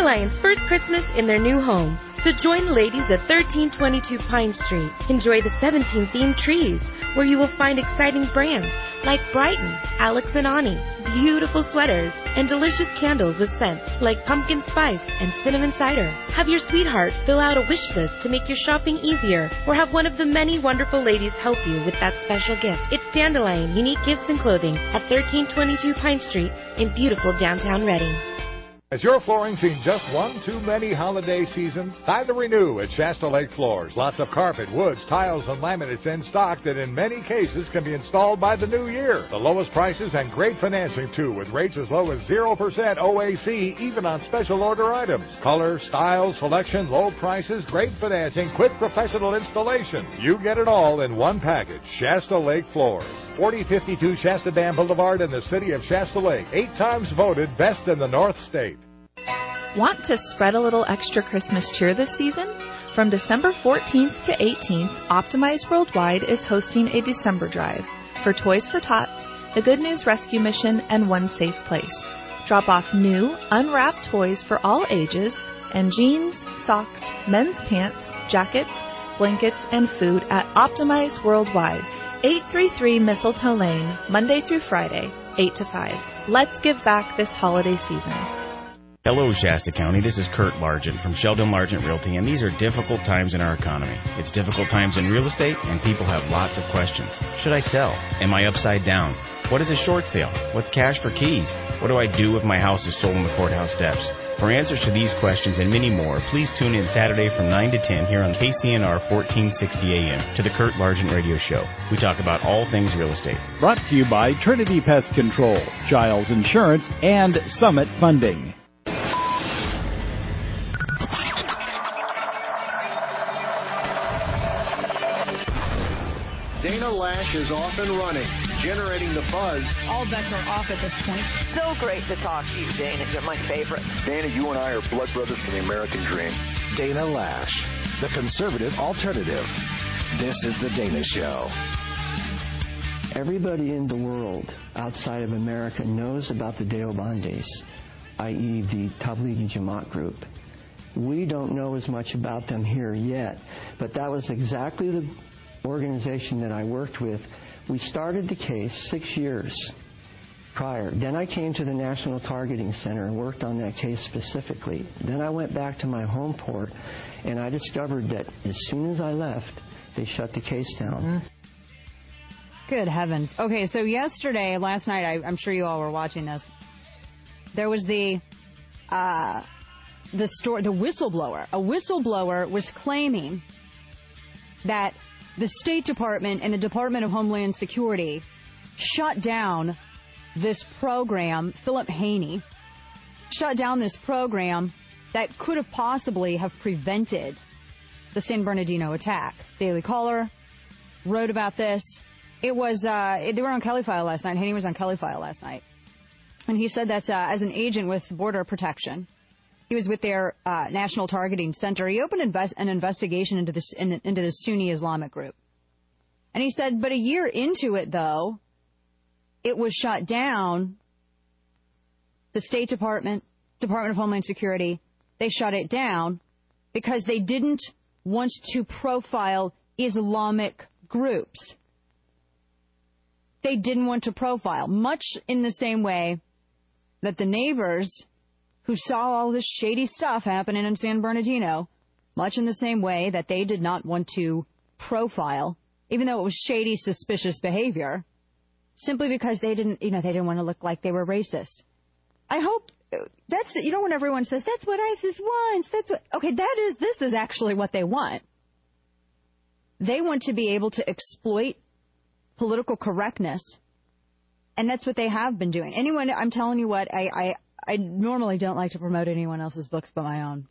Dandelion's first Christmas in their new home. So join the ladies at 1322 Pine Street. Enjoy the 17 themed trees, where you will find exciting brands like Brighton, Alex and Ani, beautiful sweaters, and delicious candles with scents like pumpkin spice and cinnamon cider. Have your sweetheart fill out a wish list to make your shopping easier, or have one of the many wonderful ladies help you with that special gift. It's Dandelion Unique Gifts and Clothing at 1322 Pine Street in beautiful downtown Reading. Has your flooring seen just one too many holiday seasons? Time to renew at Shasta Lake Floors. Lots of carpet, woods, tiles, and laminates in stock that in many cases can be installed by the new year. The lowest prices and great financing, too, with rates as low as 0% OAC, even on special order items. Color, style, selection, low prices, great financing, quick professional installation. You get it all in one package. Shasta Lake Floors. 4052 Shasta Dam Boulevard in the city of Shasta Lake. 8 times voted best in the North State. Want to spread a little extra Christmas cheer this season? From December 14th to 18th, Optimize Worldwide is hosting a December drive for Toys for Tots, the Good News Rescue Mission, and One Safe Place. Drop off new, unwrapped toys for all ages and jeans, socks, men's pants, jackets, blankets, and food at Optimize Worldwide, 833 Mistletoe Lane, Monday through Friday, 8 to 5. Let's give back this holiday season. Hello, Shasta County. This is Kurt Largent from Sheldon Largent Realty, and these are difficult times in our economy. It's difficult times in real estate, and people have lots of questions. Should I sell? Am I upside down? What is a short sale? What's cash for keys? What do I do if my house is sold on the courthouse steps? For answers to these questions and many more, please tune in Saturday from 9 to 10 here on KCNR 1460 AM to the Kurt Largent Radio Show. We talk about all things real estate. Brought to you by Trinity Pest Control, Giles Insurance, and Summit Funding. Dana Lash is off and running, generating the buzz. All bets are off at this point. So great to talk to you, Dana. You're my favorite. Dana, you and I are blood brothers for the American dream. Dana Lash, the conservative alternative. This is The Dana Show. Everybody in the world outside of America knows about the Deobandis, i.e. the Tablighi Jamaat group. We don't know as much about them here yet, but that was exactly the organization that I worked with. We started the case 6 years prior. Then I came to the National Targeting Center and worked on that case specifically. Then I went back to my home port, and I discovered that as soon as I left, they shut the case down. Good heavens. Okay, so last night, I'm sure you all were watching this. There was the whistleblower. A whistleblower was claiming that the State Department and the Department of Homeland Security shut down this program. Philip Haney shut down this program that could have possibly have prevented the San Bernardino attack. Daily Caller wrote about this. It was they were on Kelly File last night. Haney was on Kelly File last night, and he said that as an agent with Border Protection, he was with their National Targeting Center. He opened an investigation into the Sunni Islamic group. And he said, but a year into it, though, it was shut down. The State Department, Department of Homeland Security, they shut it down because they didn't want to profile Islamic groups. They didn't want to profile, much in the same way that the neighbors who saw all this shady stuff happening in San Bernardino, much in the same way that they did not want to profile, even though it was shady, suspicious behavior, simply because they didn't want to look like they were racist. I hope that's, when everyone says, that's what ISIS wants, this is actually what they want. They want to be able to exploit political correctness, and that's what they have been doing. I'm telling you what, I normally don't like to promote anyone else's books but my own.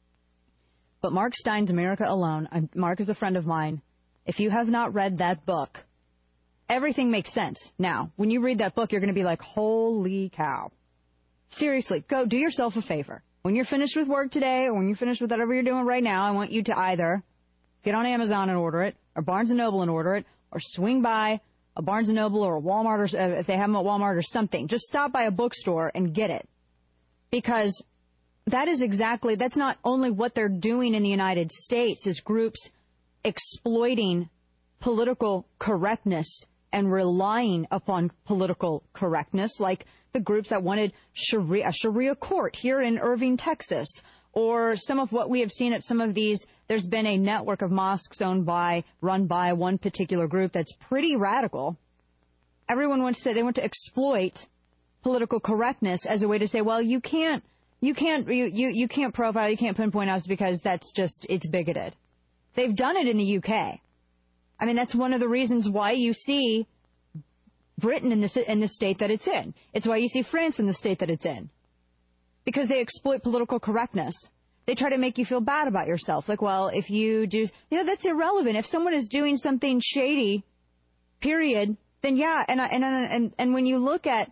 But Mark Stein's America Alone, Mark is a friend of mine. If you have not read that book, everything makes sense. Now, when you read that book, you're going to be like, holy cow. Seriously, go do yourself a favor. When you're finished with work today, or when you're finished with whatever you're doing right now, I want you to either get on Amazon and order it, or Barnes & Noble and order it, or swing by a Barnes & Noble or a Walmart, or if they have them at Walmart or something. Just stop by a bookstore and get it. Because that's not only what they're doing in the United States, is groups exploiting political correctness and relying upon political correctness, like the groups that wanted a Sharia court here in Irving, Texas, or some of what we have seen at some of these. There's been a network of mosques run by one particular group that's pretty radical. Everyone want to exploit political correctness as a way to say, well, you can't profile, you can't pinpoint us because it's bigoted. They've done it in the UK. I mean, that's one of the reasons why you see Britain in the state that it's in. It's why you see France in the state that it's in. Because they exploit political correctness. They try to make you feel bad about yourself. Like, well, if you do, that's irrelevant. If someone is doing something shady, period, then yeah. And when you look at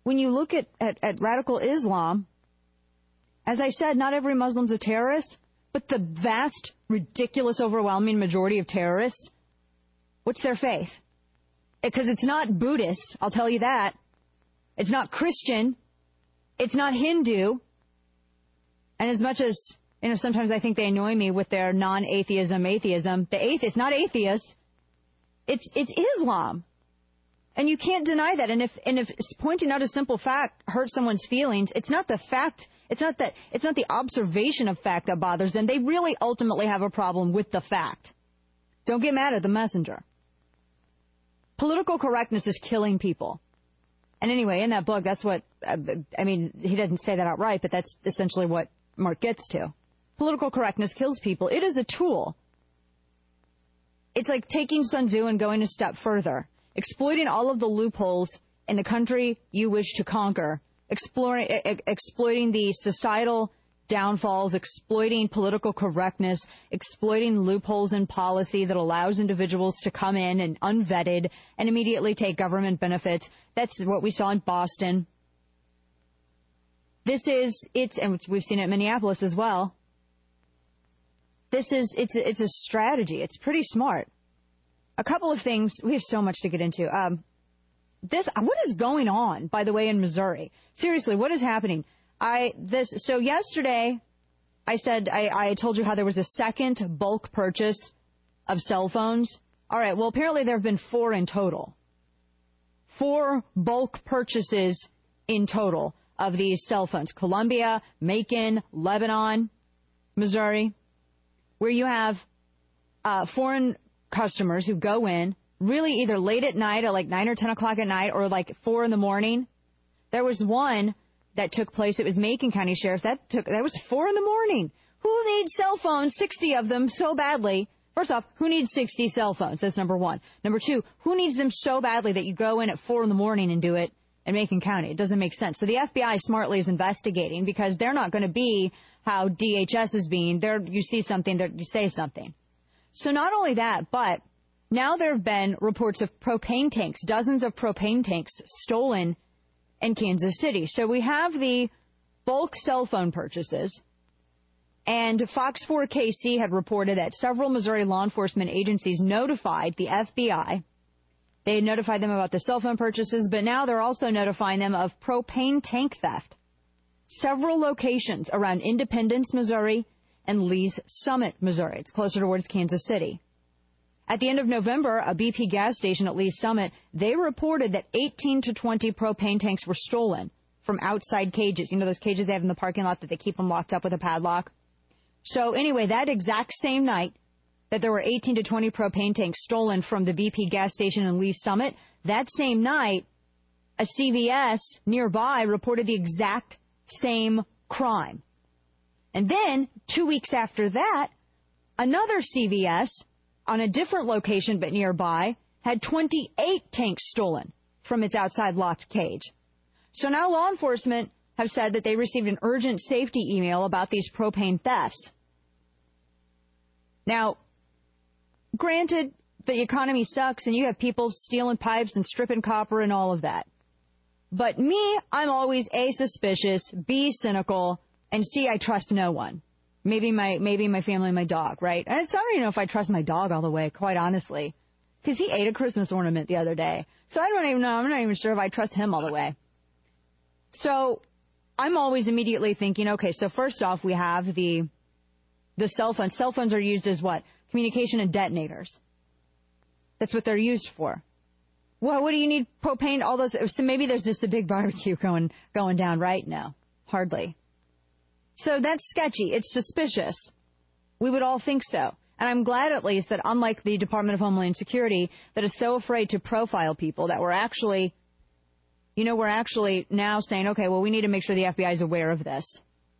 radical Islam, as I said, not every Muslim's a terrorist, but the vast, ridiculous, overwhelming majority of terrorists, what's their faith? Because it's not Buddhist, I'll tell you that. It's not Christian. It's not Hindu. And as much as, sometimes I think they annoy me with their non-atheism, it's not atheist. It's Islam. And you can't deny that. And if pointing out a simple fact hurts someone's feelings, it's not the fact, it's not the observation of fact that bothers them. They really ultimately have a problem with the fact. Don't get mad at the messenger. Political correctness is killing people. And anyway, in that book, that's what, he doesn't say that outright, but that's essentially what Mark gets to. Political correctness kills people. It is a tool. It's like taking Sun Tzu and going a step further, exploiting all of the loopholes in the country you wish to conquer, exploiting the societal downfalls, exploiting political correctness, exploiting loopholes in policy that allows individuals to come in and unvetted and immediately take government benefits. That's what we saw in Boston. And we've seen it in Minneapolis as well. It's a strategy. It's pretty smart. A couple of things. We have so much to get into. What is going on, by the way, in Missouri? Seriously, what is happening? So yesterday, I told you how there was a second bulk purchase of cell phones. All right, well, apparently there have been 4 in total. 4 bulk purchases in total of these cell phones. Columbia, Macon, Lebanon, Missouri, where you have foreign customers who go in really either late at night at like 9 or 10 o'clock at night or like 4 in the morning. There was one that took place. It was Macon County Sheriff. That was 4 in the morning. Who needs cell phones, 60 of them, so badly? First off, who needs 60 cell phones? That's number one. Number two, who needs them so badly that you go in at 4 in the morning and do it in Macon County? It doesn't make sense. So the FBI smartly is investigating because they're not going to be how DHS is being. You see something, you say something. So not only that, but now there have been reports of propane tanks, dozens of propane tanks stolen in Kansas City. So we have the bulk cell phone purchases, and Fox 4 KC had reported that several Missouri law enforcement agencies notified the FBI. They had notified them about the cell phone purchases, but now they're also notifying them of propane tank theft. Several locations around Independence, Missouri, and Lee's Summit, Missouri. It's closer towards Kansas City. At the end of November, a BP gas station at Lee's Summit, they reported that 18 to 20 propane tanks were stolen from outside cages. You know those cages they have in the parking lot that they keep them locked up with a padlock? So anyway, that exact same night that there were 18 to 20 propane tanks stolen from the BP gas station in Lee's Summit, that same night, a CVS nearby reported the exact same crime. And then, 2 weeks after that, another CVS on a different location but nearby had 28 tanks stolen from its outside locked cage. So now law enforcement have said that they received an urgent safety email about these propane thefts. Now, granted, the economy sucks and you have people stealing pipes and stripping copper and all of that. But me, I'm always A, suspicious, B, cynical, and C, I trust no one. Maybe my family and my dog, right? And I don't even know if I trust my dog all the way, quite honestly. Because he ate a Christmas ornament the other day. So I don't even know. I'm not even sure if I trust him all the way. So I'm always immediately thinking, okay, so first off, we have the cell phones. Cell phones are used as what? Communication and detonators. That's what they're used for. Well, what do you need propane? All those. So maybe there's just a big barbecue going down right now. Hardly. So that's sketchy. It's suspicious. We would all think so. And I'm glad at least that unlike the Department of Homeland Security that is so afraid to profile people that we're actually now saying, okay, well, we need to make sure the FBI is aware of this.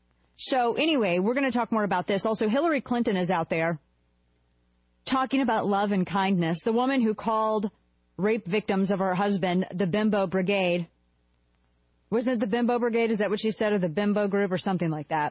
So anyway, we're going to talk more about this. Also, Hillary Clinton is out there talking about love and kindness. The woman who called rape victims of her husband the Bimbo Brigade. Wasn't it the Bimbo Brigade? Is that what she said? Or the Bimbo Group or something like that?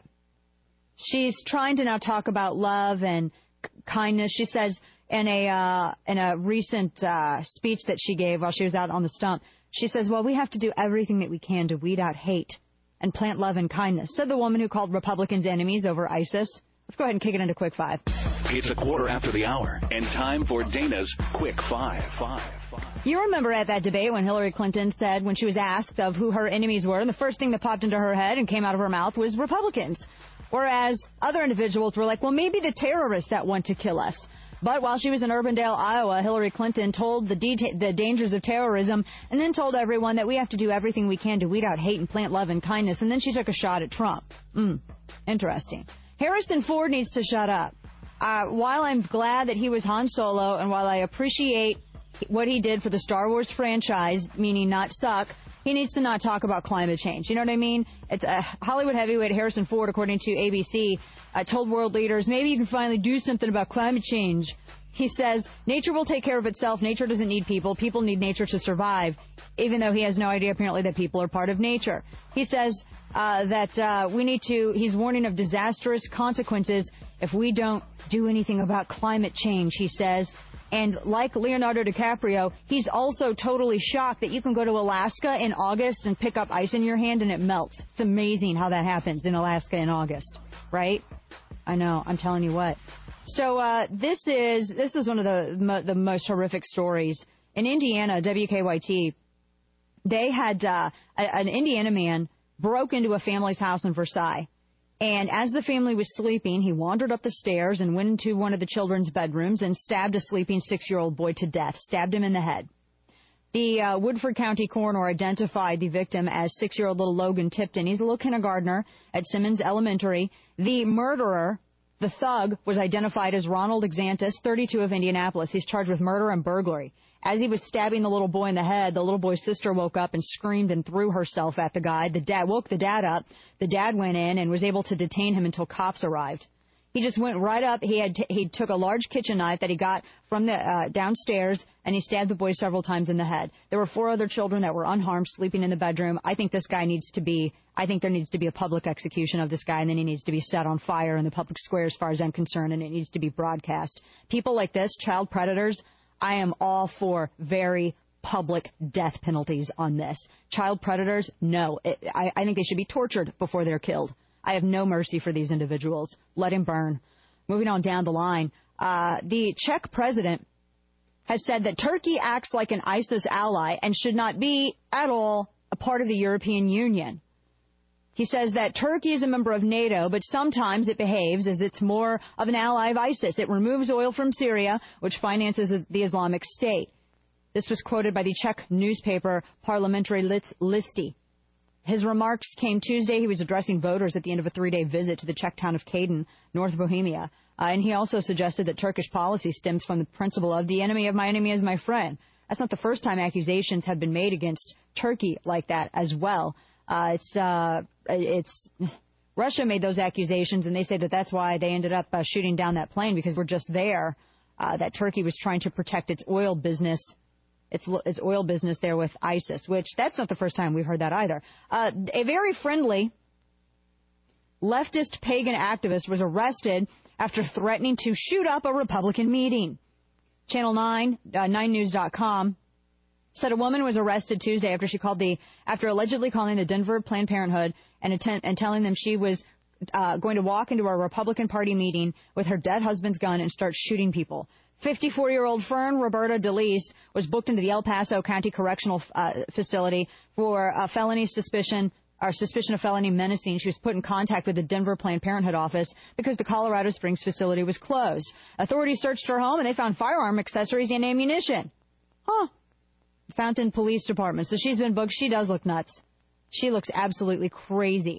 She's trying to now talk about love and kindness. She says in a recent speech that she gave while she was out on the stump, she says, well, we have to do everything that we can to weed out hate and plant love and kindness, said the woman who called Republicans enemies over ISIS. Let's go ahead and kick it into Quick Five. It's 1:15 and time for Dana's Quick Five. You remember at that debate when Hillary Clinton said, when she was asked of who her enemies were, and the first thing that popped into her head and came out of her mouth was Republicans. Whereas other individuals were like, well, maybe the terrorists that want to kill us. But while she was in Urbandale, Iowa, Hillary Clinton told the dangers of terrorism and then told everyone that we have to do everything we can to weed out hate and plant love and kindness. And then she took a shot at Trump. Interesting. Harrison Ford needs to shut up. While I'm glad that he was Han Solo and while I appreciate what he did for the Star Wars franchise, meaning not suck, he needs to not talk about climate change. You know what I mean? It's Hollywood heavyweight Harrison Ford, according to ABC, told world leaders, maybe you can finally do something about climate change. He says, nature will take care of itself. Nature doesn't need people. People need nature to survive, even though he has no idea, apparently, that people are part of nature. He says that we need to, he's warning of disastrous consequences if we don't do anything about climate change, he says. And like Leonardo DiCaprio, he's also totally shocked that you can go to Alaska in August and pick up ice in your hand and it melts. It's amazing how that happens in Alaska in August, right? I know. I'm telling you what. So this is one of the most horrific stories. In Indiana, WKYT, they had an Indiana man broke into a family's house in Versailles. And as the family was sleeping, he wandered up the stairs and went into one of the children's bedrooms and stabbed a sleeping 6-year-old boy to death, stabbed him in the head. The Woodford County coroner identified the victim as 6-year-old little Logan Tipton. He's a little kindergartner at Simmons Elementary. The murderer, the thug, was identified as Ronald Exantis, 32, of Indianapolis. He's charged with murder and burglary. As he was stabbing the little boy in the head, the little boy's sister woke up and screamed and threw herself at the guy. The dad woke the dad up. The dad went in and was able to detain him until cops arrived. He just went right up. He took a large kitchen knife that he got from the downstairs, and he stabbed the boy several times in the head. There were 4 other children that were unharmed, sleeping in the bedroom. I think there needs to be a public execution of this guy, and then he needs to be set on fire in the public square, as far as I'm concerned, and it needs to be broadcast. People like this, child predators, I am all for very public death penalties on this. Child predators, no. I think they should be tortured before they're killed. I have no mercy for these individuals. Let him burn. Moving on down the line, the Czech president has said that Turkey acts like an ISIS ally and should not be at all a part of the European Union. He says that Turkey is a member of NATO, but sometimes it behaves as it's more of an ally of ISIS. It removes oil from Syria, which finances the Islamic State. This was quoted by the Czech newspaper Parliamentary Listy. His remarks came Tuesday. He was addressing voters at the end of a 3-day visit to the Czech town of Kladno, North Bohemia. And he also suggested that Turkish policy stems from the principle of the enemy of my enemy is my friend. That's not the first time accusations have been made against Turkey like that as well. Russia made those accusations, and they say that that's why they ended up shooting down that plane, because we're just there. That Turkey was trying to protect its oil business. Its oil business there with ISIS, which that's not the first time we've heard that either. A very friendly leftist pagan activist was arrested after threatening to shoot up a Republican meeting. Channel 9, 9news.com, said a woman was arrested Tuesday after allegedly calling the Denver Planned Parenthood and telling them she was going to walk into a Republican Party meeting with her dead husband's gun and start shooting people. 54-year-old Fern Roberta DeLeese was booked into the El Paso County Correctional Facility for a felony suspicion our suspicion of felony menacing. She was put in contact with the Denver Planned Parenthood office because the Colorado Springs facility was closed. Authorities searched her home, and they found firearm accessories and ammunition. Fountain Police Department. So she's been booked. She does look nuts. She looks absolutely crazy.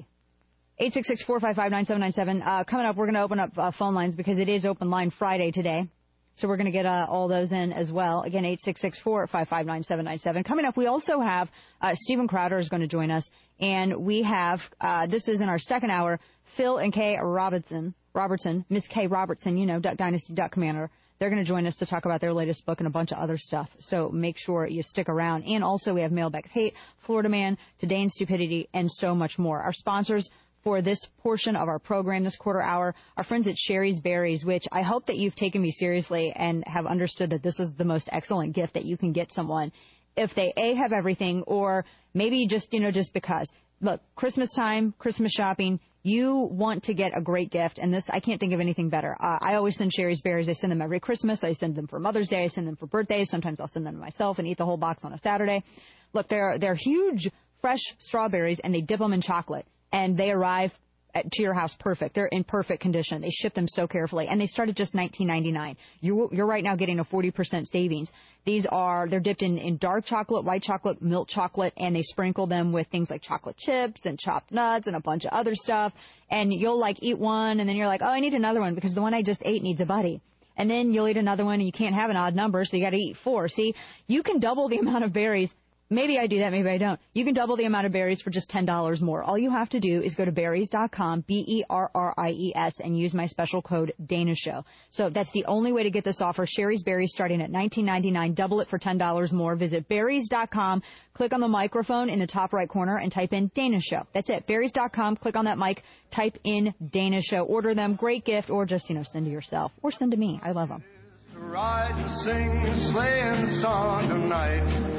866-455-9797. Coming up, we're going to open up phone lines because it is Open Line Friday today. So we're going to get all those in as well. Again, 866-455-9797. Coming up, we also have Stephen Crowder is going to join us. And we have, this is in our second hour, Phil and Kay Robertson, Miss Kay Robertson, you know, Duck Dynasty Duck Commander. They're going to join us to talk about their latest book and a bunch of other stuff. So make sure you stick around. And also we have Mailbag of Hate, Florida Man, Today in Stupidity, and so much more. Our sponsors for this portion of our program, this quarter hour, our friends at Sherry's Berries, which I hope that you've taken me seriously and have understood that this is the most excellent gift that you can get someone if they, A, have everything, or maybe just, you know, just because. Look, Christmas time, Christmas shopping, you want to get a great gift, and this, I can't think of anything better. I always send Sherry's Berries. I send them every Christmas. I send them for Mother's Day. I send them for birthdays. Sometimes I'll send them to myself and eat the whole box on a Saturday. Look, they're huge, fresh strawberries, and they dip them in chocolate. And they arrive to your house perfect. They're in perfect condition. They ship them so carefully. And they start at just $19.99. You're right now getting a 40% savings. They're dipped in dark chocolate, white chocolate, milk chocolate, and they sprinkle them with things like chocolate chips and chopped nuts and a bunch of other stuff. And you'll like eat one, and then you're like, oh, I need another one because the one I just ate needs a buddy. And then you'll eat another one, and you can't have an odd number, so you got to eat 4. See, you can double the amount of berries. Maybe I do that, maybe I don't. You can double the amount of berries for just $10 more. All you have to do is go to berries.com, BERRIES, and use my special code DANASHOW. So that's the only way to get this offer. Sherry's Berries starting at $19.99. Double it for $10 more. Visit berries.com, click on the microphone in the top right corner, and type in Dana Show. That's it. Berries.com, click on that mic, type in Dana Show. Order them. Great gift, or just, send to yourself. Or send to me. I love them. To ride and sing a sleighing song tonight.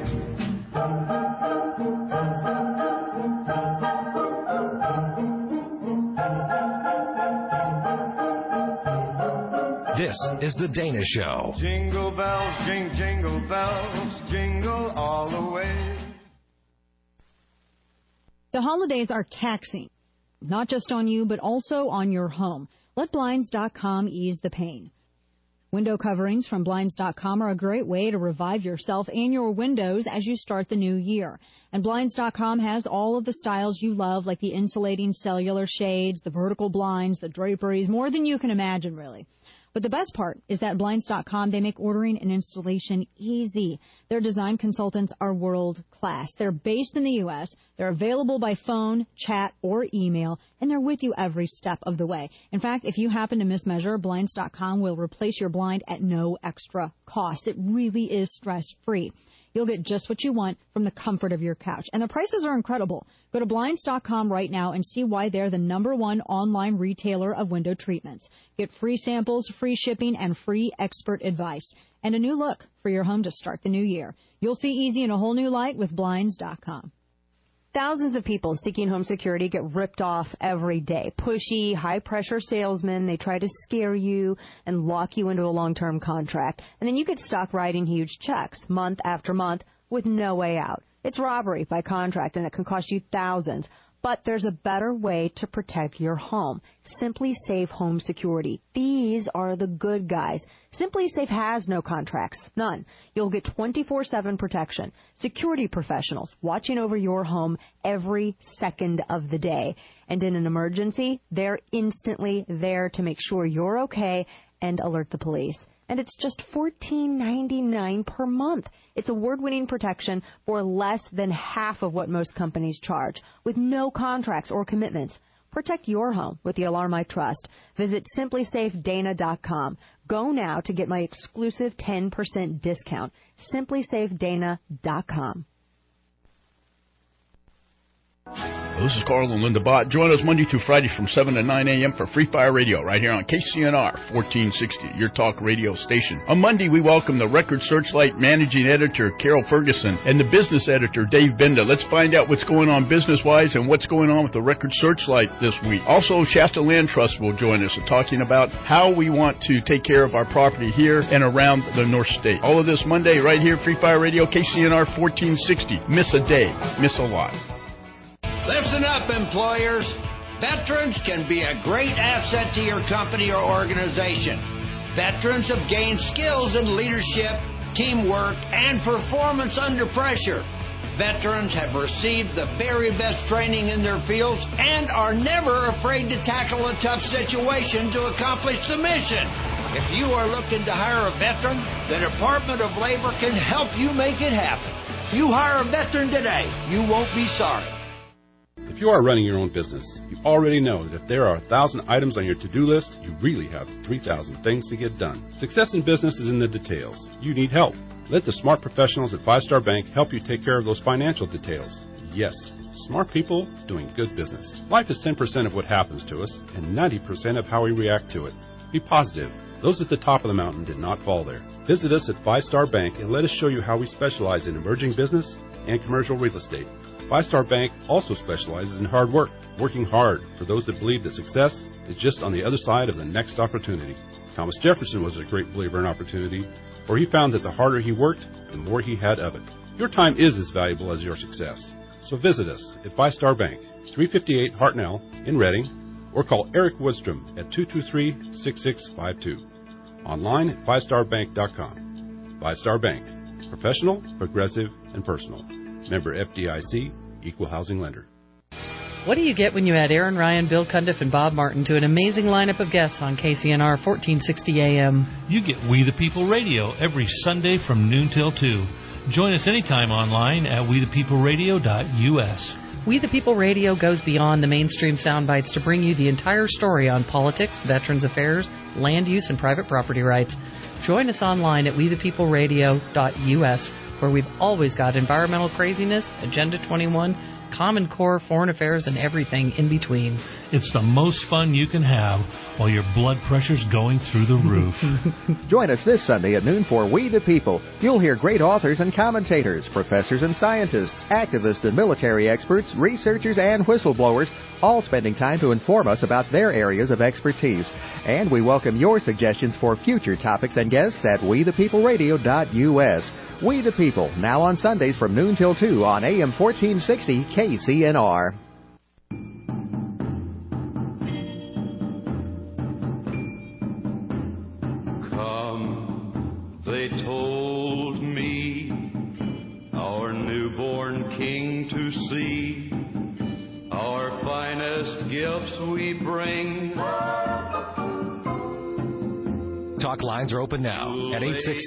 This is The Dana Show. Jingle bells, jingle bells, jingle all the way. The holidays are taxing, not just on you, but also on your home. Let Blinds.com ease the pain. Window coverings from Blinds.com are a great way to revive yourself and your windows as you start the new year. And Blinds.com has all of the styles you love, like the insulating cellular shades, the vertical blinds, the draperies, more than you can imagine, really. But the best part is that Blinds.com, they make ordering and installation easy. Their design consultants are world class. They're based in the U.S., they're available by phone, chat, or email, and they're with you every step of the way. In fact, if you happen to mismeasure, Blinds.com will replace your blind at no extra cost. It really is stress-free. You'll get just what you want from the comfort of your couch. And the prices are incredible. Go to Blinds.com right now and see why they're the #1 online retailer of window treatments. Get free samples, free shipping, and free expert advice. And a new look for your home to start the new year. You'll see easy in a whole new light with Blinds.com. Thousands of people seeking home security get ripped off every day. Pushy, high-pressure salesmen, they try to scare you and lock you into a long-term contract. And then you get stuck writing huge checks month after month with no way out. It's robbery by contract, and it can cost you thousands. But there's a better way to protect your home. Simply Safe Home Security. These are the good guys. Simply Safe has no contracts. None. You'll get 24/7 protection. Security professionals watching over your home every second of the day. And in an emergency, they're instantly there to make sure you're okay and alert the police. And it's just $14.99 per month. It's award-winning protection for less than half of what most companies charge, with no contracts or commitments. Protect your home with the alarm I trust. Visit simplysafedana.com. Go now to get my exclusive 10% discount. simplysafedana.com. This is Carl and Linda Bott. Join us Monday through Friday from 7 to 9 a.m. for Free Fire Radio right here on KCNR 1460, your talk radio station. On Monday, we welcome the Record Searchlight Managing Editor, Carol Ferguson, and the Business Editor, Dave Benda. Let's find out what's going on business-wise and what's going on with the Record Searchlight this week. Also, Shasta Land Trust will join us talking about how we want to take care of our property here and around the North State. All of this Monday right here, Free Fire Radio, KCNR 1460. Miss a day, miss a lot. Listen up, employers. Veterans can be a great asset to your company or organization. Veterans have gained skills in leadership, teamwork, and performance under pressure. Veterans have received the very best training in their fields and are never afraid to tackle a tough situation to accomplish the mission. If you are looking to hire a veteran, the Department of Labor can help you make it happen. You hire a veteran today, you won't be sorry. If you are running your own business, you already know that if there are 1,000 items on your to-do list, you really have 3,000 things to get done. Success in business is in the details. You need help. Let the smart professionals at Five Star Bank help you take care of those financial details. Yes, smart people doing good business. Life is 10% of what happens to us and 90% of how we react to it. Be positive. Those at the top of the mountain did not fall there. Visit us at Five Star Bank and let us show you how we specialize in emerging business and commercial real estate. Five Star Bank also specializes in hard work, working hard for those that believe that success is just on the other side of the next opportunity. Thomas Jefferson was a great believer in opportunity, for he found that the harder he worked, the more he had of it. Your time is as valuable as your success. So visit us at Five Star Bank, 358 Hartnell in Reading, or call Eric Woodstrom at 223-6652. Online at fivestarbank.com. Five Star Bank. Professional, progressive, and personal. Member FDIC, Equal Housing Lender. What do you get when you add Aaron Ryan, Bill Cundiff, and Bob Martin to an amazing lineup of guests on KCNR 1460 AM? You get We the People Radio every Sunday from noon till 2. Join us anytime online at wethepeopleradio.us. We the People Radio goes beyond the mainstream sound bites to bring you the entire story on politics, veterans affairs, land use, and private property rights. Join us online at wethepeopleradio.us, where we've always got environmental craziness, Agenda 21, Common Core, foreign affairs, and everything in between. It's the most fun you can have while your blood pressure's going through the roof. Join us this Sunday at noon for We the People. You'll hear great authors and commentators, professors and scientists, activists and military experts, researchers and whistleblowers, all spending time to inform us about their areas of expertise. And we welcome your suggestions for future topics and guests at wethepeopleradio.us. We the People, now on Sundays from noon till 2 on AM 1460 KCNR. Come, they told me, our newborn king to see. Our finest gifts we bring. Talk lines are open now at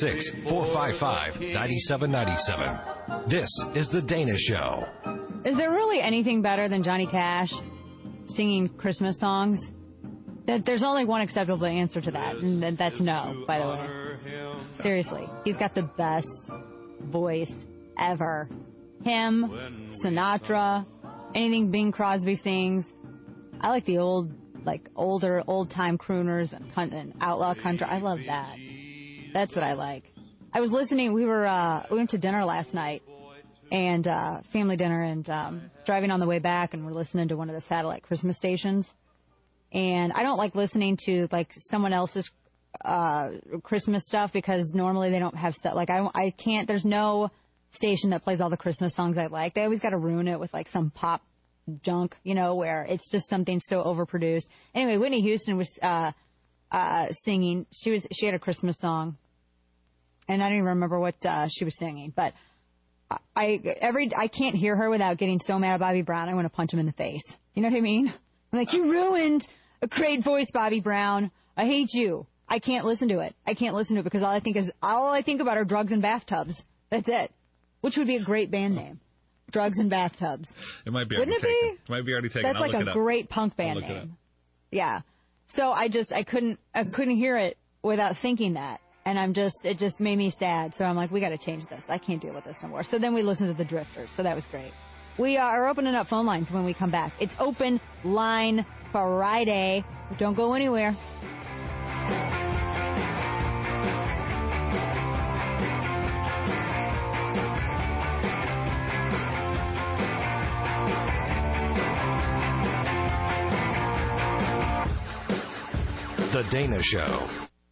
866-455-9797. This is The Dana Show. Is there really anything better than Johnny Cash singing Christmas songs? There's only one acceptable answer to that, and that's no, by the way. Seriously, he's got the best voice ever. Him, Sinatra, anything Bing Crosby sings. I like the older, old-time crooners and outlaw country. I love that. That's what I like. I was listening. We went to dinner last night, and family dinner, and driving on the way back, and we're listening to one of the satellite Christmas stations. And I don't like listening to someone else's Christmas stuff because normally they don't have stuff. I can't. There's no station that plays all the Christmas songs I like. They always got to ruin it with some pop junk, where it's just something so overproduced. Anyway, Whitney Houston was singing. She had a Christmas song, and I don't even remember what she was singing. But I can't hear her without getting so mad at Bobby Brown. I want to punch him in the face. You know what I mean? I'm like, you ruined a great voice, Bobby Brown. I hate you. I can't listen to it. I can't listen to it because all I think about are drugs and bathtubs. That's it. Which would be a great band name. Drugs and bathtubs. It might be already taken. It might be already taken. That's like a great punk band name. Yeah. So I couldn't hear it without thinking that. And it just made me sad. So I'm like, we got to change this. I can't deal with this no more. So then we listened to the Drifters. So that was great. We are opening up phone lines when we come back. It's Open Line Friday. Don't go anywhere. The Dana Show.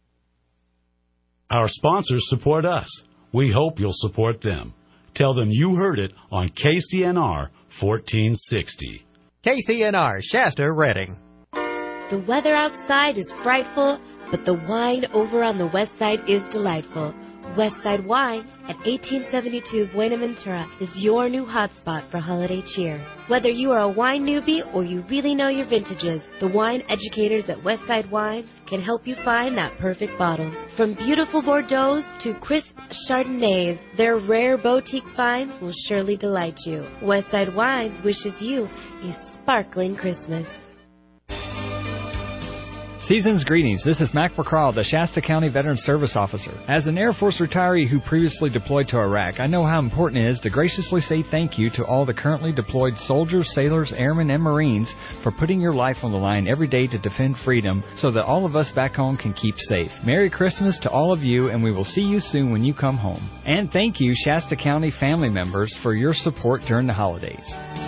Our sponsors support us. We hope you'll support them. Tell them you heard it on KCNR 1460. KCNR, Shasta, Redding. The weather outside is frightful, but the wine over on the west side is delightful. Westside Wine at 1872 Buenaventura is your new hotspot for holiday cheer. Whether you are a wine newbie or you really know your vintages, the wine educators at Westside Wines can help you find that perfect bottle. From beautiful Bordeaux to crisp Chardonnays, their rare boutique finds will surely delight you. Westside Wines wishes you a sparkling Christmas. Season's greetings. This is Mac McCraw, the Shasta County Veteran Service Officer. As an Air Force retiree who previously deployed to Iraq, I know how important it is to graciously say thank you to all the currently deployed soldiers, sailors, airmen, and Marines for putting your life on the line every day to defend freedom so that all of us back home can keep safe. Merry Christmas to all of you, and we will see you soon when you come home. And thank you, Shasta County family members, for your support during the holidays.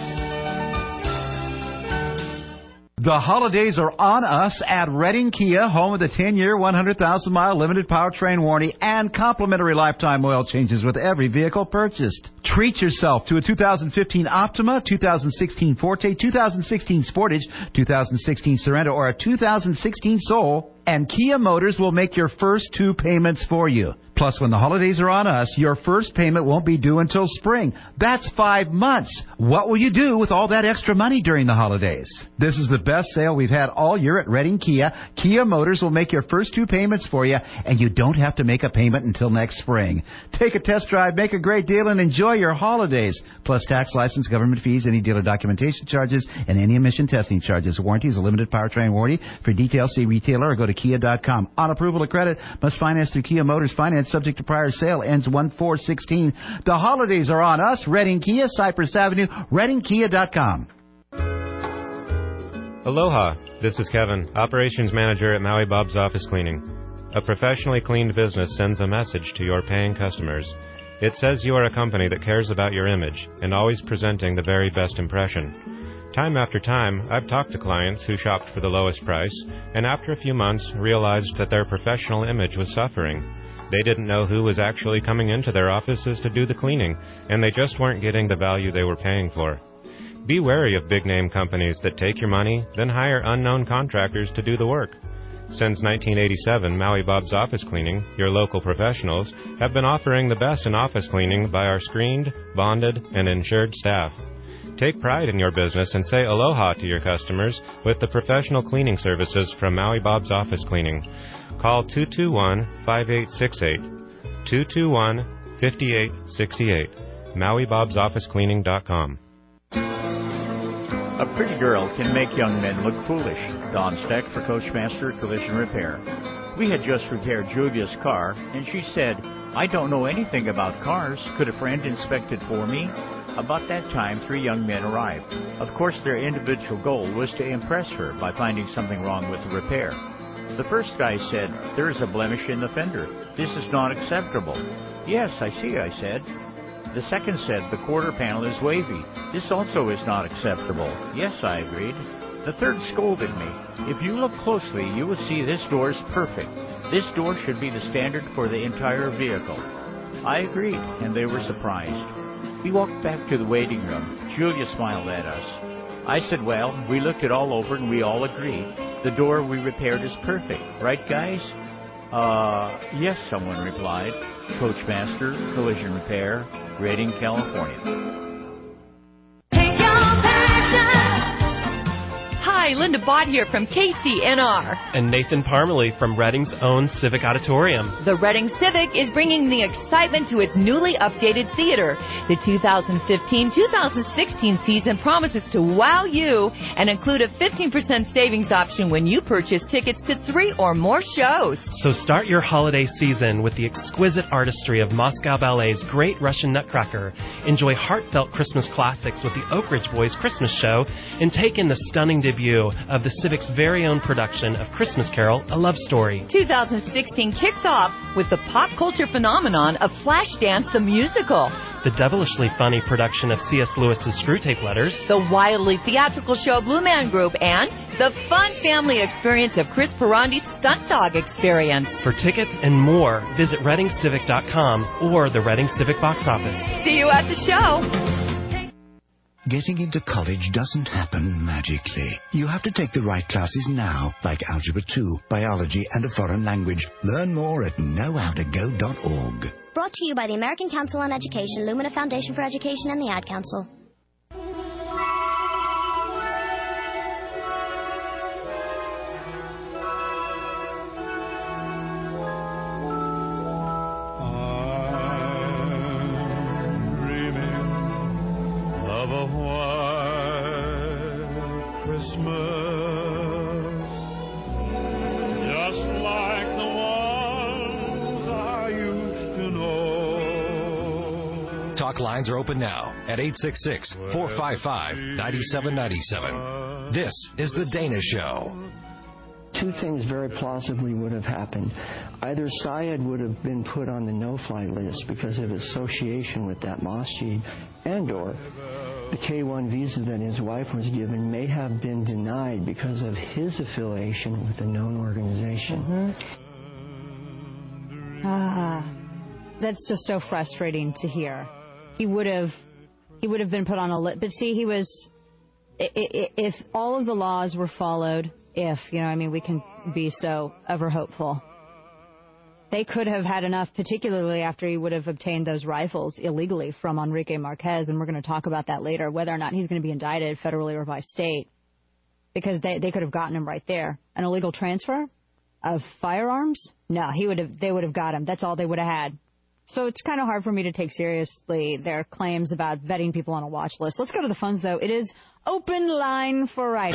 The holidays are on us at Redding Kia, home of the 10-year, 100,000-mile limited powertrain warranty and complimentary lifetime oil changes with every vehicle purchased. Treat yourself to a 2015 Optima, 2016 Forte, 2016 Sportage, 2016 Sorento, or a 2016 Soul, and Kia Motors will make your first 2 payments for you. Plus, when the holidays are on us, your first payment won't be due until spring. That's 5 months. What will you do with all that extra money during the holidays? This is the best sale we've had all year at Redding Kia. Kia Motors will make your first 2 payments for you, and you don't have to make a payment until next spring. Take a test drive, make a great deal, and enjoy your holidays. Plus tax, license, government fees, any dealer documentation charges, and any emission testing charges. Warranty is a limited powertrain warranty. For details, see retailer or go to kia.com. On approval of credit, must finance through Kia Motors. Finance subject to prior sale, ends 1/4/16. The holidays are on us. Redding Kia, Cypress Avenue, reddingkia.com. Aloha, this is Kevin, Operations Manager at Maui Bob's Office Cleaning. A professionally cleaned business sends a message to your paying customers. It says you are a company that cares about your image and always presenting the very best impression. Time after time, I've talked to clients who shopped for the lowest price and after a few months realized that their professional image was suffering. They didn't know who was actually coming into their offices to do the cleaning, and they just weren't getting the value they were paying for. Be wary of big-name companies that take your money, then hire unknown contractors to do the work. Since 1987, Maui Bob's Office Cleaning, your local professionals, have been offering the best in office cleaning by our screened, bonded, and insured staff. Take pride in your business and say aloha to your customers with the professional cleaning services from Maui Bob's Office Cleaning. Call 221-5868, 221-5868, MauiBob'sOfficeCleaning.com. A pretty girl can make young men look foolish. Don Steck for Coachmaster Collision Repair. We had just repaired Julia's car, and she said, "I don't know anything about cars. Could a friend inspect it for me?" About that time, 3 young men arrived. Of course, their individual goal was to impress her by finding something wrong with the repair. The first guy said, "There is a blemish in the fender. This is not acceptable." "Yes, I see," I said. The second said, "The quarter panel is wavy. This also is not acceptable." "Yes," I agreed. The third scolded me. "If you look closely, you will see this door is perfect. This door should be the standard for the entire vehicle." I agreed, and they were surprised. We walked back to the waiting room. Julia smiled at us. I said, "Well, we looked it all over and we all agreed. The door we repaired is perfect. Right, guys?" Yes, someone replied. Coachmaster Collision Repair, Redding, California. Hi, Linda Bott here from KCNR. And Nathan Parmalee from Redding's own Civic Auditorium. The Redding Civic is bringing the excitement to its newly updated theater. The 2015-2016 season promises to wow you and include a 15% savings option when you purchase tickets to 3 or more shows. So start your holiday season with the exquisite artistry of Moscow Ballet's Great Russian Nutcracker. Enjoy heartfelt Christmas classics with the Oak Ridge Boys Christmas Show and take in the stunning debut of the Civic's very own production of Christmas Carol, A Love Story. 2016 kicks off with the pop culture phenomenon of Flashdance the Musical. The devilishly funny production of C.S. Lewis's Screwtape Letters. The wildly theatrical show Blue Man Group. And the fun family experience of Chris Perandi's Stunt Dog Experience. For tickets and more, visit ReddingCivic.com or the Redding Civic box office. See you at the show. Getting into college doesn't happen magically. You have to take the right classes now, like Algebra 2, Biology, and a foreign language. Learn more at knowhowtogo.org. Brought to you by the American Council on Education, Lumina Foundation for Education, and the Ad Council. Lines are open now at 866-455-9797. This is The Dana Show. Two things very plausibly would have happened. Either Syed would have been put on the no-fly list because of association with that masjid, and/or the K-1 visa that his wife was given may have been denied because of his affiliation with a known organization. That's just so frustrating to hear. He would have been put on a list. But see, he was, if all of the laws were followed, we can be so ever hopeful. They could have had enough, particularly after he would have obtained those rifles illegally from Enrique Marquez, and we're going to talk about that later, whether or not he's going to be indicted federally or by state, because they could have gotten him right there. An illegal transfer of firearms? No, they would have got him. That's all they would have had. So it's kind of hard for me to take seriously their claims about vetting people on a watch list. Let's go to the phones, though. It is Open Line Friday.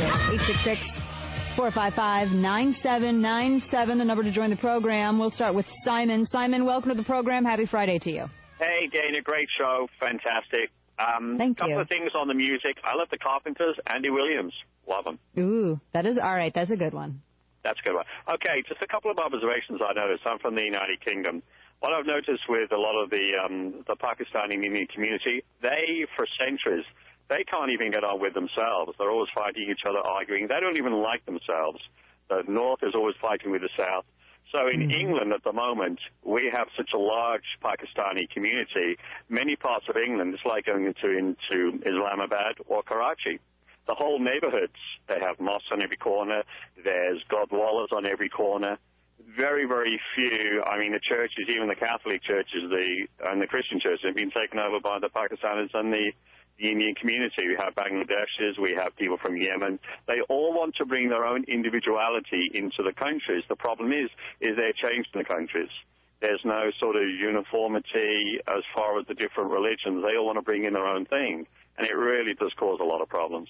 866-455-9797, the number to join the program. We'll start with Simon. Simon, welcome to the program. Happy Friday to you. Hey, Dana. Great show. Fantastic. Thank you. Couple of things on the music. I love the Carpenters. Andy Williams. Love them. Ooh, that is all right. That's a good one. That's a good one. Okay, just a couple of observations I noticed. I'm from the United Kingdom. What I've noticed with a lot of the Pakistani Indian community, they, for centuries, they can't even get on with themselves. They're always fighting each other, arguing. They don't even like themselves. The North is always fighting with the South. So in England at the moment, we have such a large Pakistani community. Many parts of England, it's like going into Islamabad or Karachi. The whole neighborhoods, they have mosques on every corner. There's Godwalas on every corner. Very, very few. I mean, the churches, even the Catholic churches and the Christian churches, have been taken over by the Pakistanis and the Indian community. We have Bangladeshis, we have people from Yemen. They all want to bring their own individuality into the countries. The problem is they're changed in the countries. There's no sort of uniformity as far as the different religions. They all want to bring in their own thing, and it really does cause a lot of problems.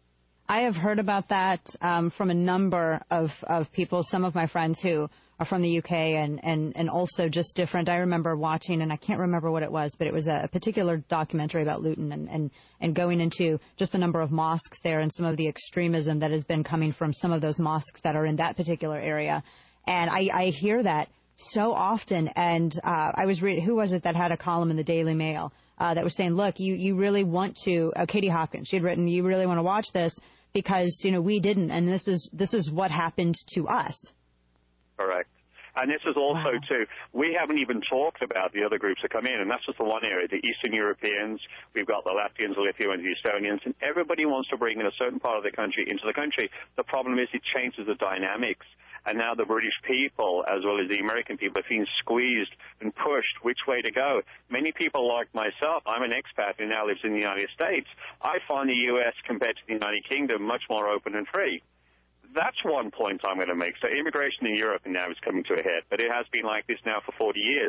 I have heard about that from a number of people, some of my friends who are from the UK and also just different. I remember watching, and I can't remember what it was, but it was a particular documentary about Luton and going into just the number of mosques there and some of the extremism that has been coming from some of those mosques that are in that particular area. And I hear that so often. And I was reading, who was it that had a column in the Daily Mail that was saying, look, you really want to, Katie Hopkins, she had written, you really want to watch this because, we didn't, and this is what happened to us. Correct. And this is also, too, we haven't even talked about the other groups that come in, and that's just the one area, the Eastern Europeans, we've got the Latvians, the Lithuanians, the Estonians, and everybody wants to bring in a certain part of the country into the country. The problem is it changes the dynamics, and now the British people, as well as the American people, are being squeezed and pushed which way to go. Many people like myself, I'm an expat who now lives in the United States, I find the U.S. compared to the United Kingdom much more open and free. That's one point I'm going to make. So immigration in Europe now is coming to a head, but it has been like this now for 40 years.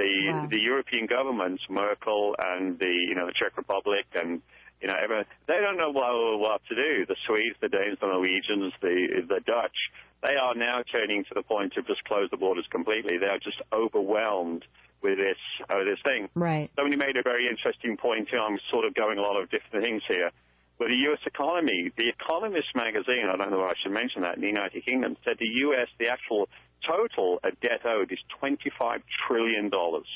The European governments, Merkel and the Czech Republic and they don't know what to do. The Swedes, the Danes, the Norwegians, the Dutch, they are now turning to the point of just close the borders completely. They are just overwhelmed with this thing. Right. Somebody made a very interesting point. I'm sort of going a lot of different things here. But the U.S. economy, the Economist magazine, I don't know if I should mention that, in the United Kingdom, said the U.S., the actual total of debt owed is $25 trillion.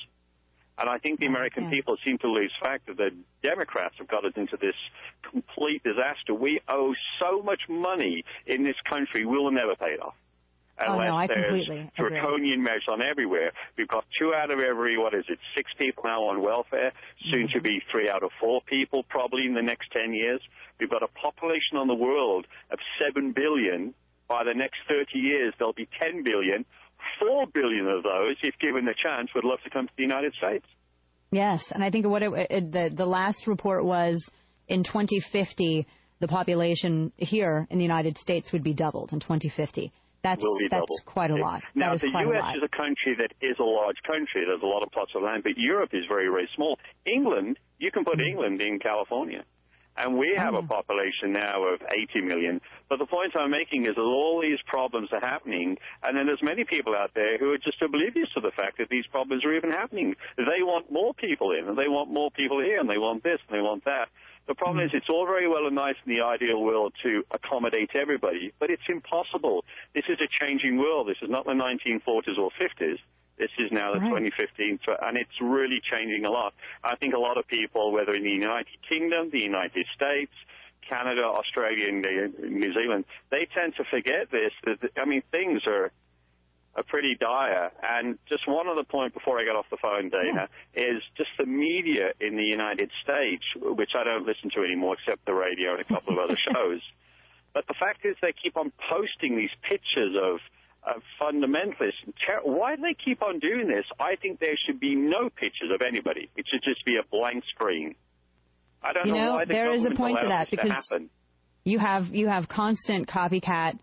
And I think the American people seem to lose fact that the Democrats have got us into this complete disaster. We owe so much money in this country, we'll never pay it off. Unless I there's completely agree. draconian measures on everywhere. We've got 2 out of every, 6 people now on welfare, soon to be 3 out of 4 people probably in the next 10 years. We've got a population on the world of 7 billion. By the next 30 years, there'll be 10 billion. 4 billion of those, if given the chance, would love to come to the United States. Yes, and I think the last report was in 2050, the population here in the United States would be doubled in 2050. That's quite a lot. Now, the U.S. is a country that is a large country. There's a lot of plots of land, but Europe is very, very small. England, you can put England in California. And we have a population now of 80 million. But the point I'm making is that all these problems are happening, and then there's many people out there who are just oblivious to the fact that these problems are even happening. They want more people in, and they want more people here, and they want this, and they want that. The problem is it's all very well and nice in the ideal world to accommodate everybody, but it's impossible. This is a changing world. This is not the 1940s or 50s. This is now the 2015, and it's really changing a lot. I think a lot of people, whether in the United Kingdom, the United States, Canada, Australia, and New Zealand, they tend to forget this. Things are pretty dire. And just one other point before I get off the phone, Dana, is just the media in the United States, which I don't listen to anymore except the radio and a couple of other shows. But the fact is they keep on posting these pictures of fundamentalists. Why do they keep on doing this? I think there should be no pictures of anybody. It should just be a blank screen. I don't know why the there is a point to that, to because happen. you have constant copycat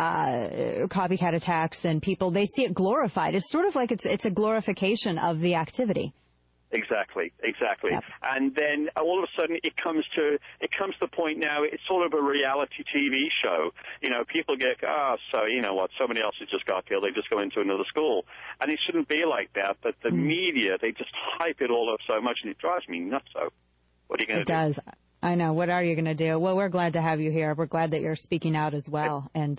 attacks, and people, they see it glorified. It's sort of like it's a glorification of the activity. Exactly. Yep. And then all of a sudden it comes to the point now it's sort of a reality TV show. People get, so you know what, somebody else has just got killed, they just go into another school. And it shouldn't be like that, but the media, they just hype it all up so much, and it drives me nuts. So what are you going to do? It does. I know. What are you going to do? Well, we're glad to have you here. We're glad that you're speaking out as well. And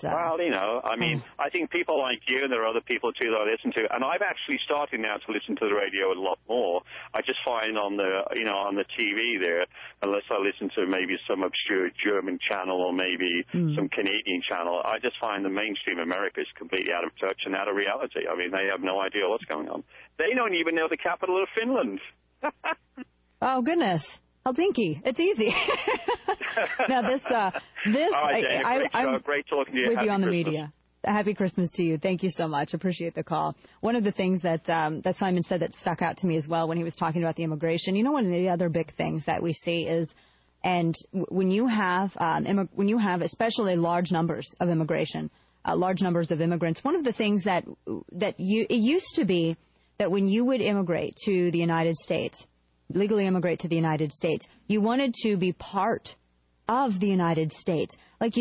I think people like you, and there are other people too that I listen to, and I've actually started now to listen to the radio a lot more. I just find on the TV there, unless I listen to maybe some obscure German channel or maybe some Canadian channel, I just find the mainstream America is completely out of touch and out of reality. I mean, they have no idea what's going on. They don't even know the capital of Finland. Oh, goodness. Helsinki. It's easy. Now, this. All right, Dana, I'm great talking to you. with Happy you on the Christmas. media. Happy Christmas to you. Thank you so much. Appreciate the call. One of the things that Simon said that stuck out to me as well when he was talking about the immigration. One of the other big things that we see is, and when you have especially large numbers of immigration, large numbers of immigrants, one of the things it used to be that when you would immigrate to the United States, legally immigrate to the United States, you wanted to be part of the United States. Like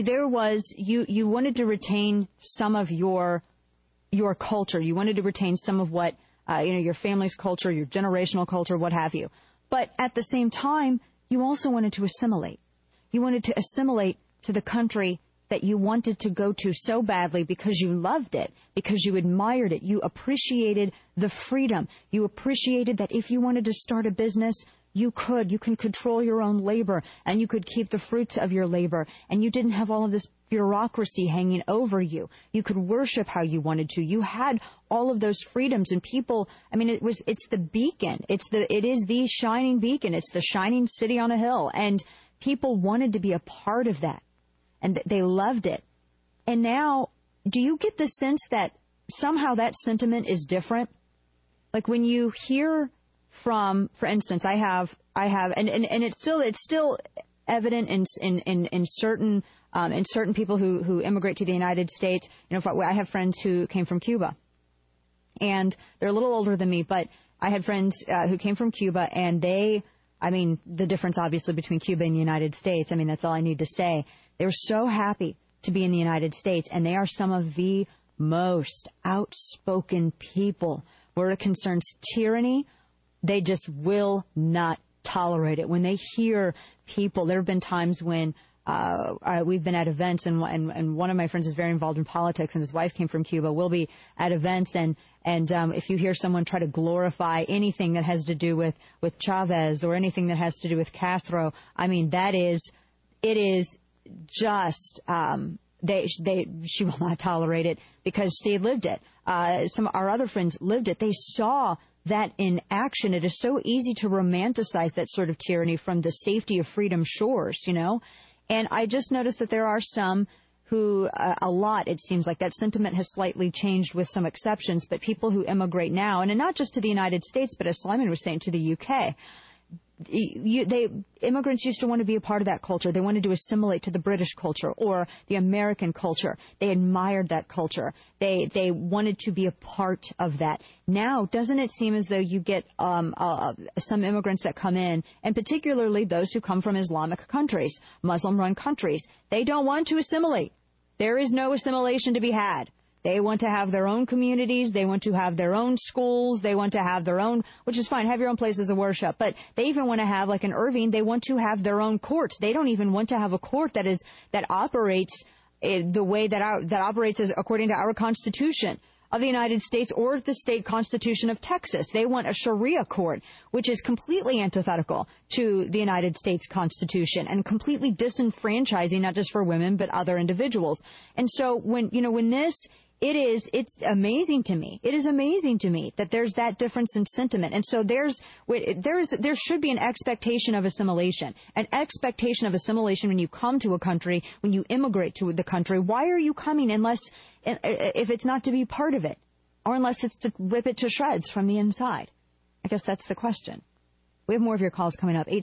you wanted to retain some of your culture. You wanted to retain some of what, your family's culture, your generational culture, what have you. But at the same time, you also wanted to assimilate. You wanted to assimilate to the country that you wanted to go to so badly because you loved it, because you admired it. You appreciated the freedom. You appreciated that if you wanted to start a business, you could. You can control your own labor, and you could keep the fruits of your labor, and you didn't have all of this bureaucracy hanging over you. You could worship how you wanted to. You had all of those freedoms, and people, it's the beacon. It is the shining beacon. It's the shining city on a hill, and people wanted to be a part of that. And they loved it. And now, do you get the sense that somehow that sentiment is different? Like when you hear from, for instance, I have, and it's still evident in certain people who immigrate to the United States. I have friends who came from Cuba, and they're a little older than me, but I had friends who came from Cuba, and the difference obviously between Cuba and the United States, that's all I need to say. They're so happy to be in the United States, and they are some of the most outspoken people. Where it concerns tyranny, they just will not tolerate it. When they hear people, there have been times when we've been at events, and one of my friends is very involved in politics, and his wife came from Cuba. We'll be at events, and if you hear someone try to glorify anything that has to do with Chavez or anything that has to do with Castro, it is just she will not tolerate it because they lived it. Some of our other friends lived it. They saw that in action. It is so easy to romanticize that sort of tyranny from the safety of freedom shores, you know. And I just noticed that there are some who, a lot, it seems like that sentiment has slightly changed with some exceptions, but people who immigrate now, and not just to the United States, but as Slyman was saying, to the UK, immigrants used to want to be a part of that culture. They wanted to assimilate to the British culture or the American culture. They admired that culture. They wanted to be a part of that. Now, doesn't it seem as though you get some immigrants that come in, and particularly those who come from Islamic countries, Muslim-run countries, they don't want to assimilate. There is no assimilation to be had. They want to have their own communities. They want to have their own schools. They want to have their own, which is fine, have your own places of worship. But they even want to have, like in Irving, they want to have their own courts. They don't even want to have a court that operates the way that operates as according to our Constitution of the United States or the state constitution of Texas. They want a Sharia court, which is completely antithetical to the United States Constitution and completely disenfranchising, not just for women, but other individuals. And so when it's amazing to me. It is amazing to me that there's that difference in sentiment. And so there should be an expectation of assimilation. An expectation of assimilation when you come to a country, when you immigrate to the country. Why are you coming if it's not to be part of it? Or unless it's to rip it to shreds from the inside? I guess that's the question. We have more of your calls coming up,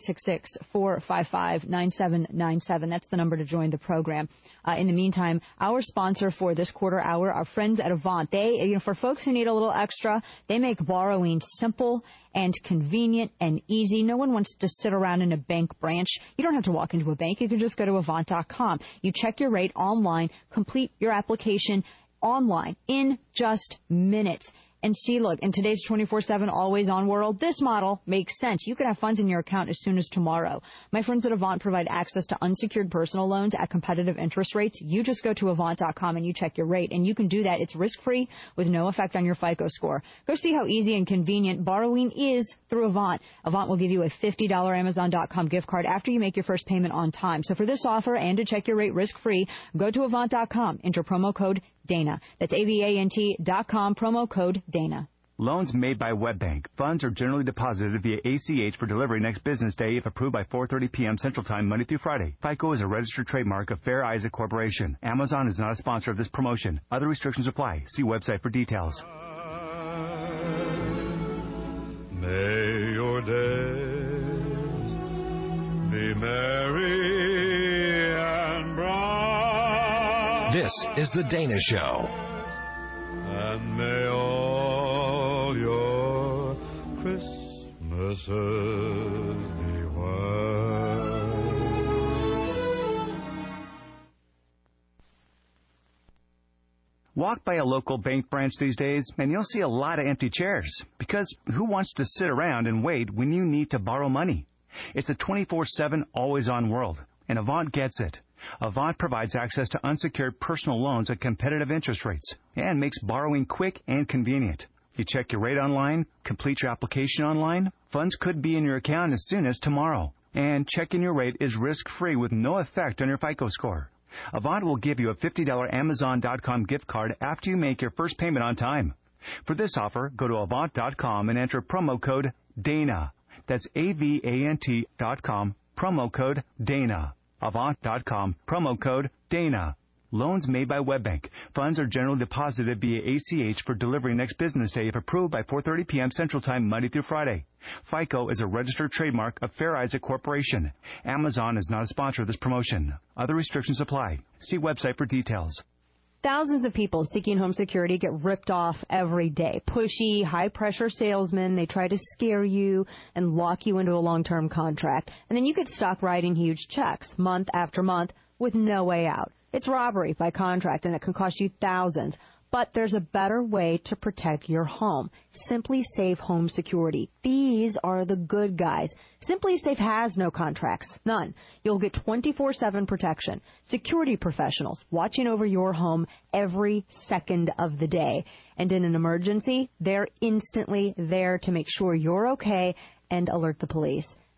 866-455-9797. That's the number to join the program. In the meantime, our sponsor for this quarter hour, our friends at Avant. They, for folks who need a little extra, they make borrowing simple and convenient and easy. No one wants to sit around in a bank branch. You don't have to walk into a bank. You can just go to Avant.com. You check your rate online, complete your application online in just minutes. And see, look, in today's 24/7 always-on world, this model makes sense. You can have funds in your account as soon as tomorrow. My friends at Avant provide access to unsecured personal loans at competitive interest rates. You just go to Avant.com and you check your rate, and you can do that. It's risk-free with no effect on your FICO score. Go see how easy and convenient borrowing is through Avant. Avant will give you a $50 Amazon.com gift card after you make your first payment on time. So for this offer and to check your rate risk-free, go to Avant.com. Enter promo code Dana. That's AVANT.com, promo code Dana. Loans made by WebBank. Funds are generally deposited via ACH for delivery next business day if approved by 4:30 p.m. Central Time, Monday through Friday. FICO is a registered trademark of Fair Isaac Corporation. Amazon is not a sponsor of this promotion. Other restrictions apply. See website for details. May your days be merry and bright. This is The Dana Show. And may all your Christmases be white. Walk by a local bank branch these days, and you'll see a lot of empty chairs. Because who wants to sit around and wait when you need to borrow money? It's a 24/7 always-on world, and Avant gets it. Avant provides access to unsecured personal loans at competitive interest rates and makes borrowing quick and convenient. You check your rate online, complete your application online, funds could be in your account as soon as tomorrow. And checking your rate is risk-free with no effect on your FICO score. Avant will give you a $50 Amazon.com gift card after you make your first payment on time. For this offer, go to Avant.com and enter promo code DANA. That's AVANT.com, promo code DANA. Avant.com, promo code DANA. Loans made by WebBank. Funds are generally deposited via ACH for delivery next business day if approved by 4:30 p.m. Central Time, Monday through Friday. FICO is a registered trademark of Fair Isaac Corporation. Amazon is not a sponsor of this promotion. Other restrictions apply. See website for details. Thousands of people seeking home security get ripped off every day. Pushy, high-pressure salesmen, they try to scare you and lock you into a long-term contract. And then you get stuck writing huge checks month after month with no way out. It's robbery by contract, and it can cost you thousands. But there's a better way to protect your home. SimpliSafe Home Security. These are the good guys. SimpliSafe has no contracts. None. You'll get 24/7 protection. Security professionals watching over your home every second of the day. And in an emergency, they're instantly there to make sure you're okay and alert the police.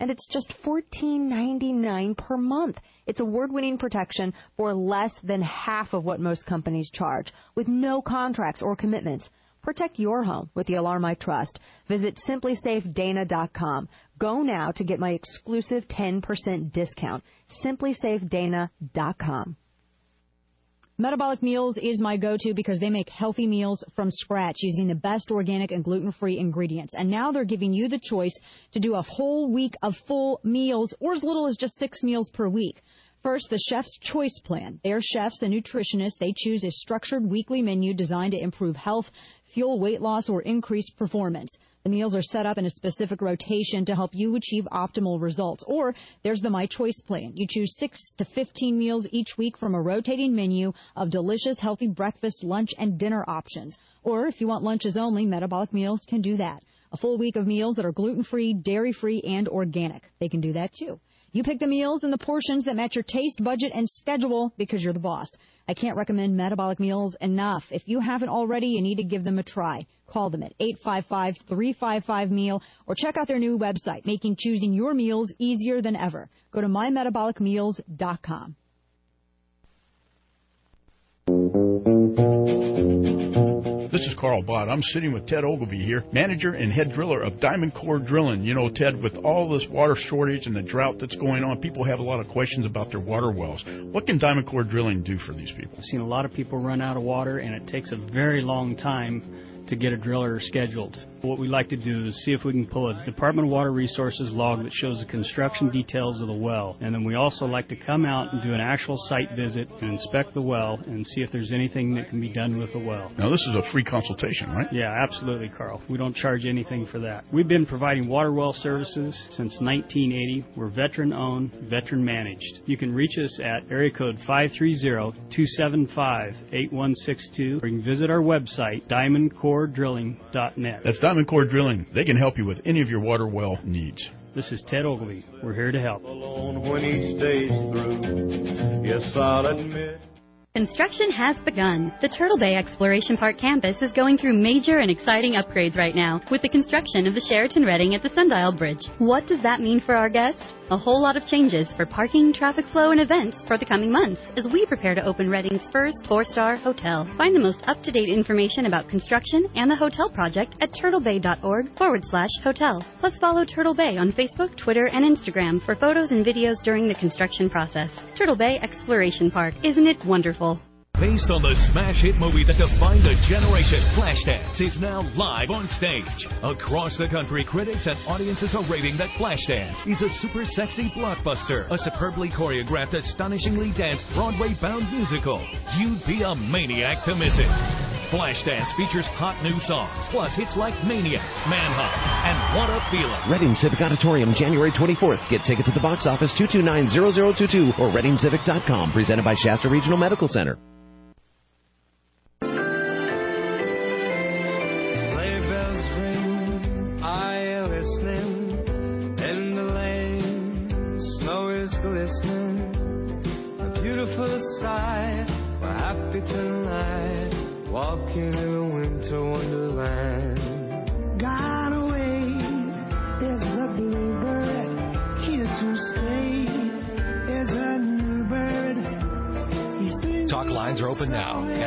and it's just $14.99 per month. It's award-winning protection for less than half of what most companies charge, with no contracts or commitments. Protect your home with the Alarm I Trust. Visit simplysafedana.com. Go now to get my exclusive 10% discount. simplysafedana.com. Metabolic Meals is my go-to because they make healthy meals from scratch using the best organic and gluten-free ingredients. And now they're giving you the choice to do a whole week of full meals or as little as just 6 meals per week. First, the Chef's Choice Plan. Their chefs and nutritionists, they choose a structured weekly menu designed to improve health, fuel weight loss, or increase performance. The meals are set up in a specific rotation to help you achieve optimal results. Or there's the My Choice Plan. You choose 6 to 15 meals each week from a rotating menu of delicious, healthy breakfast, lunch, and dinner options. Or if you want lunches only, Metabolic Meals can do that. A full week of meals that are gluten-free, dairy-free, and organic. They can do that too. You pick the meals and the portions that match your taste, budget, and schedule because you're the boss. I can't recommend Metabolic Meals enough. If you haven't already, you need to give them a try. Call them at 855-355-MEAL or check out their new website, making choosing your meals easier than ever. Go to mymetabolicmeals.com. This is Carl Bott. I'm sitting with Ted Ogilvie here, manager and head driller of Diamond Core Drilling. You know, Ted, with all this water shortage and the drought that's going on, people have a lot of questions about their water wells. What can Diamond Core Drilling do for these people? I've seen a lot of people run out of water, and it takes a very long time to get a driller scheduled. What we like to do is see if we can pull a Department of Water Resources log that shows the construction details of the well. And then we also like to come out and do an actual site visit and inspect the well and see if there's anything that can be done with the well. Now, this is a free consultation, right? Yeah, absolutely, Carl. We don't charge anything for that. We've been providing water well services since 1980. We're veteran-owned, veteran-managed. You can reach us at area code 530-275-8162, or you can visit our website, diamondcoredrilling.net. That's Diamond Core Drilling. They can help you with any of your water well needs. This is Ted Ogilvie. We're here to help. When each day's through, yes, I'll admit. Construction has begun. The Turtle Bay Exploration Park campus is going through major and exciting upgrades right now with the construction of the Sheraton Reading at the Sundial Bridge. What does that mean for our guests? A whole lot of changes for parking, traffic flow, and events for the coming months as we prepare to open Reading's first 4-star hotel. Find the most up-to-date information about construction and the hotel project at turtlebay.org/hotel. Plus follow Turtle Bay on Facebook, Twitter, and Instagram for photos and videos during the construction process. Turtle Bay Exploration Park. Isn't it wonderful? Based on the smash hit movie that defined a generation, Flashdance is now live on stage. Across the country, critics and audiences are raving that Flashdance is a super sexy blockbuster, a superbly choreographed, astonishingly danced, Broadway-bound musical. You'd be a maniac to miss it. Flashdance features hot new songs, plus hits like Maniac, Manhunt, and What a Feeling. Reading Civic Auditorium, January 24th. Get tickets at the box office 229-0022 or ReadingCivic.com. Presented by Shasta Regional Medical Center. Tonight, walking in a winter wonderland. Gone away is the bluebird, here to stay is a new bird. Talk lines are open now at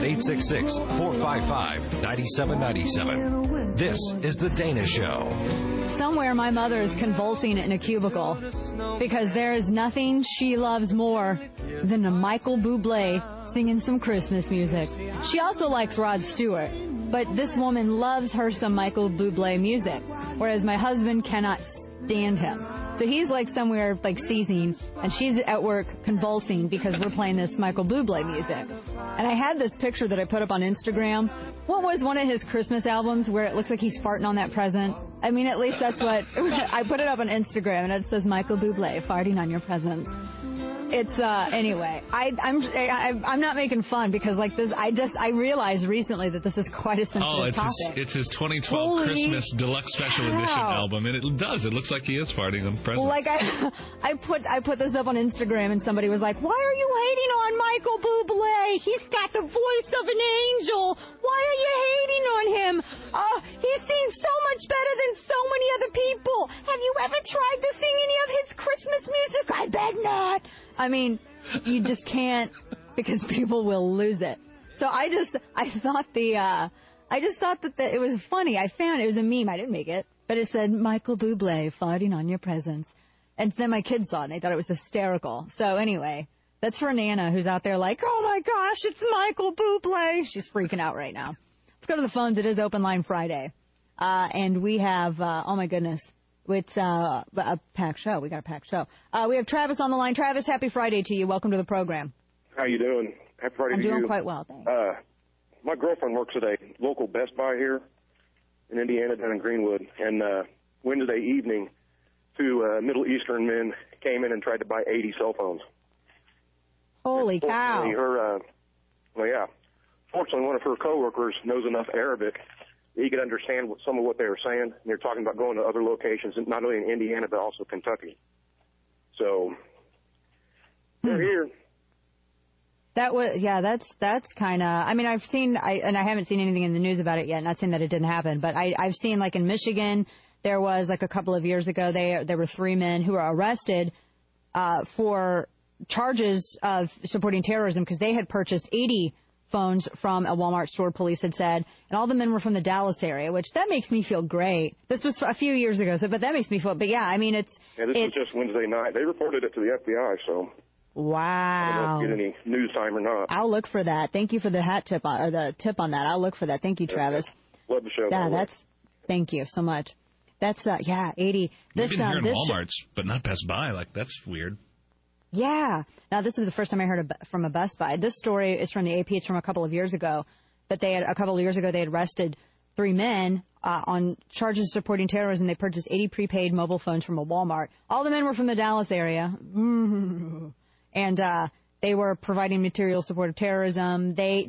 866-455-9797. This is The Dana Show. Somewhere my mother is convulsing in a cubicle because there is nothing she loves more than a Michael Bublé singing some Christmas music. She also likes Rod Stewart, but this woman loves her some Michael Bublé music, whereas my husband cannot stand him. So he's like somewhere like seizing, and she's at work convulsing because we're playing this Michael Bublé music. And I had this picture that I put up on Instagram. What was one of his Christmas albums where it looks like he's farting on that present? I mean, at least that's what I put it up on Instagram, and it says Michael Bublé farting on your present. It's anyway. I'm not making fun because like this. I realized recently that this is quite a sensitive topic. It's his 2012 Christmas Deluxe Special Edition album, and it does. It looks like he is farting on presents. Like I put this up on Instagram, and somebody was like, "Why are you hating on Michael Bublé? He's got the voice of an angel. Why are you hating on him? He sings so much better than so many other people. Have you ever tried to sing any of I mean, you just can't because people will lose it. So I thought that it was funny. I found it was a meme. I didn't make it, but it said Michael Bublé farting on your presents. And then my kids saw it and they thought it was hysterical. So anyway, that's for Nana who's out there like, oh my gosh, it's Michael Bublé. She's freaking out right now. Let's go to the phones. It is Open Line Friday. And we have, oh my goodness, it's a packed show. We got a packed show. We have Travis on the line. Travis, happy Friday to you. Welcome to the program. How you doing? Happy Friday I'm to you. doing quite well, thanks. My girlfriend works at a local Best Buy here in Indiana, down in Greenwood. And Wednesday evening, two Middle Eastern men came in and tried to buy 80 cell phones. Holy cow. Fortunately, one of her coworkers knows enough Arabic that he could understand some of what they were saying. And they're talking about going to other locations, not only in Indiana, but also Kentucky. So, they're here. That's kind of, I mean, I haven't seen anything in the news about it yet, not saying that it didn't happen, but I've seen, like, in Michigan, there was, like, a couple of years ago, there were 3 men who were arrested for charges of supporting terrorism because they had purchased 80 phones from a Walmart store, police had said, and all the men were from the Dallas area, which that makes me feel great. This was a few years ago, but that makes me feel, but yeah, I mean, this was just Wednesday night. They reported it to the FBI, so. Wow. I don't know if you get any news time or not. I'll look for that. Thank you for the tip on that. I'll look for that. Thank you, Travis. Love the show. Yeah, thank you so much. That's, 80. We've been hearing Walmarts, but not Best Buy. Like, that's weird. Yeah. Now, this is the first time I heard from a Best Buy. This story is from the AP. It's from a couple of years ago. But they had arrested 3 men on charges of supporting terrorism. They purchased 80 prepaid mobile phones from a Walmart. All the men were from the Dallas area. And they were providing material support of terrorism. They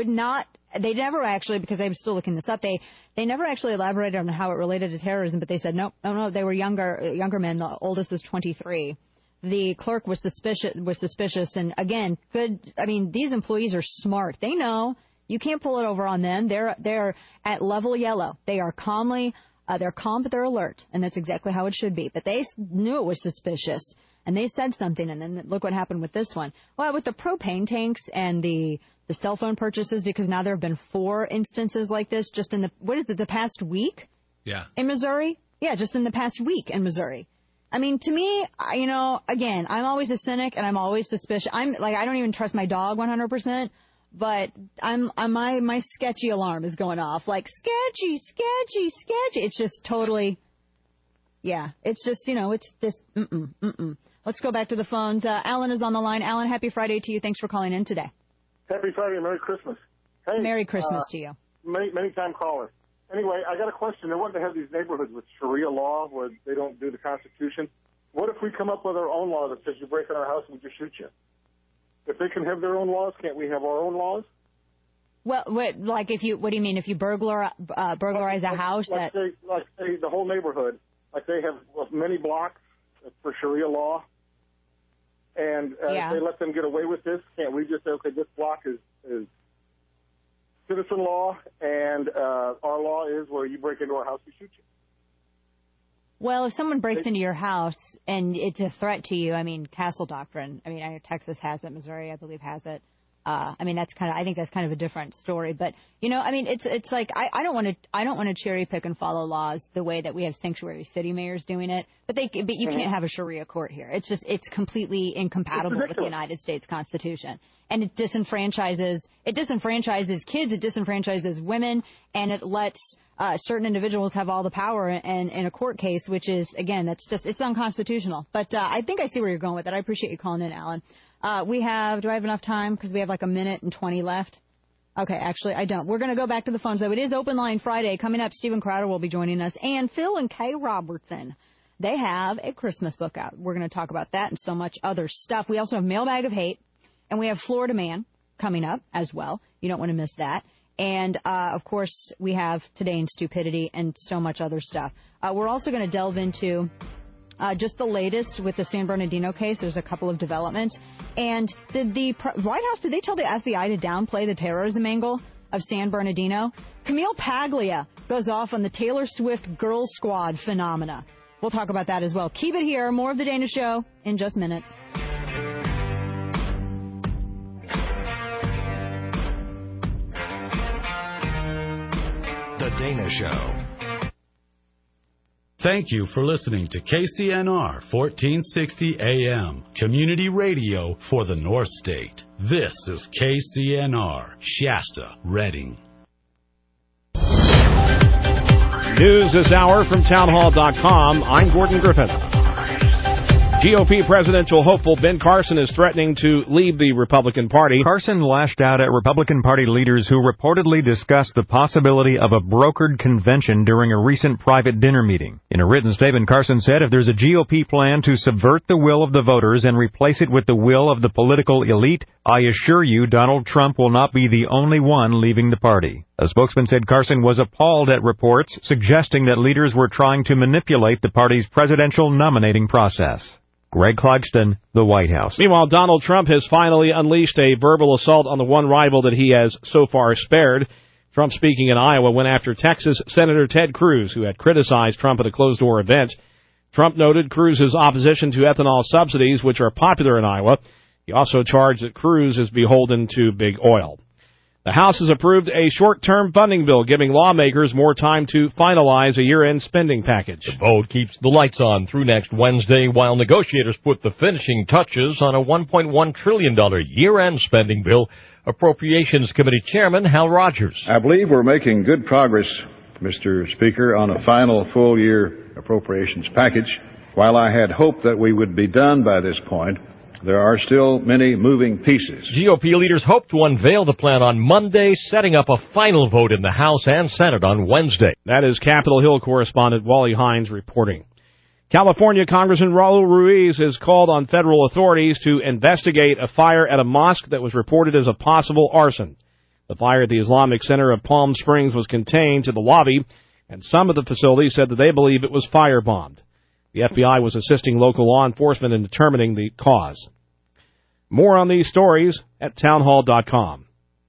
never actually, because I was still looking this up, they never actually elaborated on how it related to terrorism, but they said, no, they were younger men. The oldest is 23. The clerk was suspicious, and again, these employees are smart. They know you can't pull it over on them. They're at level yellow. They are they're calm, but they're alert, and that's exactly how it should be. But they knew it was suspicious, and they said something, and then look what happened with this one. Well, with the propane tanks and the cell phone purchases, because now there have been 4 instances like this just in the past week? Yeah. In Missouri? Yeah, just in the past week in Missouri. I mean, to me, again, I'm always a cynic and I'm always suspicious. I don't even trust my dog 100%, but my sketchy alarm is going off. Like, sketchy. It's just totally, yeah, it's just, it's this, Let's go back to the phones. Alan is on the line. Alan, happy Friday to you. Thanks for calling in today. Happy Friday and Merry Christmas. Hey, Merry Christmas to you. Many time caller. Anyway, I got a question. They want to have these neighborhoods with Sharia law where they don't do the Constitution. What if we come up with our own law that says you break in our house and we just shoot you? If they can have their own laws, can't we have our own laws? Well, what do you mean? If you burglarize a house? Say the whole neighborhood, like they have many blocks for Sharia law, and they let them get away with this. Can't we just say, okay, this block is citizen law, and our law is where you break into our house, we shoot you? Well, if someone breaks into your house and it's a threat to you, Castle Doctrine. I know Texas has it, Missouri, I believe, has it. I think that's kind of a different story. But it's like I don't want to cherry pick and follow laws the way that we have sanctuary city mayors doing it. But you can't have a Sharia court here. It's completely incompatible with the United States Constitution, and it disenfranchises kids, it disenfranchises women, and it lets certain individuals have all the power in a court case, which is, again, it's unconstitutional. But I think I see where you're going with it. I appreciate you calling in, Alan. Do I have enough time? Because we have like a minute and 20 left. Okay, actually, I don't. We're going to go back to the phones, though. It is Open Line Friday. Coming up, Steven Crowder will be joining us, and Phil and Kay Robertson. They have a Christmas book out. We're going to talk about that and so much other stuff. We also have Mailbag of Hate, and we have Florida Man coming up as well. You don't want to miss that. And, of course, we have Today in Stupidity and so much other stuff. We're also going to delve into just the latest with the San Bernardino case. There's a couple of developments. And did the White House, did they tell the FBI to downplay the terrorism angle of San Bernardino? Camille Paglia goes off on the Taylor Swift Girl Squad phenomena. We'll talk about that as well. Keep it here. More of The Dana Show in just minutes. The Dana Show. Thank you for listening to KCNR 1460 AM, community radio for the North State. This is KCNR, Shasta, Reading. News this hour from townhall.com. I'm Gordon Griffin. GOP presidential hopeful Ben Carson is threatening to leave the Republican Party. Carson lashed out at Republican Party leaders who reportedly discussed the possibility of a brokered convention during a recent private dinner meeting. In a written statement, Carson said if there's a GOP plan to subvert the will of the voters and replace it with the will of the political elite, I assure you Donald Trump will not be the only one leaving the party. A spokesman said Carson was appalled at reports suggesting that leaders were trying to manipulate the party's presidential nominating process. Greg Clugston, the White House. Meanwhile, Donald Trump has finally unleashed a verbal assault on the one rival that he has so far spared. Trump, speaking in Iowa, went after Texas Senator Ted Cruz, who had criticized Trump at a closed-door event. Trump noted Cruz's opposition to ethanol subsidies, which are popular in Iowa. He also charged that Cruz is beholden to big oil. The House has approved a short-term funding bill, giving lawmakers more time to finalize a year-end spending package. The vote keeps the lights on through next Wednesday while negotiators put the finishing touches on a $1.1 trillion year-end spending bill. Appropriations Committee Chairman Hal Rogers. I believe we're making good progress, Mr. Speaker, on a final full-year appropriations package. While I had hoped that we would be done by this point, there are still many moving pieces. GOP leaders hope to unveil the plan on Monday, setting up a final vote in the House and Senate on Wednesday. That is Capitol Hill correspondent Wally Hines reporting. California Congressman Raul Ruiz has called on federal authorities to investigate a fire at a mosque that was reported as a possible arson. The fire at the Islamic Center of Palm Springs was contained to the lobby, and some of the facilities said that they believe it was firebombed. The FBI was assisting local law enforcement in determining the cause. More on these stories at townhall.com.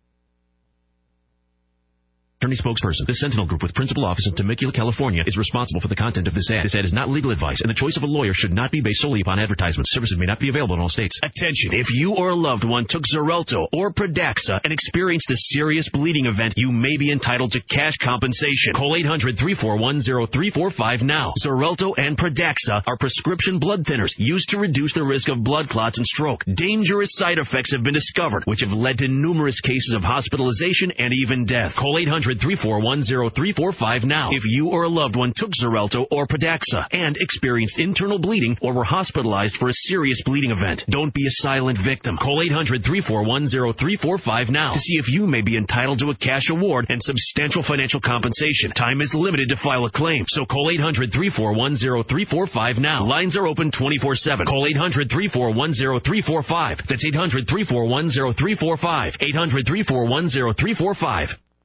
Attorney spokesperson. The Sentinel Group with principal office in Temecula, California is responsible for the content of this ad. This ad is not legal advice, and the choice of a lawyer should not be based solely upon advertisements. Services may not be available in all states. Attention! If you or a loved one took Xarelto or Pradaxa and experienced a serious bleeding event, you may be entitled to cash compensation. Call 800-341-0345 now. Xarelto and Pradaxa are prescription blood thinners used to reduce the risk of blood clots and stroke. Dangerous side effects have been discovered, which have led to numerous cases of hospitalization and even death. Call 800-341-0345 now. If you or a loved one took Xarelto or Pradaxa and experienced internal bleeding or were hospitalized for a serious bleeding event, don't be a silent victim. Call 800-341-0345 now to see if you may be entitled to a cash award and substantial financial compensation. Time is limited to file a claim, so call 800-341-0345 now. Lines are open 24/7. Call 800-341-0345. That's 800-341-0345. 800-341-0345.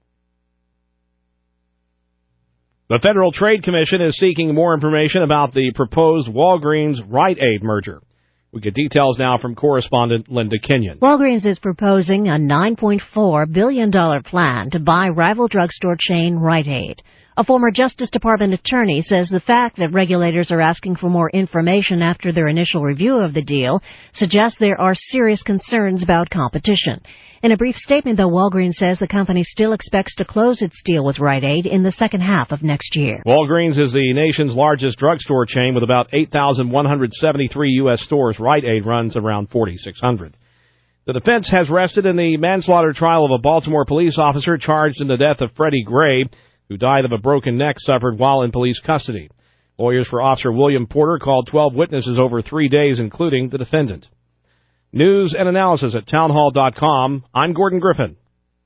The Federal Trade Commission is seeking more information about the proposed Walgreens-Rite Aid merger. We get details now from correspondent Linda Kenyon. Walgreens is proposing a $9.4 billion plan to buy rival drugstore chain Rite Aid. A former Justice Department attorney says the fact that regulators are asking for more information after their initial review of the deal suggests there are serious concerns about competition. In a brief statement, though, Walgreens says the company still expects to close its deal with Rite Aid in the second half of next year. Walgreens is the nation's largest drugstore chain with about 8,173 U.S. stores. Rite Aid runs around 4,600. The defense has rested in the manslaughter trial of a Baltimore police officer charged in the death of Freddie Gray, who died of a broken neck suffered while in police custody. Lawyers for Officer William Porter called 12 witnesses over 3 days, including the defendant. News and analysis at townhall.com. I'm Gordon Griffin.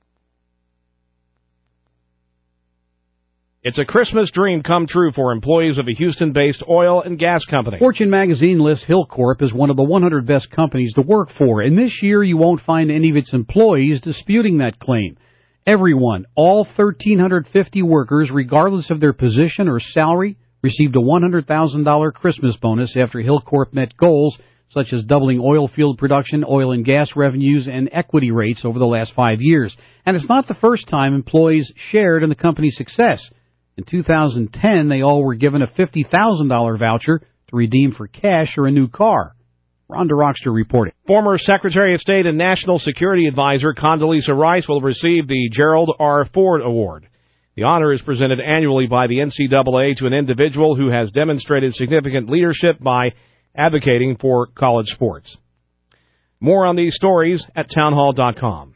It's a Christmas dream come true for employees of a Houston-based oil and gas company. Fortune magazine lists Hilcorp as one of the 100 best companies to work for, and this year you won't find any of its employees disputing that claim. Everyone, all 1,350 workers, regardless of their position or salary, received a $100,000 Christmas bonus after Hilcorp met goals such as doubling oil field production, oil and gas revenues, and equity rates over the last 5 years. And it's not the first time employees shared in the company's success. In 2010, they all were given a $50,000 voucher to redeem for cash or a new car. Rhonda Rockster reporting. Former Secretary of State and National Security Advisor Condoleezza Rice will receive the Gerald R. Ford Award. The honor is presented annually by the NCAA to an individual who has demonstrated significant leadership by advocating for college sports. More on these stories at townhall.com.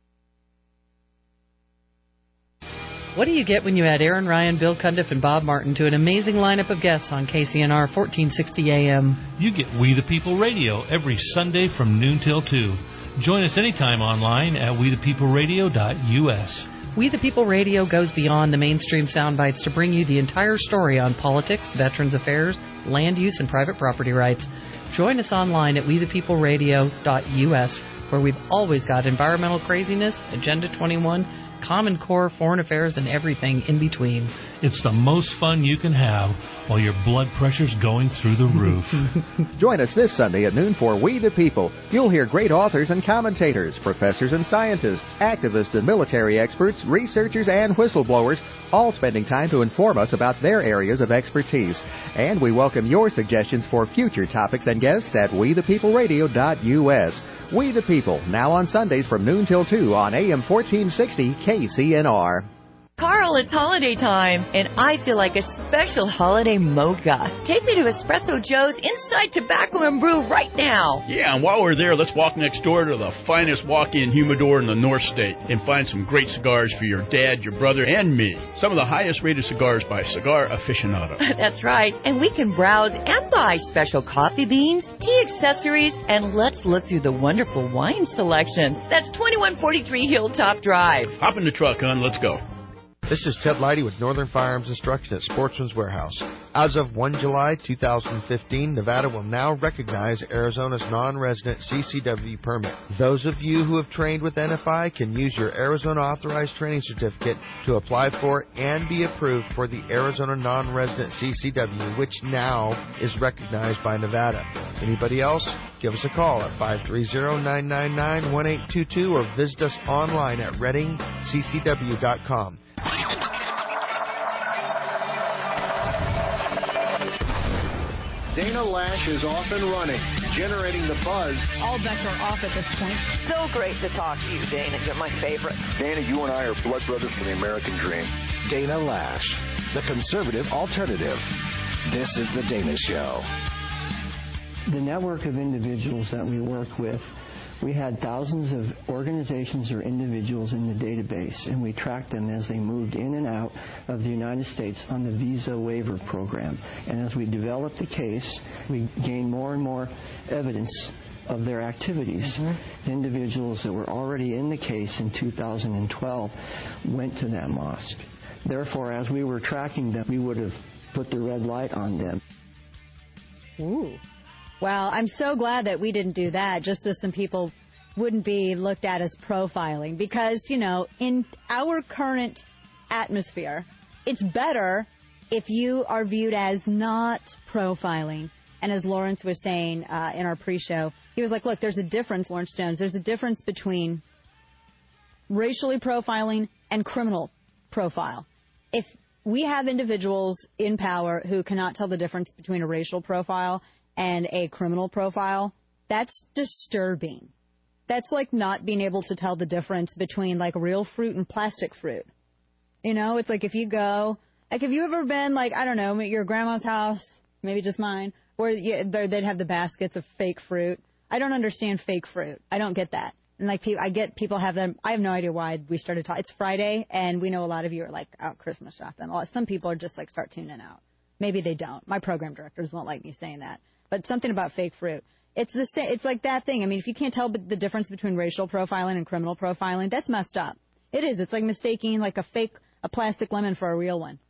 What do you get when you add Aaron Ryan, Bill Cundiff, and Bob Martin to an amazing lineup of guests on KCNR 1460 AM? You get We the People Radio every Sunday from noon till 2. Join us anytime online at wethepeopleradio.us. We the People Radio goes beyond the mainstream sound bites to bring you the entire story on politics, veterans affairs, land use, and private property rights. Join us online at wethepeopleradio.us, where we've always got environmental craziness, Agenda 21, Common Core, foreign affairs, and everything in between. It's the most fun you can have while your blood pressure's going through the roof. Join us this Sunday at noon for We the People. You'll hear great authors and commentators, professors and scientists, activists and military experts, researchers and whistleblowers, all spending time to inform us about their areas of expertise. And we welcome your suggestions for future topics and guests at wethepeopleradio.us. We the People, now on Sundays from noon till 2 on AM 1460 KCNR. Carl, it's holiday time, and I feel like a special holiday mocha. Take me to Espresso Joe's Inside Tobacco and Brew right now. Yeah, and while we're there, let's walk next door to the finest walk-in humidor in the North State and find some great cigars for your dad, your brother, and me. Some of the highest-rated cigars by Cigar Aficionado. That's right, and we can browse and buy special coffee beans, tea accessories, and let's look through the wonderful wine selection. That's 2143 Hilltop Drive. Hop in the truck, hon. Let's go. This is Ted Leidy with Northern Firearms Instruction at Sportsman's Warehouse. As of 1 July 2015, Nevada will now recognize Arizona's non-resident CCW permit. Those of you who have trained with NFI can use your Arizona Authorized Training Certificate to apply for and be approved for the Arizona non-resident CCW, which now is recognized by Nevada. Anybody else? Give us a call at 530-999-1822 or visit us online at reddingccw.com. Dana Lash is off and running, generating the buzz. All bets are off at this point. So great to talk to you, Dana. You're my favorite. Dana, you and I are blood brothers for the American dream. Dana Lash, the conservative alternative. This is The Dana Show. The network of individuals that we worked with, we had thousands of organizations or individuals in the database, and we tracked them as they moved in and out of the United States on the visa waiver program. And as we developed the case, we gained more and more evidence of their activities. The individuals that were already in the case in 2012 went to that mosque. Therefore, as we were tracking them, we would have put the red light on them. Ooh. Well, I'm so glad that we didn't do that, just so some people wouldn't be looked at as profiling. Because, you know, in our current atmosphere, it's better if you are viewed as not profiling. And as Lawrence was saying in our pre-show, he was like, look, there's a difference, Lawrence Jones, there's a difference between racially profiling and criminal profile. If we have individuals in power who cannot tell the difference between a racial profile and a criminal profile, that's disturbing. That's like not being able to tell the difference between like real fruit and plastic fruit. You know, it's like if you go, like if you ever been like, I don't know, at your grandma's house, maybe just mine, where they'd have the baskets of fake fruit. I don't understand fake fruit. I don't get that. And like I get people have them. I have no idea why we started talking. It's Friday, and we know a lot of you are like out Christmas shopping. Some people are just like start tuning out. Maybe they don't. My program directors won't like me saying that. But something about fake fruit. It's the same. It's like that thing. I mean, if you can't tell the difference between racial profiling and criminal profiling, that's messed up. It is. It's like mistaking like a plastic lemon for a real one.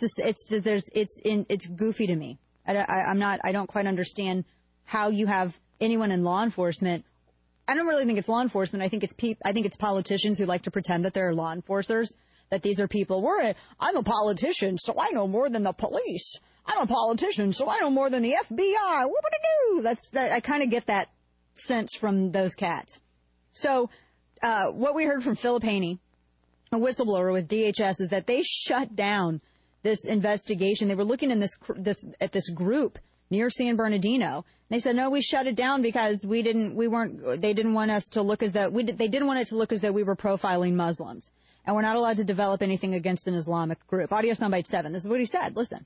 It's goofy to me. I don't quite understand how you have anyone in law enforcement. I don't really think it's law enforcement. I think it's politicians who like to pretend that they're law enforcers. That these are people. I'm a politician, so I know more than the police. I'm a politician, so I know more than the FBI. Whoop-a-doo. I kind of get that sense from those cats. So what we heard from Philip Haney, a whistleblower with DHS, is that they shut down this investigation. They were looking in at this group near San Bernardino. They said, no, we shut it down because they didn't want us to look as though they didn't want it to look as though we were profiling Muslims. and we're not allowed to develop anything against an Islamic group. Audio soundbite 7. This is what he said. Listen.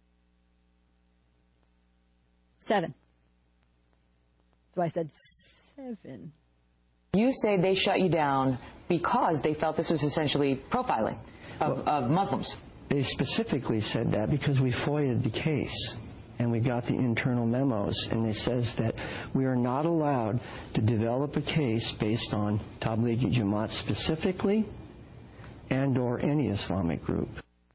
7. So I said 7. You say they shut you down because they felt this was essentially profiling of Muslims. They specifically said that because we FOIA'd the case and we got the internal memos, and it says that we are not allowed to develop a case based on Tablighi Jamaat specifically and or any Islamic group.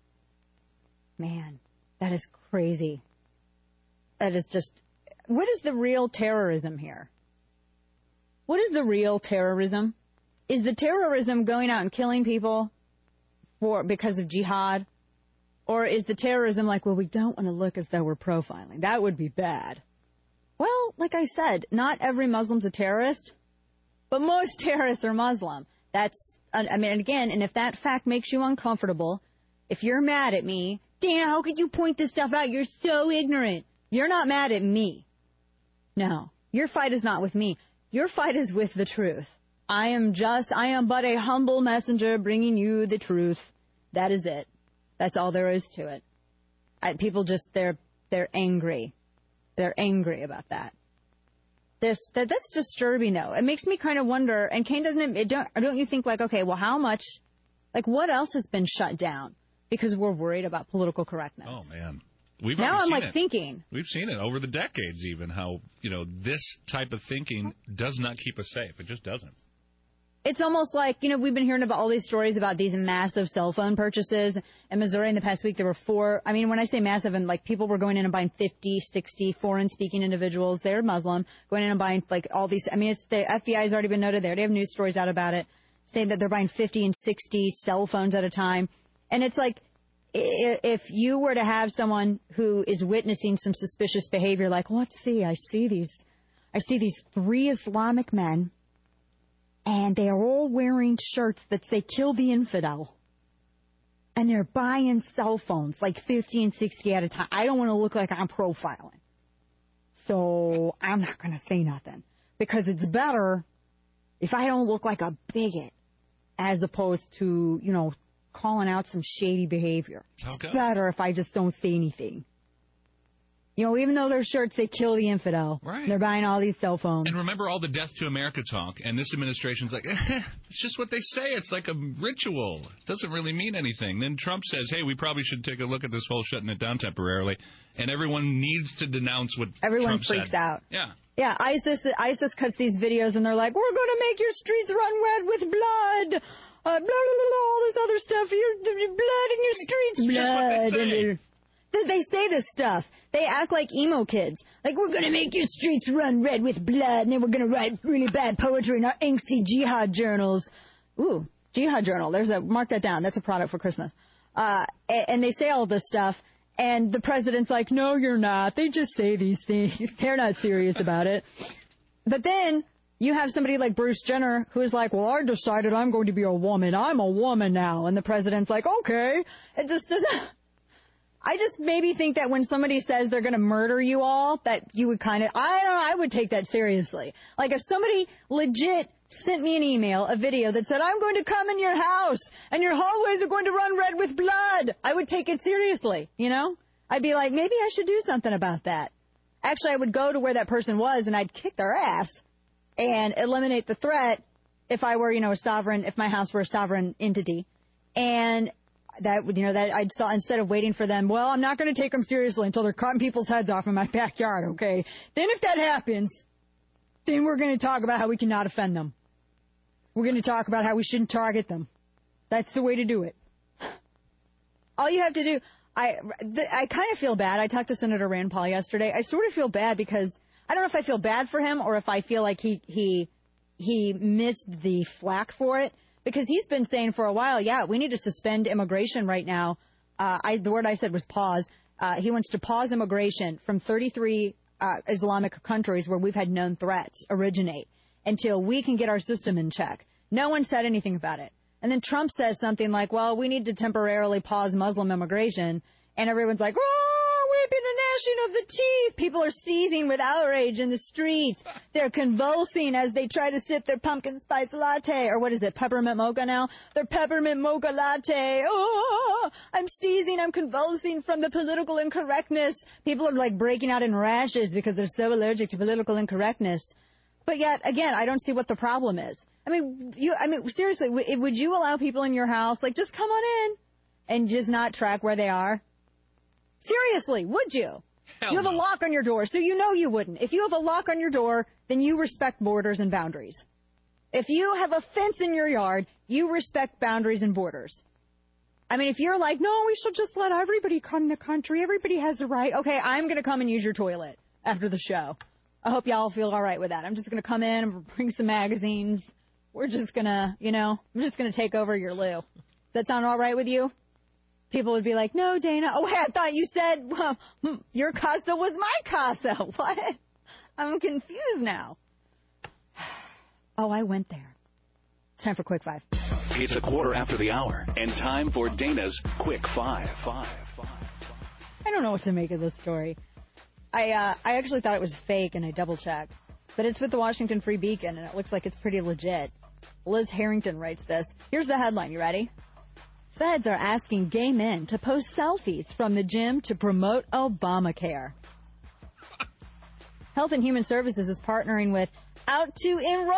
Man, that is crazy. That is just... What is the real terrorism here? What is the real terrorism? Is the terrorism going out and killing people because of jihad? Or is the terrorism like, well, we don't want to look as though we're profiling? That would be bad. Well, like I said, not every Muslim's a terrorist, but most terrorists are Muslim. That's, I mean, again, and if that fact makes you uncomfortable, if you're mad at me, Dana, how could you point this stuff out? You're so ignorant. You're not mad at me. No, your fight is not with me. Your fight is with the truth. I am but a humble messenger bringing you the truth. That is it. That's all there is to it. People just, they're angry. They're angry about that. That's disturbing, though. It makes me kind of wonder, and Kane, don't you think, like, okay, well, how much, like, what else has been shut down because we're worried about political correctness? Oh, man. Now I'm like thinking. We've seen it over the decades even, how, this type of thinking does not keep us safe. It just doesn't. It's almost like, we've been hearing about all these stories about these massive cell phone purchases. In Missouri in the past week, there were 4. I mean, when I say massive, and like people were going in and buying 50, 60 foreign-speaking individuals. They're Muslim, going in and buying like all these. I mean, the FBI has already been noted there. They have news stories out about it, saying that they're buying 50 and 60 cell phones at a time. And it's like, if you were to have someone who is witnessing some suspicious behavior, like, let's see, I see these 3 Islamic men, and they are all wearing shirts that say "Kill the Infidel," and they're buying cell phones, like 50 and 60 at a time. I don't want to look like I'm profiling, so I'm not going to say nothing, because it's better if I don't look like a bigot as opposed to, calling out some shady behavior. It's better if I just don't say anything. Even though their shirts say "Kill the Infidel," right. They're buying all these cell phones. And remember all the Death to America talk, and this administration's like, it's just what they say. It's like a ritual. It doesn't really mean anything. Then Trump says, hey, we probably should take a look at this whole shutting it down temporarily, and everyone needs to denounce what everyone Trump freaks said. out. Yeah. Yeah, ISIS cuts these videos, and they're like, we're going to make your streets run red with blood. Blah, blah, blah, all this other stuff. Blood in your streets. Blood. They say this stuff. They act like emo kids. Like, we're going to make your streets run red with blood, and then we're going to write really bad poetry in our angsty jihad journals. Ooh, jihad journal. Mark that down. That's a product for Christmas. And they say all this stuff, and the president's like, no, you're not. They just say these things. They're not serious about it. But then you have somebody like Bruce Jenner who's like, well, I decided I'm going to be a woman. I'm a woman now. And the president's like, okay. It just doesn't... I just maybe think that when somebody says they're going to murder you all, that you would kind of, I would take that seriously. Like if somebody legit sent me an email, a video that said, I'm going to come in your house and your hallways are going to run red with blood, I would take it seriously, I'd be like, maybe I should do something about that. Actually, I would go to where that person was and I'd kick their ass and eliminate the threat if I were, if my house were a sovereign entity. And that would, that I'd saw, instead of waiting for them, well, I'm not going to take them seriously until they're cutting people's heads off in my backyard, okay? Then if that happens, then we're going to talk about how we cannot offend them. We're going to talk about how we shouldn't target them. That's the way to do it. All you have to do, I kind of feel bad. I talked to Senator Rand Paul yesterday. I sort of feel bad because I don't know if I feel bad for him or if I feel like he missed the flack for it. Because he's been saying for a while, yeah, we need to suspend immigration right now. The word I said was pause. He wants to pause immigration from 33 Islamic countries where we've had known threats originate until we can get our system in check. No one said anything about it. And then Trump says something like, well, we need to temporarily pause Muslim immigration. And everyone's like, oh, we've been a gnashing of the teeth. People are seething with outrage in the streets. They're convulsing as they try to sip their pumpkin spice latte. Or what is it, peppermint mocha now? Their peppermint mocha latte. Oh, I'm seething, I'm convulsing from the political incorrectness. People are like breaking out in rashes because they're so allergic to political incorrectness. But yet, again, I don't see what the problem is. I mean, seriously, would you allow people in your house, like, just come on in and just not track where they are? Seriously, would you? Hell you have no. a lock on your door, so you know you wouldn't. If you have a lock on your door, then you respect borders and boundaries. If you have a fence in your yard, you respect boundaries and borders. I mean, if you're like, no, we should just let everybody come in the country, everybody has a right. Okay, I'm going to come and use your toilet after the show. I hope y'all feel all right with that. I'm just going to come in and bring some magazines. We're just going to, I'm just going to take over your loo. Does that sound all right with you? People would be like, no, Dana. Oh, hey, I thought you said, well, your casa was my casa. What? I'm confused now. Oh, I went there. It's time for Quick Five. It's a quarter after the hour, and time for Dana's Quick Five. I don't know what to make of this story. I actually thought it was fake, and I double-checked. But it's with the Washington Free Beacon, and it looks like it's pretty legit. Liz Harrington writes this. Here's the headline. You ready? Feds are asking gay men to post selfies from the gym to promote Obamacare. Health and Human Services is partnering with Out to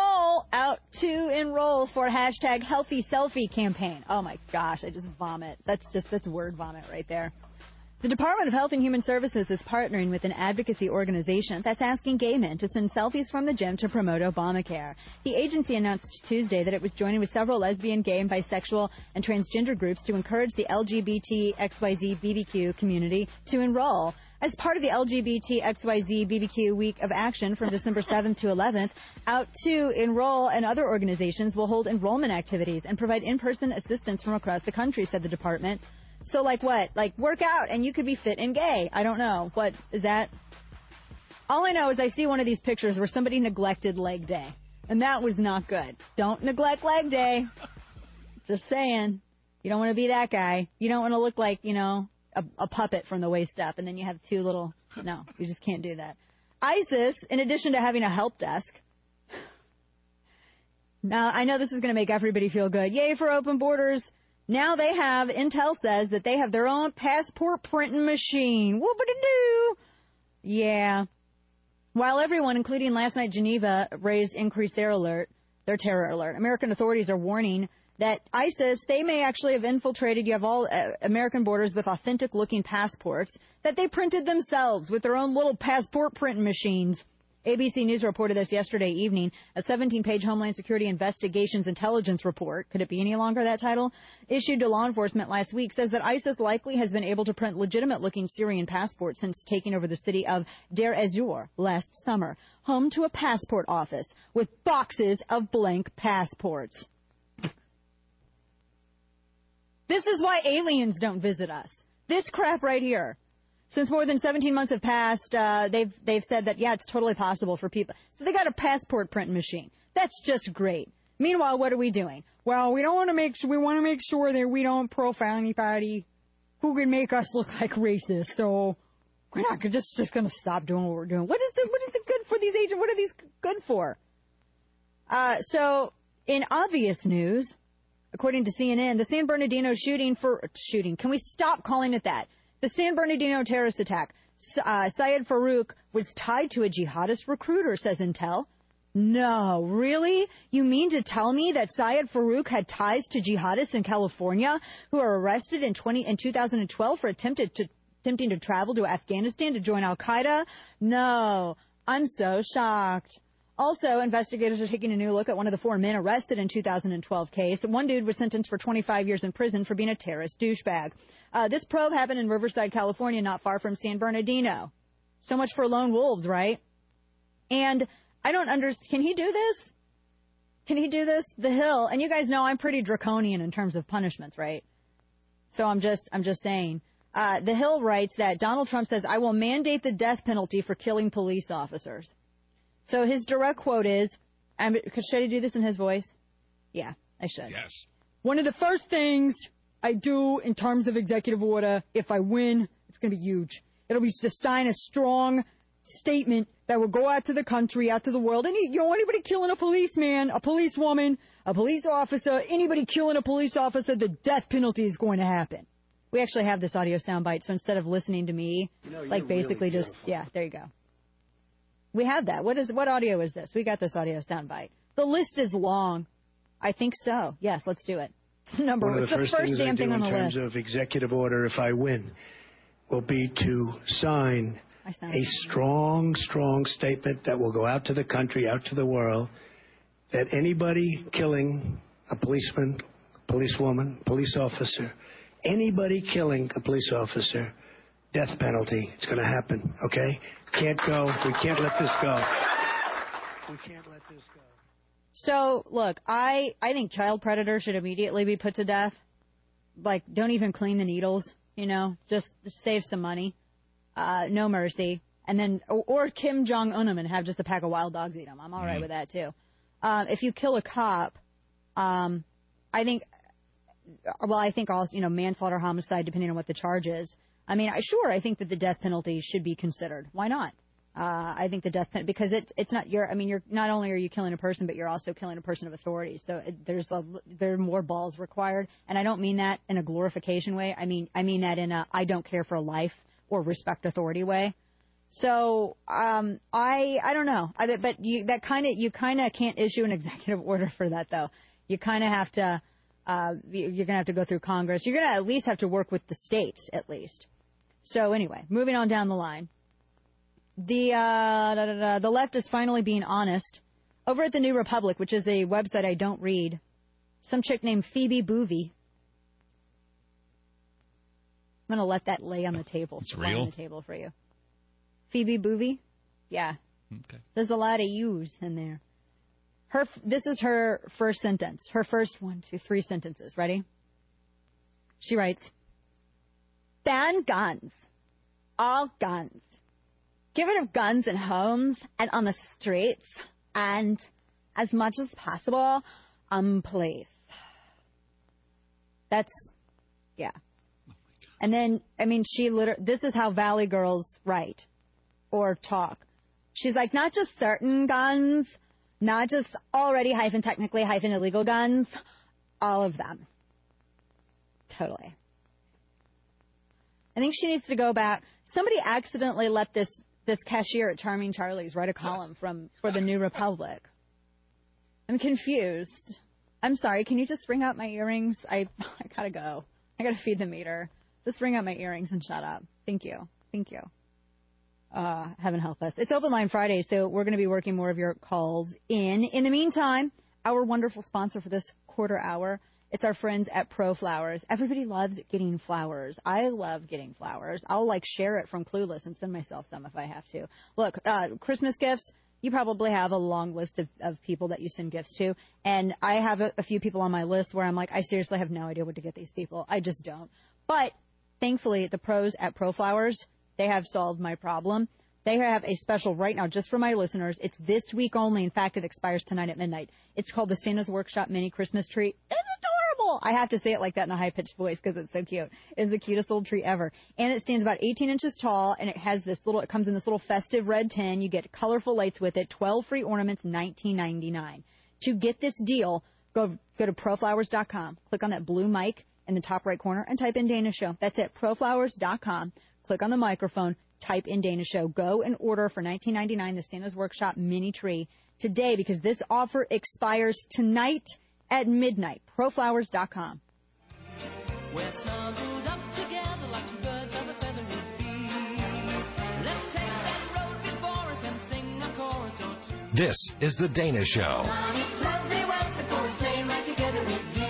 Enroll for hashtag Healthy Selfie campaign. Oh my gosh, I just vomit. That's word vomit right there. The Department of Health and Human Services is partnering with an advocacy organization that's asking gay men to send selfies from the gym to promote Obamacare. The agency announced Tuesday that it was joining with several lesbian, gay, and bisexual and transgender groups to encourage the LGBTXYZ BBQ community to enroll. As part of the LGBTXYZ BBQ Week of Action from December 7th to 11th, Out to Enroll and other organizations will hold enrollment activities and provide in-person assistance from across the country, said the department. So, like what? Like, work out and you could be fit and gay. I don't know. What is that? All I know is I see one of these pictures where somebody neglected leg day. And that was not good. Don't neglect leg day. Just saying. You don't want to be that guy. You don't want to look like, a puppet from the waist up. And then you have two little... No, you just can't do that. ISIS, in addition to having a help desk... Now, I know this is going to make everybody feel good. Yay for open borders. Now they have, Intel says that they have their own passport printing machine. Whoop-a-doo! Yeah. While everyone, including last night Geneva, increased their terror alert, American authorities are warning that ISIS, they may actually have infiltrated, you have all American borders with authentic-looking passports that they printed themselves with their own little passport printing machines. ABC News reported this yesterday evening. A 17-page Homeland Security Investigations Intelligence report, could it be any longer, that title, issued to law enforcement last week, says that ISIS likely has been able to print legitimate-looking Syrian passports since taking over the city of Deir ez-Zor last summer, home to a passport office with boxes of blank passports. This is why aliens don't visit us. This crap right here. Since more than 17 months have passed, they've said that, yeah, it's totally possible for people. So they got a passport printing machine. That's just great. Meanwhile, what are we doing? Well, we want to make sure that we don't profile anybody who can make us look like racists. So we're not just going to stop doing what we're doing. What is it good for these agents? What are these good for? So in obvious news, according to CNN, the San Bernardino shooting. Can we stop calling it that? The San Bernardino terrorist attack. Syed Farouk was tied to a jihadist recruiter, says Intel. No, really? You mean to tell me that Syed Farouk had ties to jihadists in California who were arrested in 2012 for attempting to travel to Afghanistan to join Al-Qaeda? No, I'm so shocked. Also, investigators are taking a new look at one of the 4 men arrested in 2012 case. One dude was sentenced for 25 years in prison for being a terrorist douchebag. This probe happened in Riverside, California, not far from San Bernardino. So much for lone wolves, right? And I don't understand. Can he do this? Can he do this? The Hill, and you guys know I'm pretty draconian in terms of punishments, right? So I'm just saying. The Hill writes that Donald Trump says, I will mandate the death penalty for killing police officers. So his direct quote is, should I do this in his voice? Yeah, I should. Yes. One of the first things I do in terms of executive order, if I win, it's going to be huge, It'll be to sign a strong statement that will go out to the country, out to the world. Anybody killing a policeman, a policewoman, a police officer, anybody killing a police officer, the death penalty is going to happen. We actually have this audio soundbite, so instead of listening to me, basically really there you go. We have that. What audio is this? We got this audio soundbite. The list is long. I think so. Yes, let's do it. It's One of the first things I do in terms of executive order, if I win, will be to sign a strong statement that will go out to the country, out to the world, that anybody killing a policeman, policewoman, police officer, anybody killing a police officer, death penalty, it's going to happen, okay? We can't let this go. We can't let this go. So, look, I think child predators should immediately be put to death. Don't even clean the needles, just save some money. No mercy. And then, or Kim Jong-un them and have just a pack of wild dogs eat them. I'm all right with that, too. If you kill a cop, I think also, manslaughter, homicide, depending on what the charge is. I think that the death penalty should be considered. Why not? I think the death penalty, because it's not you're not only are you killing a person, but you're also killing a person of authority. So there are more balls required, and I don't mean that in a glorification way. I mean that in a I don't care for life or respect authority way. So I don't know, but you kind of can't issue an executive order for that though. You kind of have to. You're gonna have to go through Congress. You're gonna at least have to work with the states at least. So anyway, moving on down the line. The left is finally being honest. Over at the New Republic, which is a website I don't read, some chick named Phoebe Boovie. I'm going to let that lay on the table. It's real? On the table for you. Phoebe Boovie? Yeah. Okay. There's a lot of U's in there. This is her first sentence. Her first 3 sentences. Ready? She writes, ban guns. All guns. Get rid of guns in homes and on the streets and as much as possible on police. That's, yeah. And then, this is how Valley girls write or talk. She's like, not just certain guns, not just already technically illegal guns, all of them. Totally. I think she needs to go back. Somebody accidentally let this cashier at Charming Charlie's write a column for the New Republic. I'm confused. I'm sorry. Can you just ring out my earrings? I gotta go. I gotta feed the meter. Just ring out my earrings and shut up. Thank you. Heaven help us. It's Open Line Friday, so we're going to be working more of your calls in. In the meantime, our wonderful sponsor for this quarter hour, it's our friends at Pro Flowers. Everybody loves getting flowers. I love getting flowers. I'll share it from Clueless and send myself some if I have to. Look, Christmas gifts, you probably have a long list of people that you send gifts to. And I have a few people on my list where I'm like, I seriously have no idea what to get these people. I just don't. But thankfully, the pros at Pro Flowers, they have solved my problem. They have a special right now just for my listeners. It's this week only. In fact, it expires tonight at midnight. It's called the Santa's Workshop Mini Christmas Tree. It's adorable. I have to say it like that in a high-pitched voice because it's so cute. It's the cutest little tree ever. And it stands about 18 inches tall, and it comes in this little festive red tin. You get colorful lights with it, 12 free ornaments, $19.99. To get this deal, go to proflowers.com. Click on that blue mic in the top right corner and type in Dana Show. That's it, proflowers.com. Click on the microphone, type in Dana Show. Go and order for $19.99 the Santa's Workshop Mini Tree today because this offer expires tonight at midnight. Proflowers.com. We're snuggled up together like two birds of a feather would be. Let's take that road before us and sing a chorus or two. This is The Dana Show. It's lovely when the chorus playing right together with you.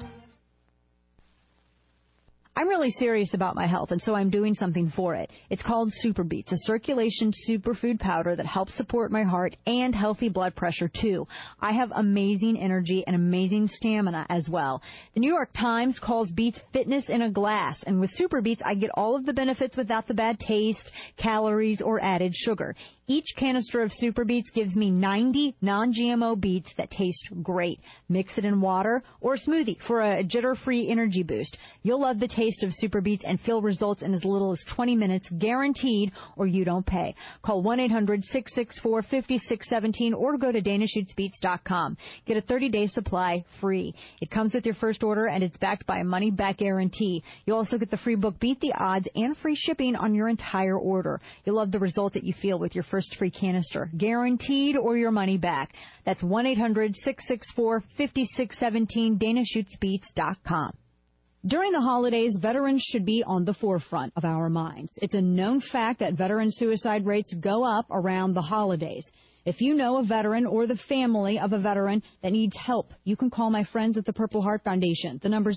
I'm really serious about my health, and so I'm doing something for it. It's called Super Beets, a circulation superfood powder that helps support my heart and healthy blood pressure, too. I have amazing energy and amazing stamina as well. The New York Times calls Beets fitness in a glass, and with Super Beets, I get all of the benefits without the bad taste, calories, or added sugar. Each canister of Super Beets gives me 90 non-GMO beets that taste great. Mix it in water or smoothie for a jitter-free energy boost. You'll love the taste of of Super Beets and feel results in as little as 20 minutes, guaranteed, or you don't pay. Call 1-800-664-5617 or go to DanishEatsBeets.com. Get a 30-day supply free. It comes with your first order, and it's backed by a money-back guarantee. You'll also get the free book Beat the Odds and free shipping on your entire order. You'll love the result that you feel with your first free canister. Guaranteed or your money back. That's 1-800-664-5617, DanishEatsBeets.com. During the holidays, veterans should be on the forefront of our minds. It's a known fact that veteran suicide rates go up around the holidays. If you know a veteran or the family of a veteran that needs help, you can call my friends at the Purple Heart Foundation. The number's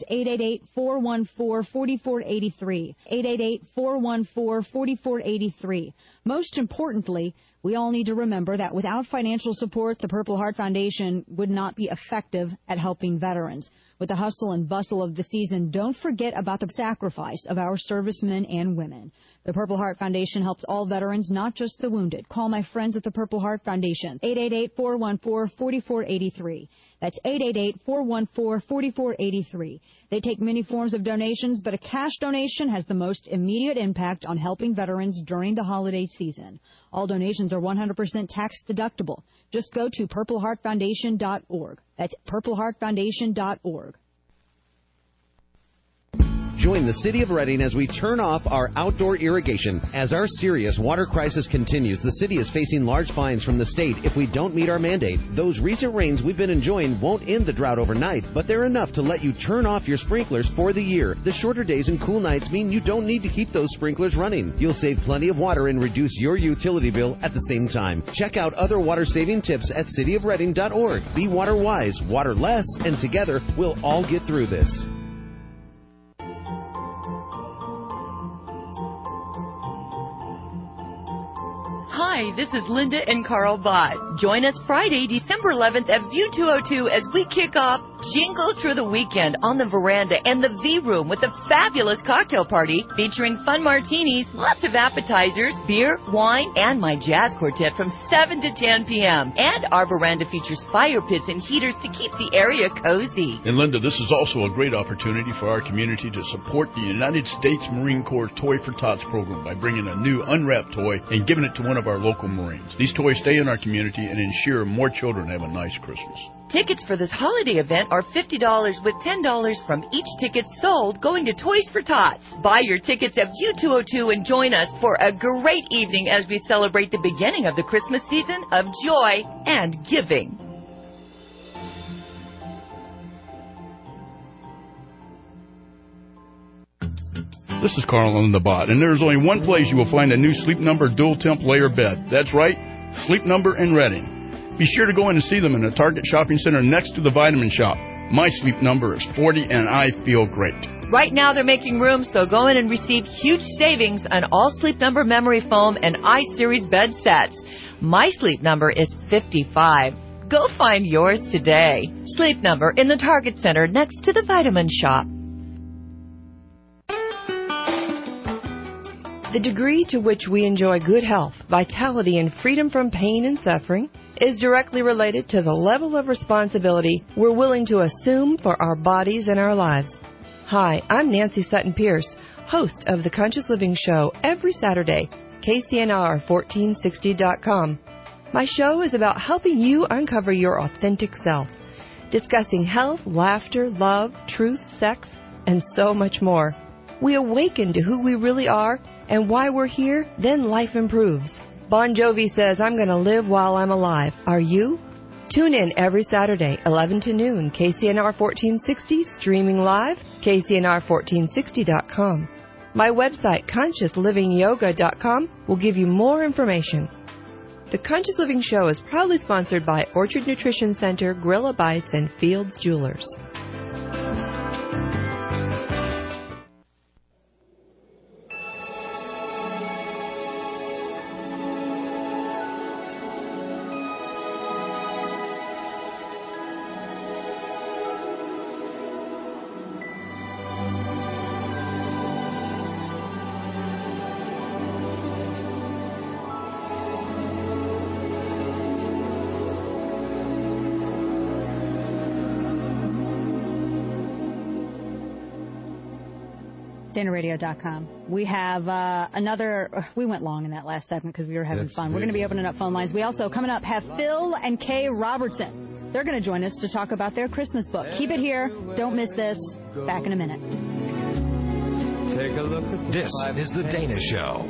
888-414-4483. 888-414-4483. Most importantly, we all need to remember that without financial support, the Purple Heart Foundation would not be effective at helping veterans. With the hustle and bustle of the season, don't forget about the sacrifice of our servicemen and women. The Purple Heart Foundation helps all veterans, not just the wounded. Call my friends at the Purple Heart Foundation, 888-414-4483. That's 888-414-4483. They take many forms of donations, but a cash donation has the most immediate impact on helping veterans during the holiday season. All donations are 100% tax deductible. Just go to purpleheartfoundation.org. That's purpleheartfoundation.org. Join the City of Reading as we turn off our outdoor irrigation. As our serious water crisis continues, the city is facing large fines from the state if we don't meet our mandate. Those recent rains we've been enjoying won't end the drought overnight, but they're enough to let you turn off your sprinklers for the year. The shorter days and cool nights mean you don't need to keep those sprinklers running. You'll save plenty of water and reduce your utility bill at the same time. Check out other water-saving tips at cityofreading.org. Be water wise, water less, and together we'll all get through this. Hi, this is Linda and Carl Bott. Join us Friday, December 11th at View 202 as we kick off Jingle Through the Weekend on the veranda and the V-Room with a fabulous cocktail party featuring fun martinis, lots of appetizers, beer, wine, and my jazz quartet from 7 to 10 p.m. And our veranda features fire pits and heaters to keep the area cozy. And Linda, this is also a great opportunity for our community to support the United States Marine Corps Toy for Tots program by bringing a new unwrapped toy and giving it to one of our local Marines. These toys stay in our community and ensure more children have a nice Christmas. Tickets for this holiday event are $50 with $10 from each ticket sold going to Toys for Tots. Buy your tickets at View 202 and join us for a great evening as we celebrate the beginning of the Christmas season of joy and giving. This is Carl on the Bot, and there's only one place you will find a new Sleep Number dual temp layer bed. That's right, Sleep Number in Reading. Be sure to go in and see them in the Target Shopping Center next to the Vitamin Shop. My Sleep Number is 40, and I feel great. Right now they're making room, so go in and receive huge savings on all Sleep Number memory foam and iSeries bed sets. My Sleep Number is 55. Go find yours today. Sleep Number in the Target Center next to the Vitamin Shop. The degree to which we enjoy good health, vitality, and freedom from pain and suffering is directly related to the level of responsibility we're willing to assume for our bodies and our lives. Hi, I'm Nancy Sutton Pierce, host of The Conscious Living Show every Saturday, KCNR1460.com. My show is about helping you uncover your authentic self, discussing health, laughter, love, truth, sex, and so much more. We awaken to who we really are and why we're here, then life improves. Bon Jovi says, I'm going to live while I'm alive. Are you? Tune in every Saturday, 11 to noon, KCNR 1460, streaming live, KCNR1460.com. My website, ConsciousLivingYoga.com, will give you more information. The Conscious Living Show is proudly sponsored by Orchard Nutrition Center, Gorilla Bites, and Fields Jewelers. DanaRadio.com. We have we went long in that last segment because we were having fun. We're going to be opening up phone lines. We also, coming up, have Phil and Kay Robertson. They're going to join us to talk about their Christmas book. Keep it here. Don't miss this. Back in a minute. Take a look at this is the Dana Show.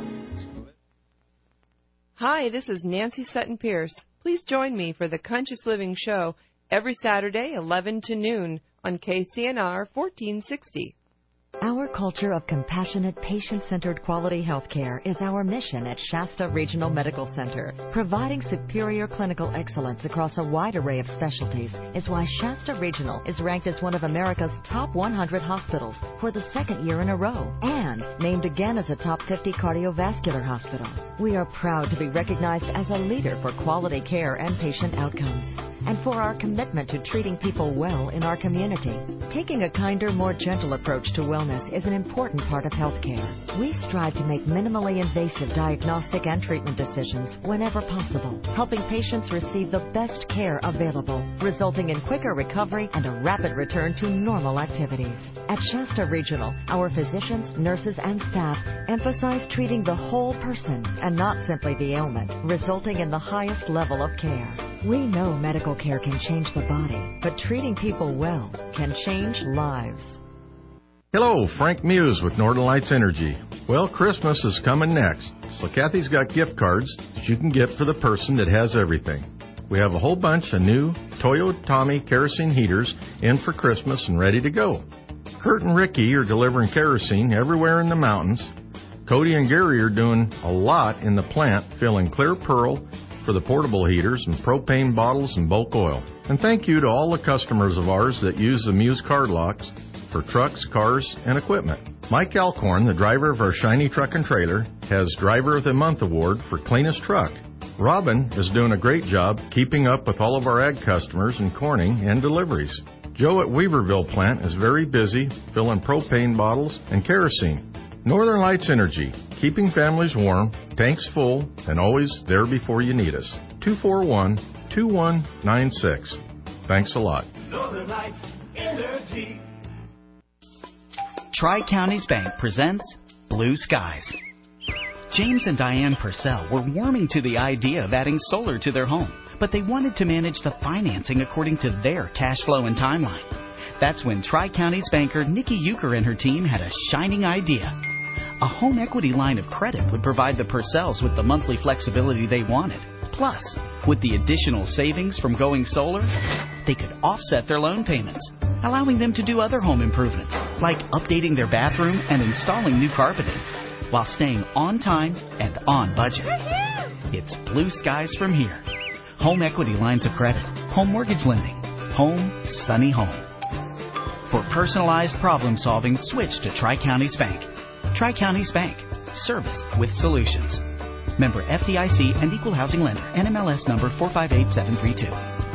Hi, this is Nancy Sutton Pierce. Please join me for the Conscious Living Show every Saturday, 11 to noon on KCNR 1460. Our culture of compassionate, patient-centered quality health care is our mission at Shasta Regional Medical Center. Providing superior clinical excellence across a wide array of specialties is why Shasta Regional is ranked as one of America's top 100 hospitals for the second year in a row and named again as a top 50 cardiovascular hospital. We are proud to be recognized as a leader for quality care and patient outcomes, and for our commitment to treating people well in our community. Taking a kinder, more gentle approach to wellness is an important part of healthcare. We strive to make minimally invasive diagnostic and treatment decisions whenever possible, helping patients receive the best care available, resulting in quicker recovery and a rapid return to normal activities. At Shasta Regional, our physicians, nurses, and staff emphasize treating the whole person and not simply the ailment, resulting in the highest level of care. We know medical care can change the body, but treating people well can change lives. Hello, Frank Muse with Northern Lights Energy. Well, Christmas is coming next, so Kathy's got gift cards that you can get for the person that has everything. We have a whole bunch of new Toyo Tommy kerosene heaters in for Christmas and ready to go. Kurt and Ricky are delivering kerosene everywhere in the mountains. Cody and Gary are doing a lot in the plant, filling clear pearl for the portable heaters and propane bottles and bulk oil. And thank you to all the customers of ours that use the Muse card locks for trucks, cars, and equipment. Mike Alcorn, the driver of our shiny truck and trailer, has Driver of the Month award for cleanest truck. Robin is doing a great job keeping up with all of our ag customers in Corning and deliveries. Joe at Weaverville plant is very busy filling propane bottles and kerosene. Northern Lights Energy, keeping families warm, tanks full, and always there before you need us. 241-2196. Thanks a lot. Northern Lights Energy. Tri-Counties Bank presents Blue Skies. James and Diane Purcell were warming to the idea of adding solar to their home, but they wanted to manage the financing according to their cash flow and timeline. That's when Tri-Counties banker Nikki Euchre and her team had a shining idea. A home equity line of credit would provide the Purcells with the monthly flexibility they wanted. Plus, with the additional savings from going solar, they could offset their loan payments, allowing them to do other home improvements, like updating their bathroom and installing new carpeting, while staying on time and on budget. It's blue skies from here. Home equity lines of credit, home mortgage lending, home, sunny home. For personalized problem solving, switch to Tri-Counties Bank. Tri-Counties Bank. Service with solutions. Member FDIC and Equal Housing Lender. NMLS number 458732.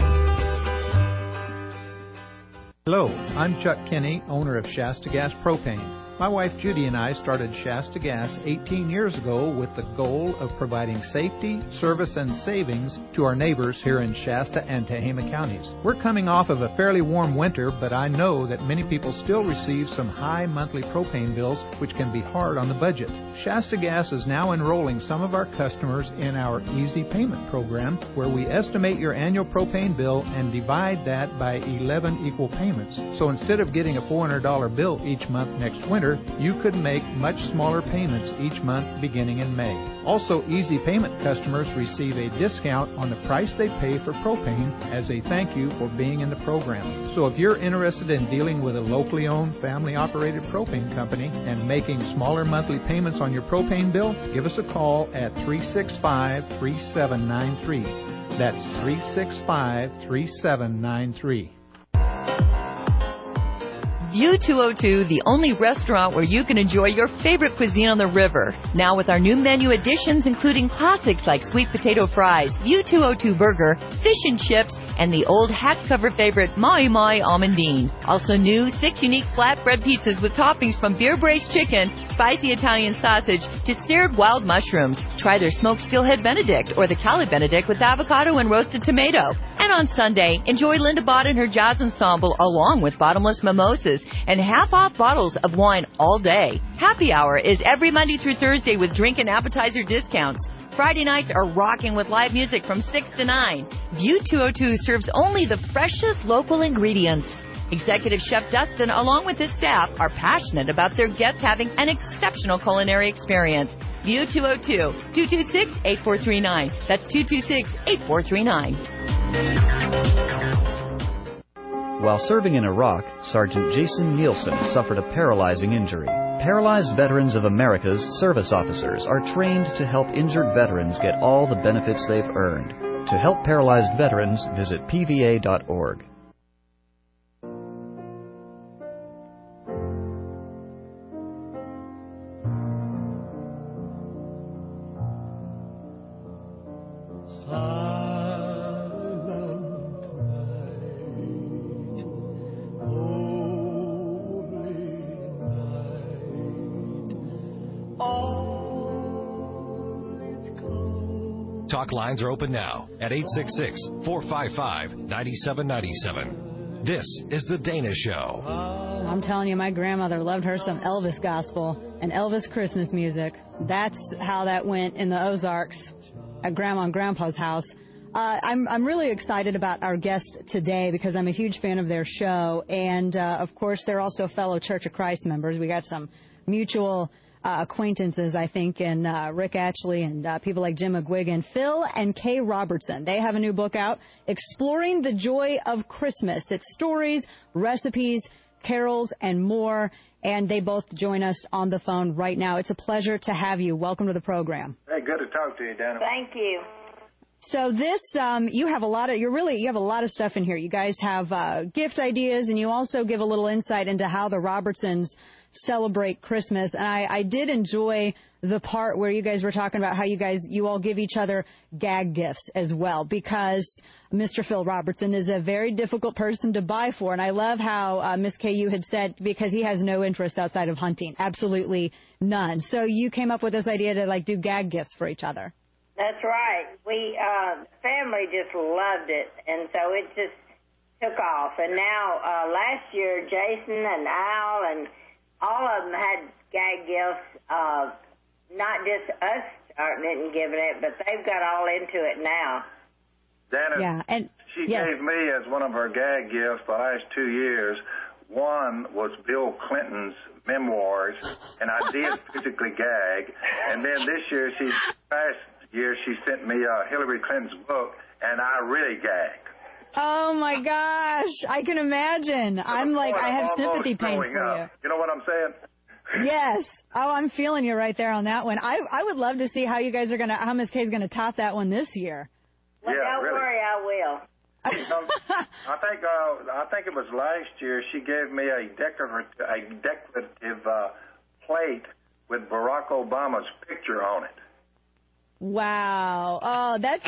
Hello, I'm Chuck Kinney, owner of Shasta Gas Propane. My wife Judy and I started Shasta Gas 18 years ago with the goal of providing safety, service, and savings to our neighbors here in Shasta and Tehama counties. We're coming off of a fairly warm winter, but I know that many people still receive some high monthly propane bills, which can be hard on the budget. Shasta Gas is now enrolling some of our customers in our Easy Payment program, where we estimate your annual propane bill and divide that by 11 equal payments. So instead of getting a $400 bill each month next winter, you could make much smaller payments each month beginning in May. Also, Easy Payment customers receive a discount on the price they pay for propane as a thank you for being in the program. So if you're interested in dealing with a locally owned, family-operated propane company and making smaller monthly payments on your propane bill, give us a call at 365-3793. That's 365-3793. View 202, the only restaurant where you can enjoy your favorite cuisine on the river. Now with our new menu additions, including classics like sweet potato fries, View 202 burger, fish and chips, and the old hatch cover favorite Mai Mai Almondine. Also new, 6 unique flatbread pizzas with toppings from beer braised chicken, spicy Italian sausage, to seared wild mushrooms. Try their smoked steelhead Benedict or the Cali Benedict with avocado and roasted tomato. And on Sunday, enjoy Linda Bott and her jazz ensemble along with bottomless mimosas and half-off bottles of wine all day. Happy Hour is every Monday through Thursday with drink and appetizer discounts. Friday nights are rocking with live music from 6 to 9. View 202 serves only the freshest local ingredients. Executive Chef Dustin, along with his staff, are passionate about their guests having an exceptional culinary experience. View 202, 226-8439. That's 226-8439. While serving in Iraq, Sergeant Jason Nielsen suffered a paralyzing injury. Paralyzed Veterans of America's service officers are trained to help injured veterans get all the benefits they've earned. To help paralyzed veterans, visit pva.org. Talk lines are open now at 866-455-9797. This is The Dana Show. I'm telling you, my grandmother loved her some Elvis gospel and Elvis Christmas music. That's how that went in the Ozarks at Grandma and Grandpa's house. I'm really excited about our guest today because I'm a huge fan of their show. And, of course, they're also fellow Church of Christ members. We got some mutual acquaintances, I think, and Rick Ashley and people like Jim McGuigan. Phil and Kay Robertson, they have a new book out, Exploring the Joy of Christmas. It's stories, recipes, carols, and more. And they both join us on the phone right now. It's a pleasure to have you. Welcome to the program. Hey, good to talk to you, Dana. Thank you. So this, you have a lot of stuff in here. You guys have gift ideas, and you also give a little insight into how the Robertsons celebrate Christmas. And I did enjoy the part where you guys were talking about how you all give each other gag gifts as well, because Mr. Phil Robertson is a very difficult person to buy for. And I love how Miss KU had said, because he has no interest outside of hunting, absolutely none. So you came up with this idea to do gag gifts for each other. That's right. We family just loved it, and so it just took off. And now last year, Jason and Al and all of them had gag gifts, not just us starting it and giving it, but they've got all into it now. Dana, she gave me as one of her gag gifts the last 2 years. One was Bill Clinton's memoirs, and I did physically gag. And then this year, last year, she sent me Hillary Clinton's book, and I really gagged. Oh, my gosh. I can imagine. I have sympathy pains for you. You know what I'm saying? Yes. Oh, I'm feeling you right there on that one. I would love to see how you guys are how Miss Kay's going to top that one this year. Well, don't worry, I will. I think it was last year she gave me a decorative plate with Barack Obama's picture on it. Wow. Oh, that's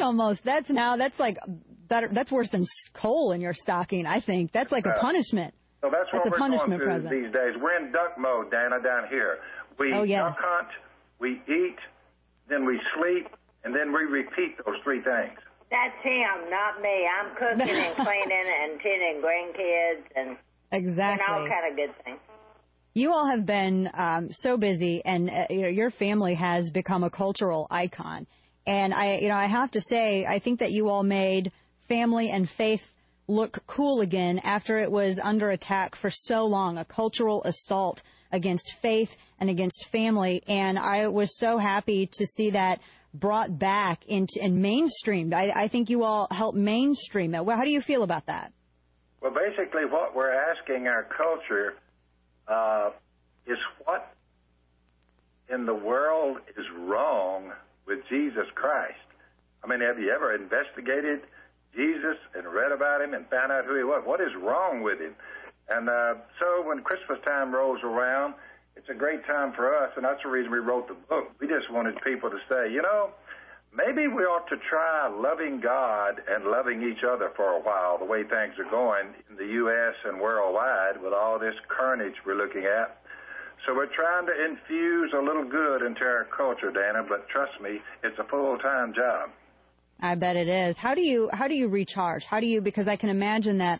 worse than coal in your stocking, I think. That's like a punishment. So that's what we're going through present these days. We're in duck mode, Dana, down here. We duck hunt, we eat, then we sleep, and then we repeat those three things. That's him, not me. I'm cooking and cleaning and tending grandkids and all kind of good things. You all have been so busy, and your family has become a cultural icon. And I have to say, I think that you all made family and faith look cool again after it was under attack for so long, a cultural assault against faith and against family. And I was so happy to see that brought back and mainstreamed. I think you all helped mainstream it. Well, how do you feel about that? Well, basically what we're asking our culture is what in the world is wrong with Jesus Christ? I mean, have you ever investigated Jesus and read about him and found out who he was? What is wrong with him? And so when Christmas time rolls around, it's a great time for us, and that's the reason we wrote the book. We just wanted people to say, maybe we ought to try loving God and loving each other for a while, the way things are going in the U.S. and worldwide with all this carnage we're looking at. So we're trying to infuse a little good into our culture, Dana, but trust me, it's a full-time job. I bet it is. How do you recharge? Because I can imagine that,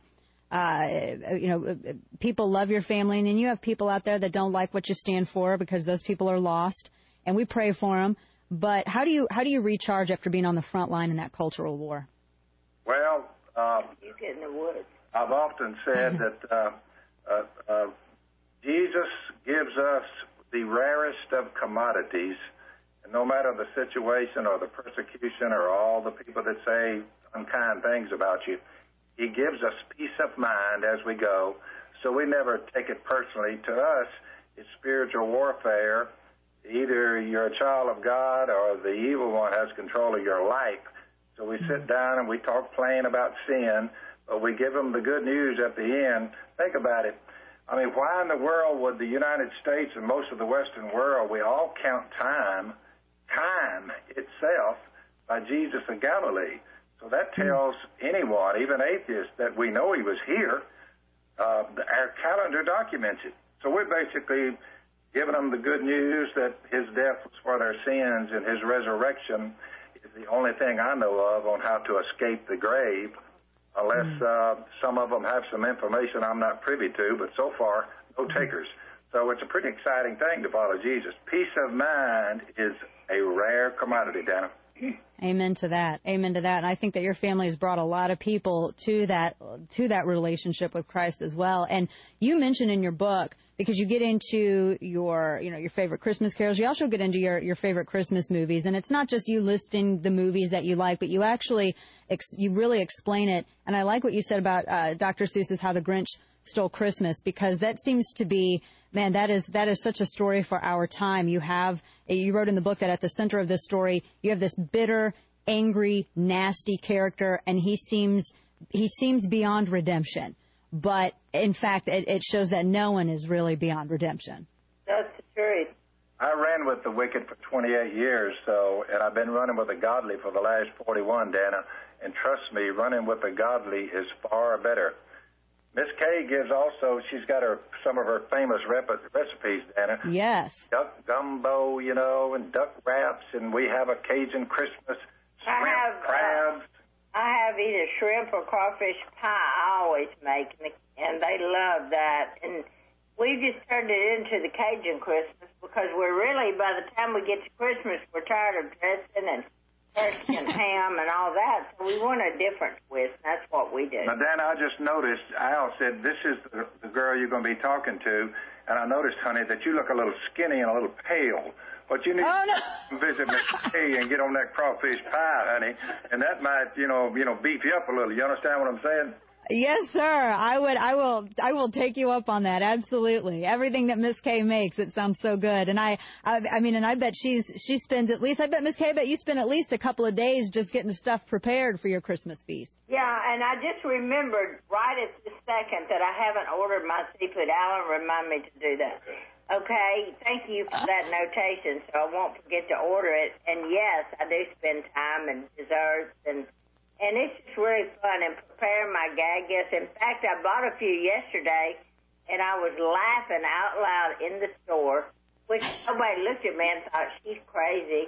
people love your family, and then you have people out there that don't like what you stand for because those people are lost, and we pray for them. But how do you recharge after being on the front line in that cultural war? Well, you get in the woods. I've often said that Jesus gives us the rarest of commodities, and no matter the situation or the persecution or all the people that say unkind things about you, he gives us peace of mind as we go, so we never take it personally. To us, it's spiritual warfare. Either you're a child of God or the evil one has control of your life. So we sit down and we talk plain about sin, but we give them the good news at the end. Think about it. I mean, why in the world would the United States and most of the Western world, we all count time itself by Jesus of Galilee? So that tells anyone, even atheists, that we know he was here. Our calendar documents it. So we're basically giving them the good news that his death was for their sins and his resurrection is the only thing I know of on how to escape the grave, unless some of them have some information I'm not privy to, but so far, no takers. So it's a pretty exciting thing to follow Jesus. Peace of mind is a rare commodity, Dana. Amen to that. Amen to that. And I think that your family has brought a lot of people to that relationship with Christ as well. And you mentioned in your book, because you get into your favorite Christmas carols, you also get into your favorite Christmas movies. And it's not just you listing the movies that you like, but you actually you really explain it. And I like what you said about Dr. Seuss's How the Grinch Stole Christmas, because that seems to be, man, that is such a story for our time. You wrote in the book that at the center of this story, you have this bitter, angry, nasty character, and he seems beyond redemption. But in fact, it shows that no one is really beyond redemption. That's the truth. I ran with the wicked for 28 years, and I've been running with the godly for the last 41, Dana. And trust me, running with the godly is far better. Miss Kay gives also, she's got some of her famous recipes, Dana. Yes. Duck gumbo, and duck wraps, and we have a Cajun Christmas shrimp, crabs. I have either shrimp or crawfish pie I always make, and they love that. And we just turned it into the Cajun Christmas because we're really, by the time we get to Christmas, we're tired of dressing and turkey and ham and all that, so we want a different twist. That's what we do. Now, Dan, I just noticed, Al said, this is the girl you're going to be talking to, and I noticed, honey, that you look a little skinny and a little pale. But you need to visit Miss Kay and get on that crawfish pie, honey, and that might, beef you up a little. You understand what I'm saying? Yes, sir. I will take you up on that. Absolutely. Everything that Miss Kay makes, it sounds so good. And I bet she spends at least, I bet Miss Kay, I bet you spend at least a couple of days just getting the stuff prepared for your Christmas feast. Yeah, and I just remembered right at this second that I haven't ordered my seafood. Alan, remind me to do that. Okay, thank you for that notation, so I won't forget to order it. And yes, I do spend time and desserts, and it's just really fun and preparing my gag gifts. In fact, I bought a few yesterday, and I was laughing out loud in the store, which nobody looked at me and thought, she's crazy.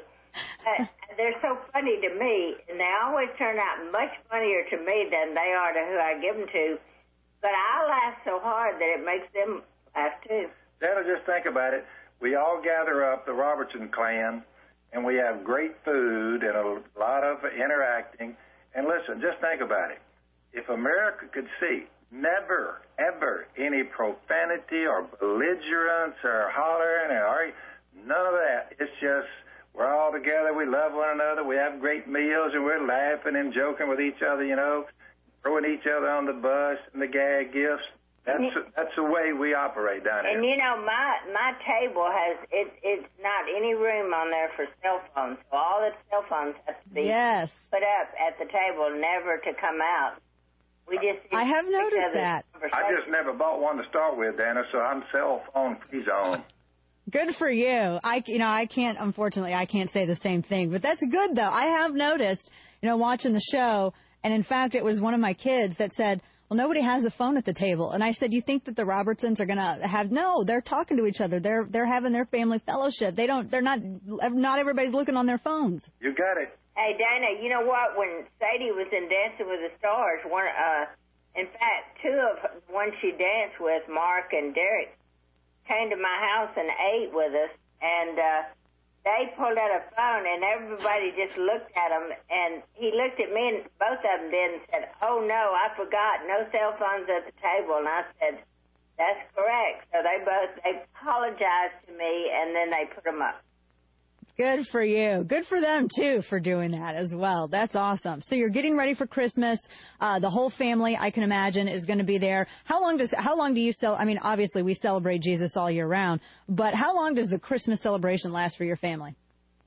They're so funny to me, and they always turn out much funnier to me than they are to who I give them to. But I laugh so hard that it makes them laugh, too. Dana, just think about it. We all gather up, the Robertson clan, and we have great food and a lot of interacting. And listen, just think about it. If America could see never, ever any profanity or belligerence or hollering or none of that. It's just we're all together. We love one another. We have great meals, and we're laughing and joking with each other, throwing each other on the bus and the gag gifts. That's the way we operate down here. And my table has it's not any room on there for cell phones, so all the cell phones have to be put up at the table, never to come out. We just I have noticed that. I just never bought one to start with, Dana, so I'm cell phone free zone. Good for you. I can't, unfortunately, I can't say the same thing, but that's good though. I have noticed, watching the show, and in fact, it was one of my kids that said, well, nobody has a phone at the table. And I said, you think that the Robertsons are going to have, no, they're talking to each other. They're having their family fellowship. Not everybody's looking on their phones. You got it. Hey, Dana, you know what? When Sadie was in Dancing with the Stars, in fact, two of the ones she danced with, Mark and Derek, came to my house and ate with us, and they pulled out a phone, and everybody just looked at him, and he looked at me, and both of them did, and said, oh, no, I forgot, no cell phones at the table. And I said, that's correct. So they apologized to me, and then they put them up. Good for you. Good for them, too, for doing that as well. That's awesome. So you're getting ready for Christmas. The whole family, I can imagine, is going to be there. How long do you obviously we celebrate Jesus all year round, but how long does the Christmas celebration last for your family?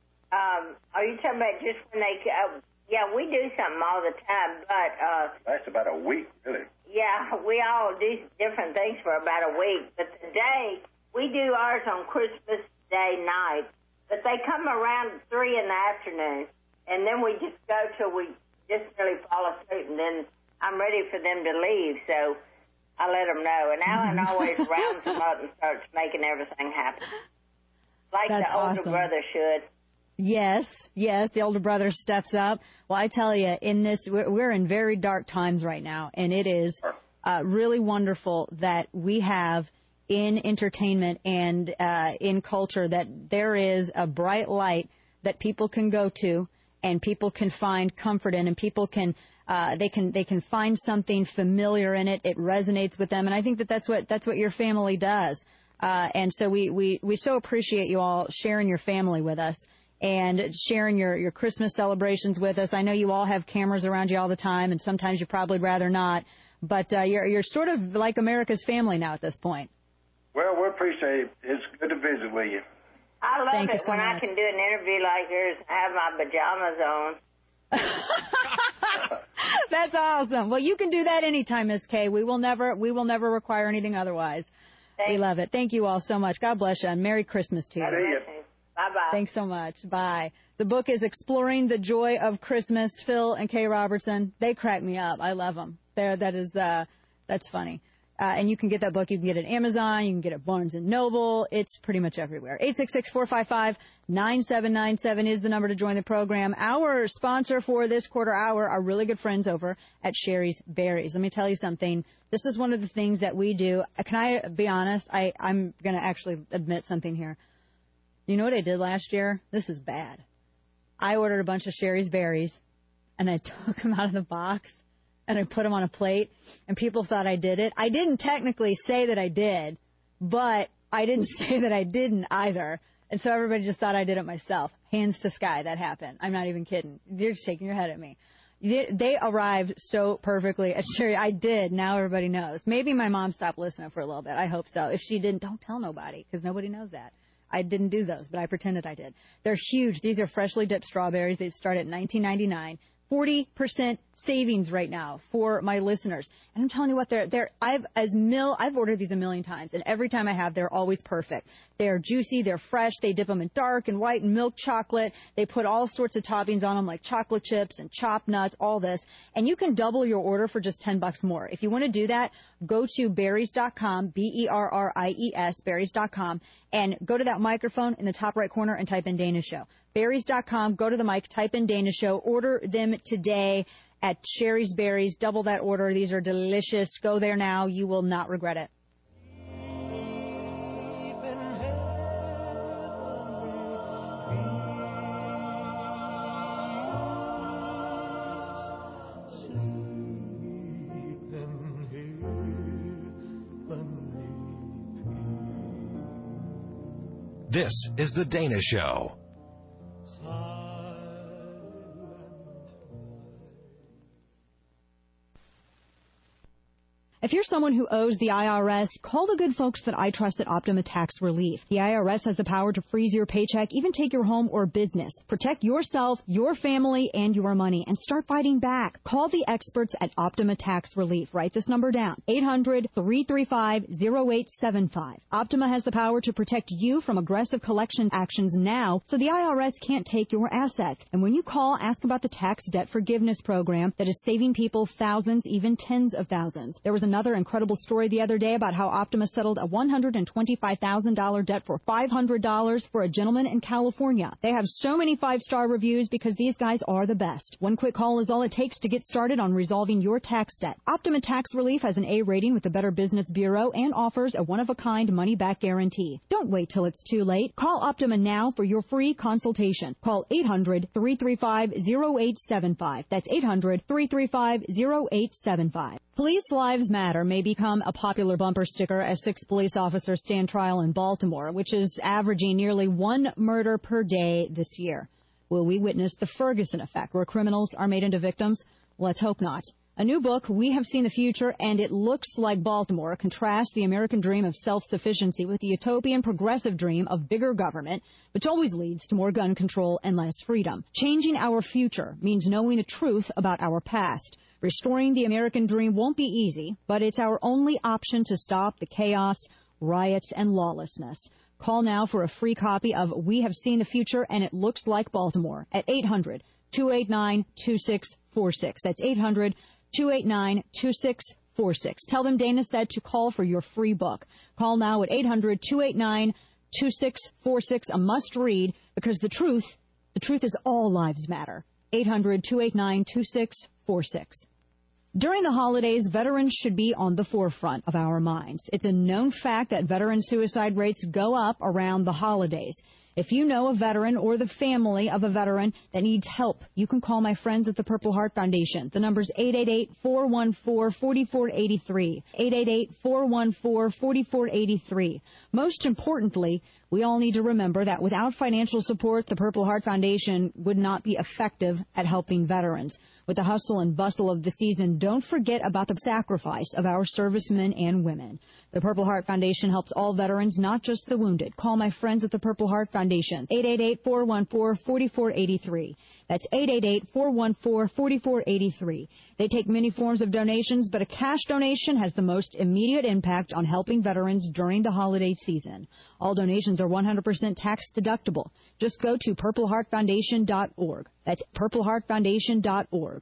Are you talking about just when they, yeah, we do something all the time, but... That's about a week, really. Yeah, we all do different things for about a week, but today, we do ours on Christmas Day night. But they come around 3 in the afternoon, and then we just go till we just really fall asleep, and then I'm ready for them to leave, so I let them know. And Alan always rounds them up and starts making everything happen. Like That's the older awesome. brother should. Yes, the older brother steps up. Well, I tell you, we're in very dark times right now, and it is really wonderful that we have in entertainment and in culture that there is a bright light that people can go to and people can find comfort in, and people can they can find something familiar in it. It resonates with them, and I think that's what your family does. And so we so appreciate you all sharing your family with us and sharing your Christmas celebrations with us. I know you all have cameras around you all the time, and sometimes you probably rather not, but you're sort of like America's family now at this point. Well, we appreciate it. It's good to visit with you. I love Thank it you so when much. I can do an interview like yours and have my pajamas on. That's awesome. Well, you can do that anytime, Miss Kay. We will never require anything otherwise. We love it. Thank you all so much. God bless you, and Merry Christmas to you. Bye-bye. Thanks so much. Bye. The book is Exploring the Joy of Christmas. Phil and Kay Robertson, they crack me up. I love them. That's funny. And you can get that book. You can get it at Amazon. You can get it at Barnes & Noble. It's pretty much everywhere. 866-455-9797 is the number to join the program. Our sponsor for this quarter hour are really good friends over at Sherry's Berries. Let me tell you something. This is one of the things that we do. Can I be honest? I'm going to actually admit something here. You know what I did last year? This is bad. I ordered a bunch of Sherry's Berries, and I took them out of the box, and I put them on a plate, and people thought I did it. I didn't technically say that I did, but I didn't say that I didn't either. And so everybody just thought I did it myself. Hands to sky, that happened. I'm not even kidding. You're shaking your head at me. They arrived so perfectly at Sherry. I did. Now everybody knows. Maybe my mom stopped listening for a little bit. I hope so. If she didn't, don't tell nobody, because nobody knows that. I didn't do those, but I pretended I did. They're huge. These are freshly dipped strawberries. They start at $19.99. 40% savings right now for my listeners. And I'm telling you what, I've ordered these a million times, and every time I have, they're always perfect. They're juicy, they're fresh, they dip them in dark and white and milk chocolate. They put all sorts of toppings on them like chocolate chips and chopped nuts, all this. And you can double your order for just $10 more. If you want to do that, go to berries.com, Berries, berries.com, and go to that microphone in the top right corner and type in Dana Show. Berries.com, go to the mic, type in Dana Show, order them today at Sherry's Berries. Double that order. These are delicious. Go there now. You will not regret it. This is The Dana Show. If you're someone who owes the IRS, call the good folks that I trust at Optima Tax Relief. The IRS has the power to freeze your paycheck, even take your home or business. Protect yourself, your family, and your money, and start fighting back. Call the experts at Optima Tax Relief. Write this number down, 800-335-0875. Optima has the power to protect you from aggressive collection actions now, so the IRS can't take your assets. And when you call, ask about the tax debt forgiveness program that is saving people thousands, even tens of thousands. There was another incredible story the other day about how Optima settled a $125,000 debt for $500 for a gentleman in California. They have so many 5-star reviews because these guys are the best. One quick call is all it takes to get started on resolving your tax debt. Optima Tax Relief has an A rating with the Better Business Bureau and offers a one-of-a-kind money-back guarantee. Don't wait till it's too late. Call Optima now for your free consultation. Call 800-335-0875. That's 800-335-0875. Police Lives Matter may become a popular bumper sticker as 6 police officers stand trial in Baltimore, which is averaging nearly 1 murder per day this year. Will we witness the Ferguson effect, where criminals are made into victims? Let's hope not. A new book, We Have Seen the Future, and It Looks Like Baltimore, contrasts the American dream of self-sufficiency with the utopian progressive dream of bigger government, which always leads to more gun control and less freedom. Changing our future means knowing the truth about our past. Restoring the American dream won't be easy, but it's our only option to stop the chaos, riots, and lawlessness. Call now for a free copy of We Have Seen the Future, and It Looks Like Baltimore at 800-289-2646. That's 800-289-2646. Tell them Dana said to call for your free book. Call now at 800-289-2646, a must read, because the truth is all lives matter. 800-289-2646. During the holidays, veterans should be on the forefront of our minds. It's a known fact that veteran suicide rates go up around the holidays. If you know a veteran or the family of a veteran that needs help, you can call my friends at the Purple Heart Foundation. The number's 888-414-4483. 888-414-4483. Most importantly, we all need to remember that without financial support, the Purple Heart Foundation would not be effective at helping veterans. With the hustle and bustle of the season, don't forget about the sacrifice of our servicemen and women. The Purple Heart Foundation helps all veterans, not just the wounded. Call my friends at the Purple Heart Foundation, 888-414-4483. That's 888-414-4483. They take many forms of donations, but a cash donation has the most immediate impact on helping veterans during the holiday season. All donations are 100% tax deductible. Just go to purpleheartfoundation.org. That's purpleheartfoundation.org.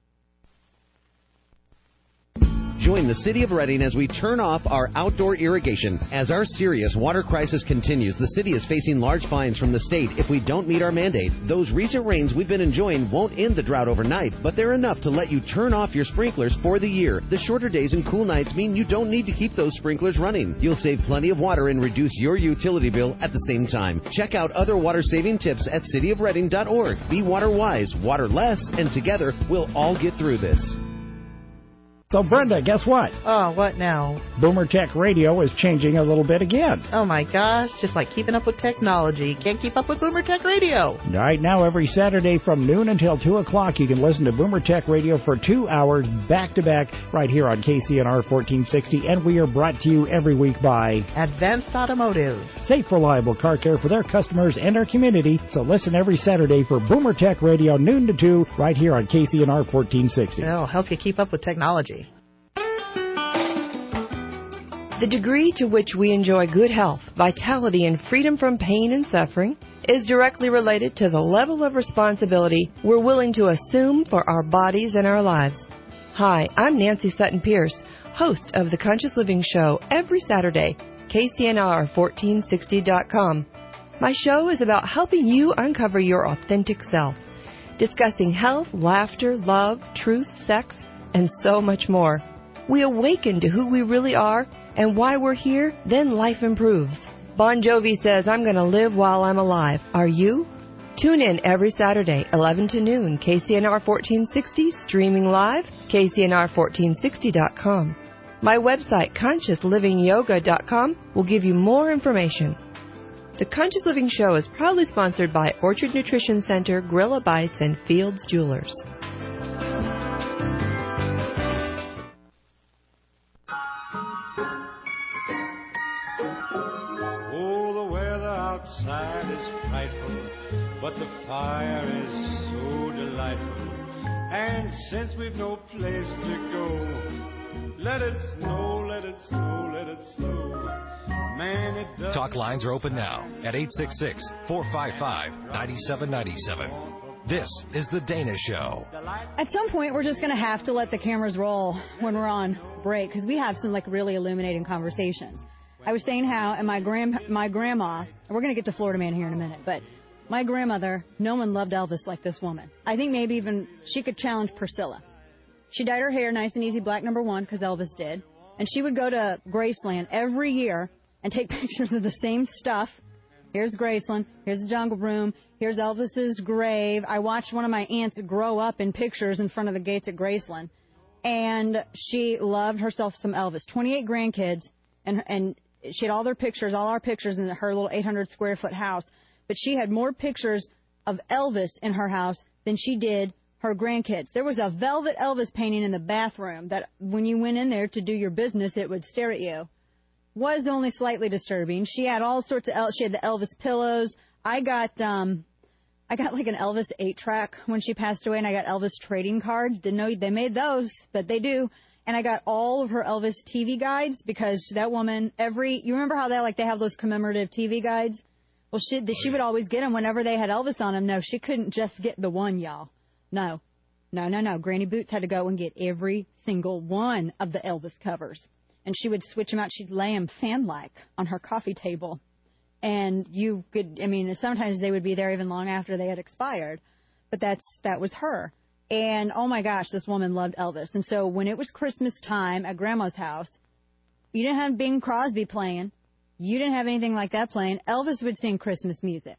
Join the City of Reading as we turn off our outdoor irrigation. As our serious water crisis continues, the city is facing large fines from the state if we don't meet our mandate. Those recent rains we've been enjoying won't end the drought overnight, but they're enough to let you turn off your sprinklers for the year. The shorter days and cool nights mean you don't need to keep those sprinklers running. You'll save plenty of water and reduce your utility bill at the same time. Check out other water-saving tips at cityofreading.org. Be water wise, water less, and together we'll all get through this. So, Brenda, guess what? Oh, what now? Boomer Tech Radio is changing a little bit again. Oh, my gosh. Just like keeping up with technology. Can't keep up with Boomer Tech Radio. Right now, every Saturday from noon until 2 o'clock, you can listen to Boomer Tech Radio for 2 hours back-to-back right here on KCNR 1460. And we are brought to you every week by Advanced Automotive. Safe, reliable car care for their customers and our community. So listen every Saturday for Boomer Tech Radio, noon to 2, right here on KCNR 1460. It'll help you keep up with technology. The degree to which we enjoy good health, vitality, and freedom from pain and suffering is directly related to the level of responsibility we're willing to assume for our bodies and our lives. Hi, I'm Nancy Sutton Pierce, host of The Conscious Living Show every Saturday, KCNR1460.com. My show is about helping you uncover your authentic self, discussing health, laughter, love, truth, sex, and so much more. We awaken to who we really are and why we're here, then life improves. Bon Jovi says, I'm going to live while I'm alive. Are you? Tune in every Saturday, 11 to noon, KCNR 1460, streaming live, KCNR1460.com. My website, ConsciousLivingYoga.com, will give you more information. The Conscious Living Show is proudly sponsored by Orchard Nutrition Center, Gorilla Bites, and Fields Jewelers. but the fire is so delightful. And since we've no place to go, let it snow, let it snow, let it snow. Man, it does. Talk lines are open now at 866-455-9797. This is The Dana Show. At some point, we're just going to have to let the cameras roll when we're on break, because we have some really illuminating conversations. I was saying how, and my grandma, and we're going to get to Florida Man here in a minute, but my grandmother, no one loved Elvis like this woman. I think maybe even she could challenge Priscilla. She dyed her hair nice and easy black #1, because Elvis did, and she would go to Graceland every year and take pictures of the same stuff. Here's Graceland, here's the Jungle Room, here's Elvis's grave. I watched one of my aunts grow up in pictures in front of the gates at Graceland, and she loved herself some Elvis. 28 grandkids, and she had all our pictures in her little 800-square-foot house, but she had more pictures of Elvis in her house than she did her grandkids. There was a velvet Elvis painting in the bathroom that when you went in there to do your business, it would stare at you. Was only slightly disturbing. She had all sorts of, she had the Elvis pillows. I got like an Elvis 8-track when she passed away, and I got Elvis trading cards. Didn't know they made those, but they do. And I got all of her Elvis TV guides, because that woman, you remember how they have those commemorative TV guides? Well, she would always get them whenever they had Elvis on them. No, she couldn't just get the one, y'all. No. Granny Boots had to go and get every single one of the Elvis covers. And she would switch them out. She'd lay them fan-like on her coffee table. And you could, sometimes they would be there even long after they had expired. But that was her. And, oh, my gosh, this woman loved Elvis. And so when it was Christmas time at Grandma's house, you didn't have Bing Crosby playing. You didn't have anything like that playing. Elvis would sing Christmas music.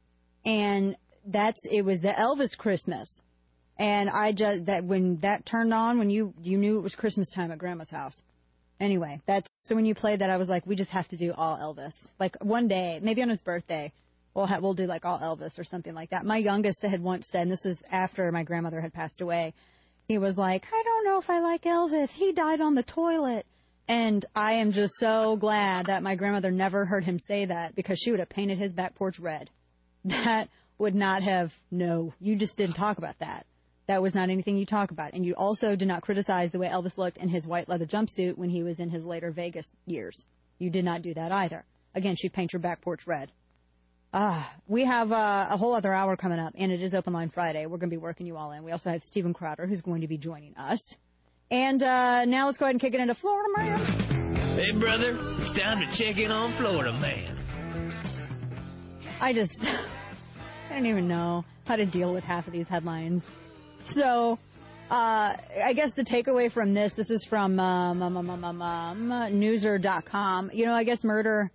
And it was the Elvis Christmas. And when that turned on, when you knew it was Christmas time at Grandma's house. Anyway, so when you played that, I was like, we just have to do all Elvis. Like one day, maybe on his birthday, we'll do like all Elvis or something like that. My youngest had once said, and this is after my grandmother had passed away, he was like, I don't know if I like Elvis. He died on the toilet. And I am just so glad that my grandmother never heard him say that, because she would have painted his back porch red. That would not have, you just didn't talk about that. That was not anything you talk about. And you also did not criticize the way Elvis looked in his white leather jumpsuit when he was in his later Vegas years. You did not do that either. Again, she'd paint your back porch red. We have a whole other hour coming up, and it is Open Line Friday. We're going to be working you all in. We also have Steven Crowder, who's going to be joining us. And now let's go ahead and kick it into Florida Man. Hey, brother, it's time to check in on Florida Man. I don't even know how to deal with half of these headlines. So, I guess the takeaway from this is from Newser.com. I guess murder,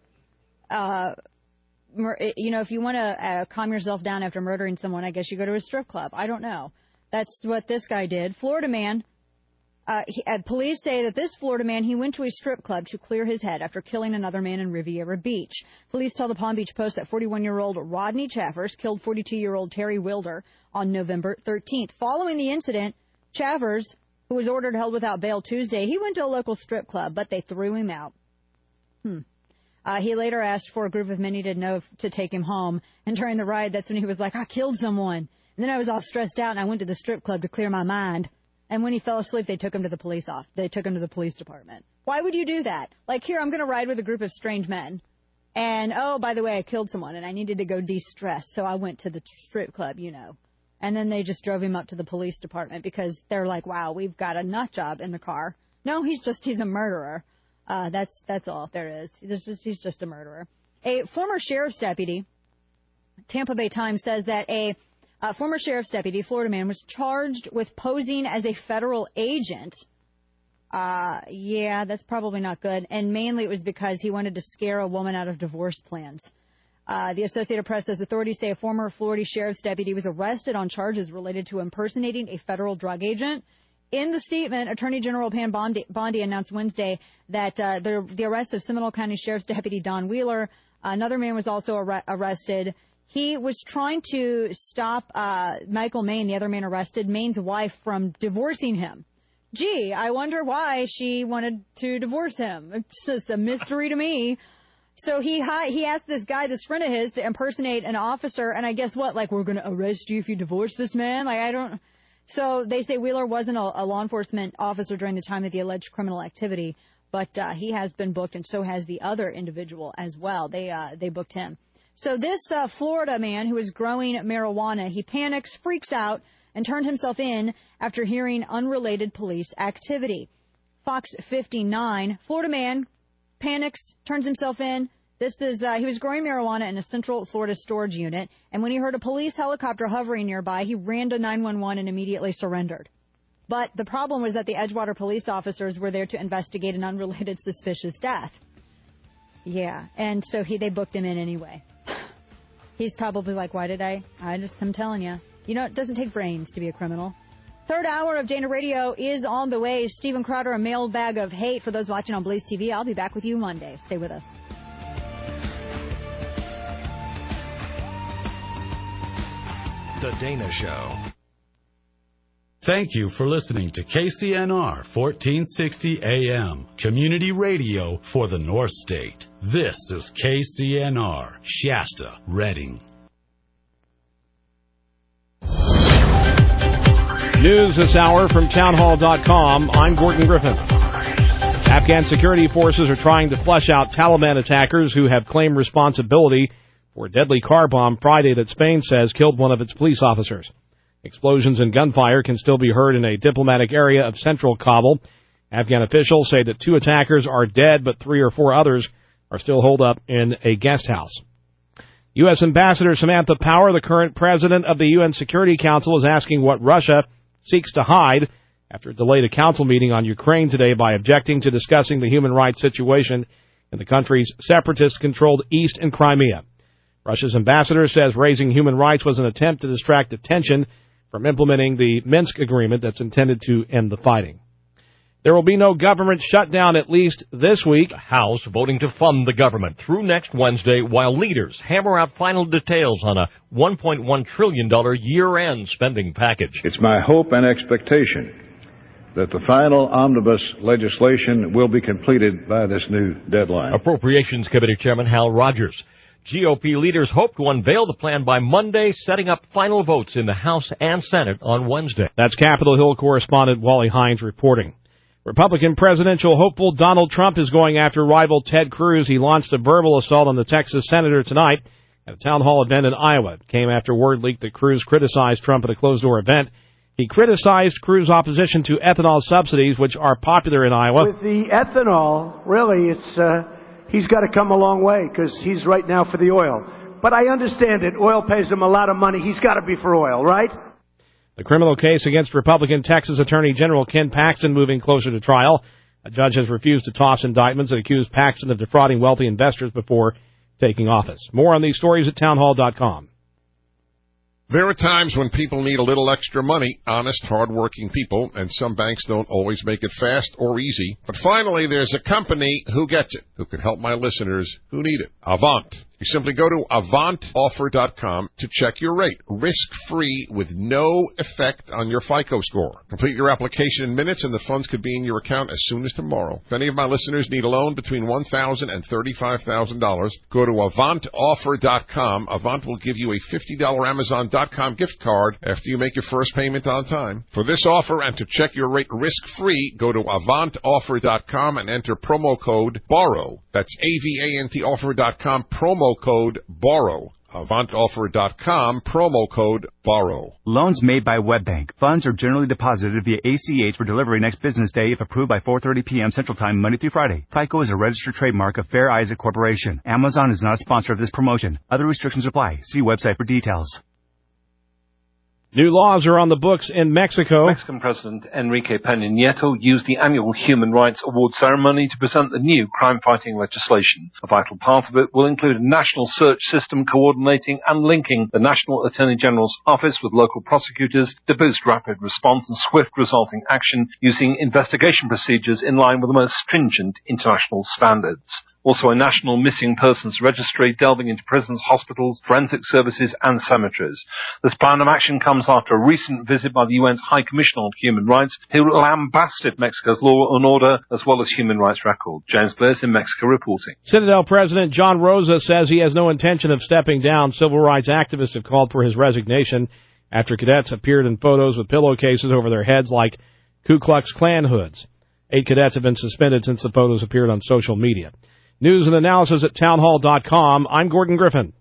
if you want to calm yourself down after murdering someone, I guess you go to a strip club. I don't know. That's what this guy did. Florida man. Police say that this Florida man, he went to a strip club to clear his head after killing another man in Riviera Beach. Police tell the Palm Beach Post that 41-year-old Rodney Chavers killed 42-year-old Terry Wilder on November 13th. Following the incident, Chavers, who was ordered held without bail Tuesday, he went to a local strip club, but they threw him out. He later asked for a group of men he didn't know to take him home, and during the ride, that's when he was like, I killed someone. And then I was all stressed out, and I went to the strip club to clear my mind. And when he fell asleep, they took him to the police department. Why would you do that? Like, here, I'm going to ride with a group of strange men. And, oh, by the way, I killed someone, and I needed to go de-stress, so I went to the strip club, And then they just drove him up to the police department because they're like, wow, we've got a nut job in the car. No, he's a murderer. That's all there is. He's just a murderer. A former sheriff's deputy, Tampa Bay Times says that a former sheriff's deputy, Florida man, was charged with posing as a federal agent. Yeah, that's probably not good. And mainly it was because he wanted to scare a woman out of divorce plans. The Associated Press says authorities say a former Florida sheriff's deputy was arrested on charges related to impersonating a federal drug agent. In the statement, Attorney General Pam Bondi announced Wednesday that the arrest of Seminole County Sheriff's Deputy Don Wheeler, another man was also arrested. He was trying to stop Michael Maine, the other man arrested, Maine's wife, from divorcing him. Gee, I wonder why she wanted to divorce him. It's just a mystery to me. So he asked this guy, this friend of his, to impersonate an officer, and I guess what? Like, we're going to arrest you if you divorce this man? Like, I don't... So they say Wheeler wasn't a law enforcement officer during the time of the alleged criminal activity, but he has been booked, and so has the other individual as well. They booked him. So this Florida man who is growing marijuana, he panics, freaks out, and turned himself in after hearing unrelated police activity. Fox 59, Florida man panics, turns himself in. This is he was growing marijuana in a Central Florida storage unit, and when he heard a police helicopter hovering nearby, he ran to 911 and immediately surrendered. But the problem was that the Edgewater police officers were there to investigate an unrelated suspicious death. Yeah, and so they booked him in anyway. He's probably like, why did I'm telling you. You know, it doesn't take brains to be a criminal. Third hour of Dana Radio is on the way. Steven Crowder, a mailbag of hate for those watching on Blaze TV. I'll be back with you Monday. Stay with us. The Dana Show. Thank you for listening to KCNR 1460 AM, community radio for the North State. This is KCNR, Shasta, Redding. News this hour from townhall.com. I'm Gordon Griffin. Afghan security forces are trying to flush out Taliban attackers who have claimed responsibility for a deadly car bomb Friday that Spain says killed one of its police officers. Explosions and gunfire can still be heard in a diplomatic area of central Kabul. Afghan officials say that 2 attackers are dead, but 3 or 4 others are still holed up in a guest house. U.S. Ambassador Samantha Power, the current president of the UN Security Council, is asking what Russia seeks to hide after it delayed a council meeting on Ukraine today by objecting to discussing the human rights situation in the country's separatist-controlled East and Crimea. Russia's ambassador says raising human rights was an attempt to distract attention from implementing the Minsk agreement that's intended to end the fighting. There will be no government shutdown at least this week. The House voting to fund the government through next Wednesday while leaders hammer out final details on a $1.1 trillion year-end spending package. It's my hope and expectation that the final omnibus legislation will be completed by this new deadline. Appropriations Committee Chairman Hal Rogers. GOP leaders hope to unveil the plan by Monday, setting up final votes in the House and Senate on Wednesday. That's Capitol Hill correspondent Wally Hines reporting. Republican presidential hopeful Donald Trump is going after rival Ted Cruz. He launched a verbal assault on the Texas senator tonight at a town hall event in Iowa. It came after word leaked that Cruz criticized Trump at a closed-door event. He criticized Cruz's opposition to ethanol subsidies, which are popular in Iowa. With the ethanol, really, he's got to come a long way because he's right now for the oil. But I understand it. Oil pays him a lot of money. He's got to be for oil, right? The criminal case against Republican Texas Attorney General Ken Paxton moving closer to trial. A judge has refused to toss indictments that accuse Paxton of defrauding wealthy investors before taking office. More on these stories at townhall.com. There are times when people need a little extra money, honest, hard-working people, and some banks don't always make it fast or easy. But finally, there's a company who gets it, who can help my listeners who need it. Avant. You simply go to AvantOffer.com to check your rate, risk-free with no effect on your FICO score. Complete your application in minutes and the funds could be in your account as soon as tomorrow. If any of my listeners need a loan between $1,000 and $35,000, go to AvantOffer.com. Avant will give you a $50 Amazon.com gift card after you make your first payment on time. For this offer and to check your rate risk-free, go to AvantOffer.com and enter promo code BORROW. That's AVANTOffer.com, promo code BORROW. AvantOffer.com, promo code BORROW. Loans made by WebBank. Funds are generally deposited via ACH for delivery next business day if approved by 4:30 p.m. Central Time, Monday through Friday. FICO is a registered trademark of Fair Isaac Corporation. Amazon is not a sponsor of this promotion. Other restrictions apply. See website for details. New laws are on the books in Mexico. Mexican President Enrique Peña Nieto used the annual Human Rights Award ceremony to present the new crime-fighting legislation. A vital part of it will include a national search system coordinating and linking the National Attorney General's office with local prosecutors to boost rapid response and swift resulting action using investigation procedures in line with the most stringent international standards. Also a national missing persons registry delving into prisons, hospitals, forensic services and cemeteries. This plan of action comes after a recent visit by the UN's High Commissioner on Human Rights, who lambasted Mexico's law and order as well as human rights record. James Blair's in Mexico reporting. Citadel President John Rosa says he has no intention of stepping down. Civil rights activists have called for his resignation after cadets appeared in photos with pillowcases over their heads like Ku Klux Klan hoods. 8 cadets have been suspended since the photos appeared on social media. News and analysis at townhall.com. I'm Gordon Griffin.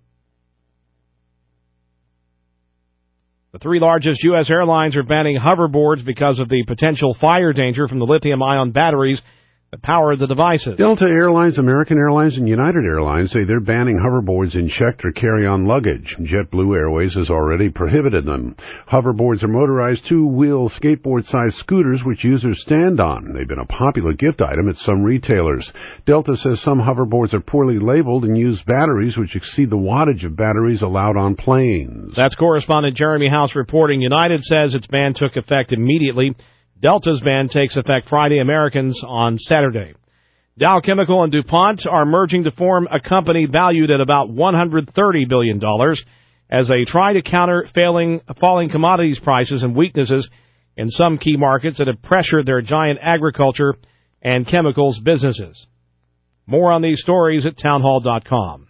The 3 largest U.S. airlines are banning hoverboards because of the potential fire danger from the lithium-ion batteries that power the devices. Delta Airlines, American Airlines, and United Airlines say they're banning hoverboards in checked or carry-on luggage. JetBlue Airways has already prohibited them. Hoverboards are motorized 2-wheel skateboard-sized scooters which users stand on. They've been a popular gift item at some retailers. Delta says some hoverboards are poorly labeled and use batteries which exceed the wattage of batteries allowed on planes. That's correspondent Jeremy House reporting. United says its ban took effect immediately. Delta's ban takes effect Friday, Americans on Saturday. Dow Chemical and DuPont are merging to form a company valued at about $130 billion as they try to counter falling commodities prices and weaknesses in some key markets that have pressured their giant agriculture and chemicals businesses. More on these stories at townhall.com.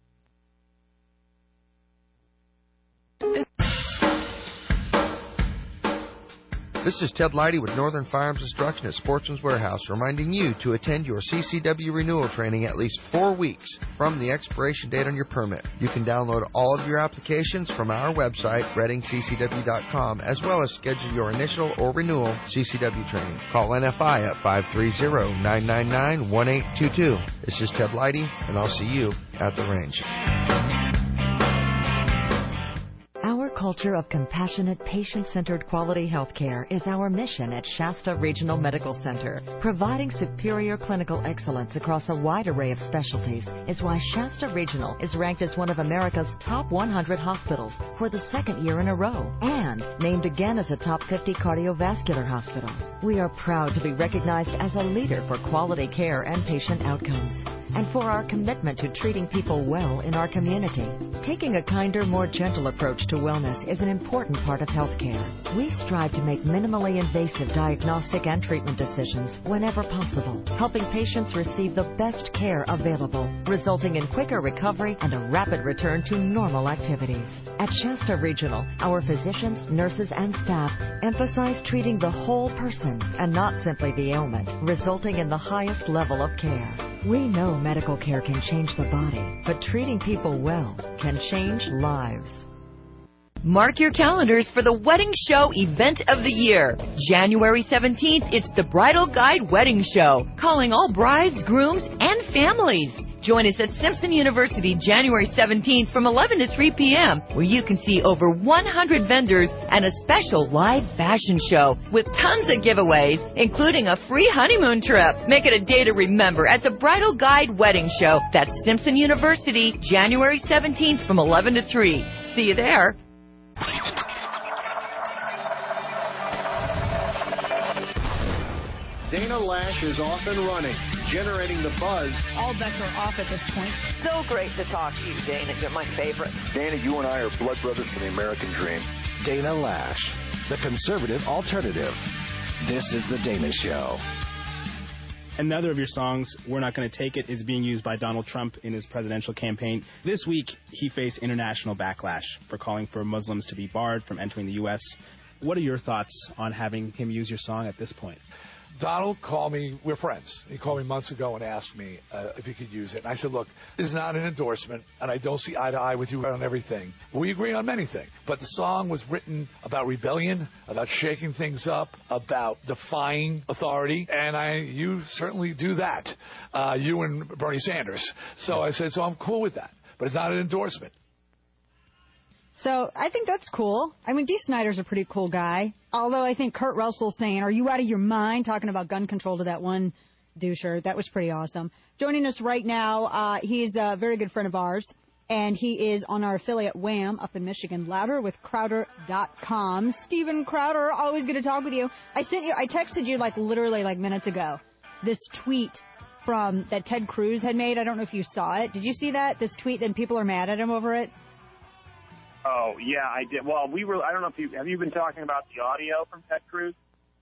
This is Ted Leidy with Northern Firearms Instruction at Sportsman's Warehouse, reminding you to attend your CCW renewal training at least 4 weeks from the expiration date on your permit. You can download all of your applications from our website, readingccw.com, as well as schedule your initial or renewal CCW training. Call NFI at 530-999-1822. This is Ted Leidy, and I'll see you at the range. Our culture of compassionate, patient-centered quality health care is our mission at Shasta Regional Medical Center. Providing superior clinical excellence across a wide array of specialties is why Shasta Regional is ranked as one of America's top 100 hospitals for the 2nd year in a row and named again as a top 50 cardiovascular hospital. We are proud to be recognized as a leader for quality care and patient outcomes, and for our commitment to treating people well in our community. Taking a kinder, more gentle approach to wellness is an important part of healthcare. We strive to make minimally invasive diagnostic and treatment decisions whenever possible, helping patients receive the best care available, resulting in quicker recovery and a rapid return to normal activities. At Shasta Regional, our physicians, nurses, and staff emphasize treating the whole person and not simply the ailment, resulting in the highest level of care. We know medical care can change the body, but treating people well can change lives. Mark your calendars for the Wedding Show event of the year. January 17th, it's the Bridal Guide Wedding Show, calling all brides, grooms, and families. Join us at Simpson University January 17th from 11 to 3 p.m., where you can see over 100 vendors and a special live fashion show with tons of giveaways, including a free honeymoon trip. Make it a day to remember at the Bridal Guide Wedding Show. That's Simpson University, January 17th from 11 to 3. See you there. Dana Lash is off and running, generating the buzz. All bets are off at this point. So great to talk to you, Dana. You're my favorite. Dana, you and I are blood brothers for the American dream. Dana Lash, the conservative alternative. This is The Dana Show. Another of your songs, We're Not Going to Take It, is being used by Donald Trump in his presidential campaign. This week, he faced international backlash for calling for Muslims to be barred from entering the U.S. What are your thoughts on having him use your song at this point? Donald called me, we're friends. He called me months ago and asked me if he could use it. And I said, look, this is not an endorsement, and I don't see eye to eye with you on everything. We agree on many things. But the song was written about rebellion, about shaking things up, about defying authority, and you certainly do that, you and Bernie Sanders. So I said, so I'm cool with that. But it's not an endorsement. So I think that's cool. I mean, Dee Snider's a pretty cool guy. Although I think Kurt Russell's saying, are you out of your mind, talking about gun control to that one doucher. That was pretty awesome. Joining us right now, he's a very good friend of ours, and he is on our affiliate Wham up in Michigan, Louder with Crowder.com. Steven Crowder, always good to talk with you. I texted you literally minutes ago, this tweet that Ted Cruz had made. I don't know if you saw it. Did you see that? This tweet, and people are mad at him over it? Oh, yeah, I did. Well, I don't know if have you been talking about the audio from Ted Cruz?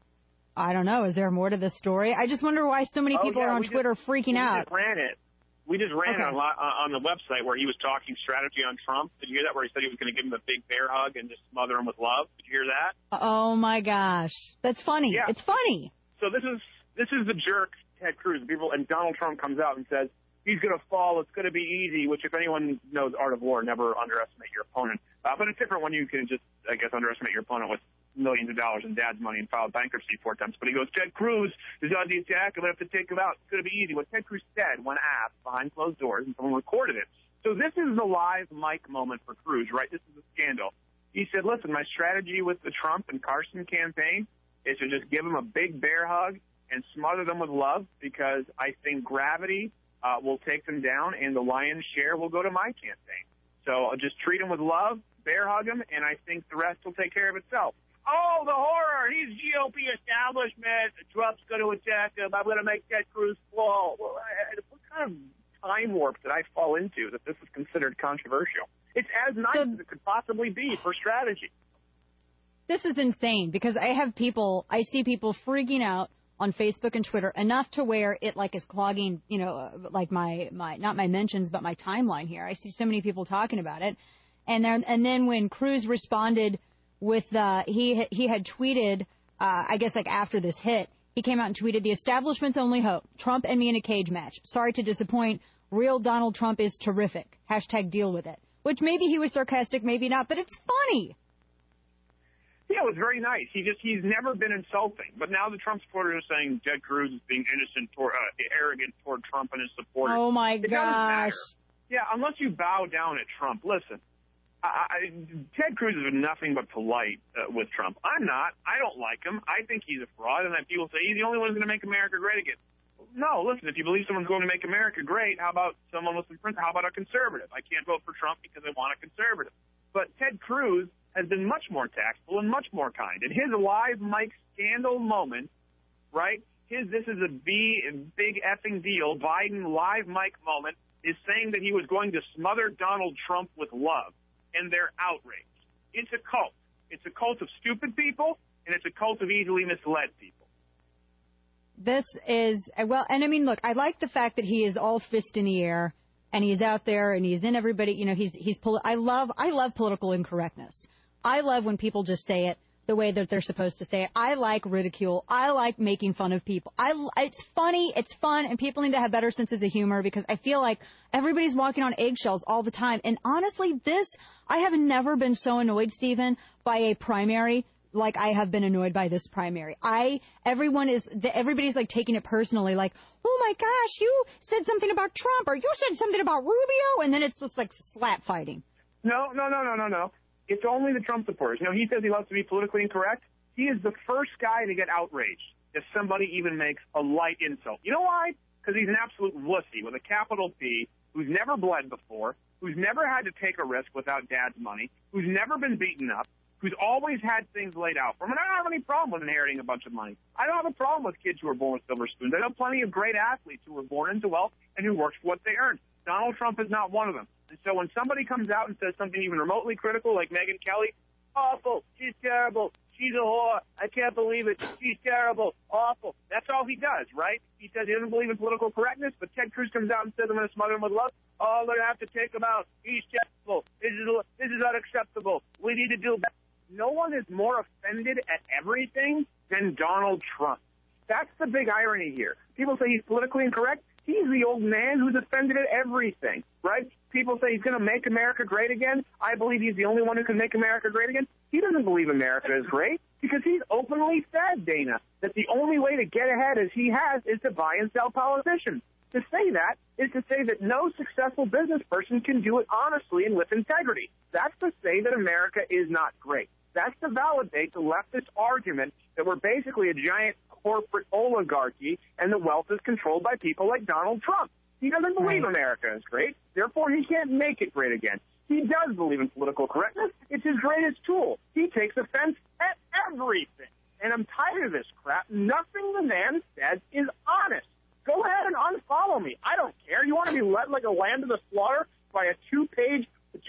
I don't know. Is there more to this story? I just wonder why so many people are on Twitter freaking out. We just ran it on the website where he was talking strategy on Trump. Did you hear that? Where he said he was going to give him a big bear hug and just smother him with love. Did you hear that? Oh my gosh, that's funny. Yeah. It's funny. So this is the jerk Ted Cruz. And Donald Trump comes out and says he's going to fall. It's going to be easy. Which, if anyone knows Art of War, never underestimate your opponent. But it's different when you can just, I guess, underestimate your opponent with millions of dollars in dad's money and filed bankruptcy 4 times. But he goes, Ted Cruz is on the attack. I'm going to have to take him out. It's going to be easy. What Ted Cruz said when asked behind closed doors, and someone recorded it. So this is the live mic moment for Cruz, right? This is a scandal. He said, listen, my strategy with the Trump and Carson campaign is to just give them a big bear hug and smother them with love, because I think gravity will take them down and the lion's share will go to my campaign. So I'll just treat them with love, bear hug them, and I think the rest will take care of itself. Oh, the horror. He's GOP establishment. Trump's going to attack him. I'm going to make Ted Cruz fall. Well, what kind of time warp did I fall into that this is considered controversial? It's as nice as it could possibly be for strategy. This is insane, because I see people freaking out on Facebook and Twitter enough to where it is clogging, like my not my mentions, but my timeline here. I see so many people talking about it. And then when Cruz responded with he had tweeted, I guess after this hit, he came out and tweeted, "The establishment's only hope. Trump and me in a cage match. Sorry to disappoint. Real Donald Trump is terrific. # deal with it." Which maybe he was sarcastic, maybe not, but it's funny. Yeah, it was very nice. He's never been insulting. But now the Trump supporters are saying Ted Cruz is being innocent, arrogant toward Trump and his supporters. Oh, my gosh. Yeah, unless you bow down at Trump. Listen, Ted Cruz is nothing but polite with Trump. I'm not. I don't like him. I think he's a fraud, and that people say he's the only one who's going to make America great again. No, listen, if you believe someone's going to make America great, how about someone with some principle? How about a conservative? I can't vote for Trump because I want a conservative. But Ted Cruz has been much more tactful and much more kind. And his live mic scandal moment, right, this is a big effing deal, Biden live mic moment, is saying that he was going to smother Donald Trump with love. And they're outraged. It's a cult. It's a cult of stupid people, and it's a cult of easily misled people. This is, well, and I mean, look, I like the fact that he is all fist in the air, and he's out there, and he's in everybody, I love political incorrectness. I love when people just say it the way that they're supposed to say it. I like ridicule. I like making fun of people. It's funny, it's fun, and people need to have better senses of humor, because I feel like everybody's walking on eggshells all the time. And honestly, I have never been so annoyed, Stephen, by a primary like I have been annoyed by this primary. Everybody's taking it personally, like, oh my gosh, you said something about Trump, or you said something about Rubio, and then it's just like slap fighting. No. It's only the Trump supporters. He says he loves to be politically incorrect. He is the first guy to get outraged if somebody even makes a light insult. You know why? Because he's an absolute wussy with a capital P, who's never bled before, who's never had to take a risk without dad's money, who's never been beaten up, who's always had things laid out for him. And I don't have any problem with inheriting a bunch of money. I don't have a problem with kids who are born with silver spoons. I know plenty of great athletes who were born into wealth and who worked for what they earned. Donald Trump is not one of them. And so when somebody comes out and says something even remotely critical, like Megyn Kelly, awful, she's terrible, she's a whore, I can't believe it, she's terrible, awful. That's all he does, right? He says he doesn't believe in political correctness, but Ted Cruz comes out and says, I'm going to smother him with love. Oh, they're going to have to take him out. He's terrible. This is unacceptable. We need to do that. No one is more offended at everything than Donald Trump. That's the big irony here. People say he's politically incorrect. He's the old man who's offended at everything, right? People say he's going to make America great again. I believe he's the only one who can make America great again. He doesn't believe America is great because he's openly said, Dana, that the only way to get ahead as he has is to buy and sell politicians. To say that is to say that no successful business person can do it honestly and with integrity. That's to say that America is not great. That's to validate the leftist argument that we're basically a giant corporate oligarchy and the wealth is controlled by people like Donald Trump. He doesn't believe America is great. Therefore, he can't make it great again. He does believe in political correctness. It's his greatest tool. He takes offense at everything. And I'm tired of this crap. Nothing the man says is honest. go ahead and unfollow me. I don't care. You want to be led like a lamb to the slaughter by a two-page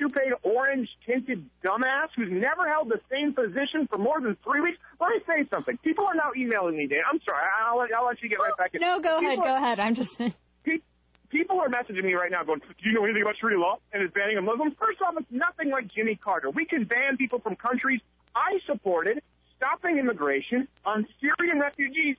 orange-tinted dumbass who's never held the same position for more than 3 weeks? Let me say something. People are now emailing me, Dan. I'm sorry. I'll let you get right back in. No, go ahead. I'm just... People are messaging me right now going, do you know anything about Sharia law and its banning of Muslims? First off, it's nothing like Jimmy Carter. We can ban people from countries. I supported stopping immigration on Syrian refugees.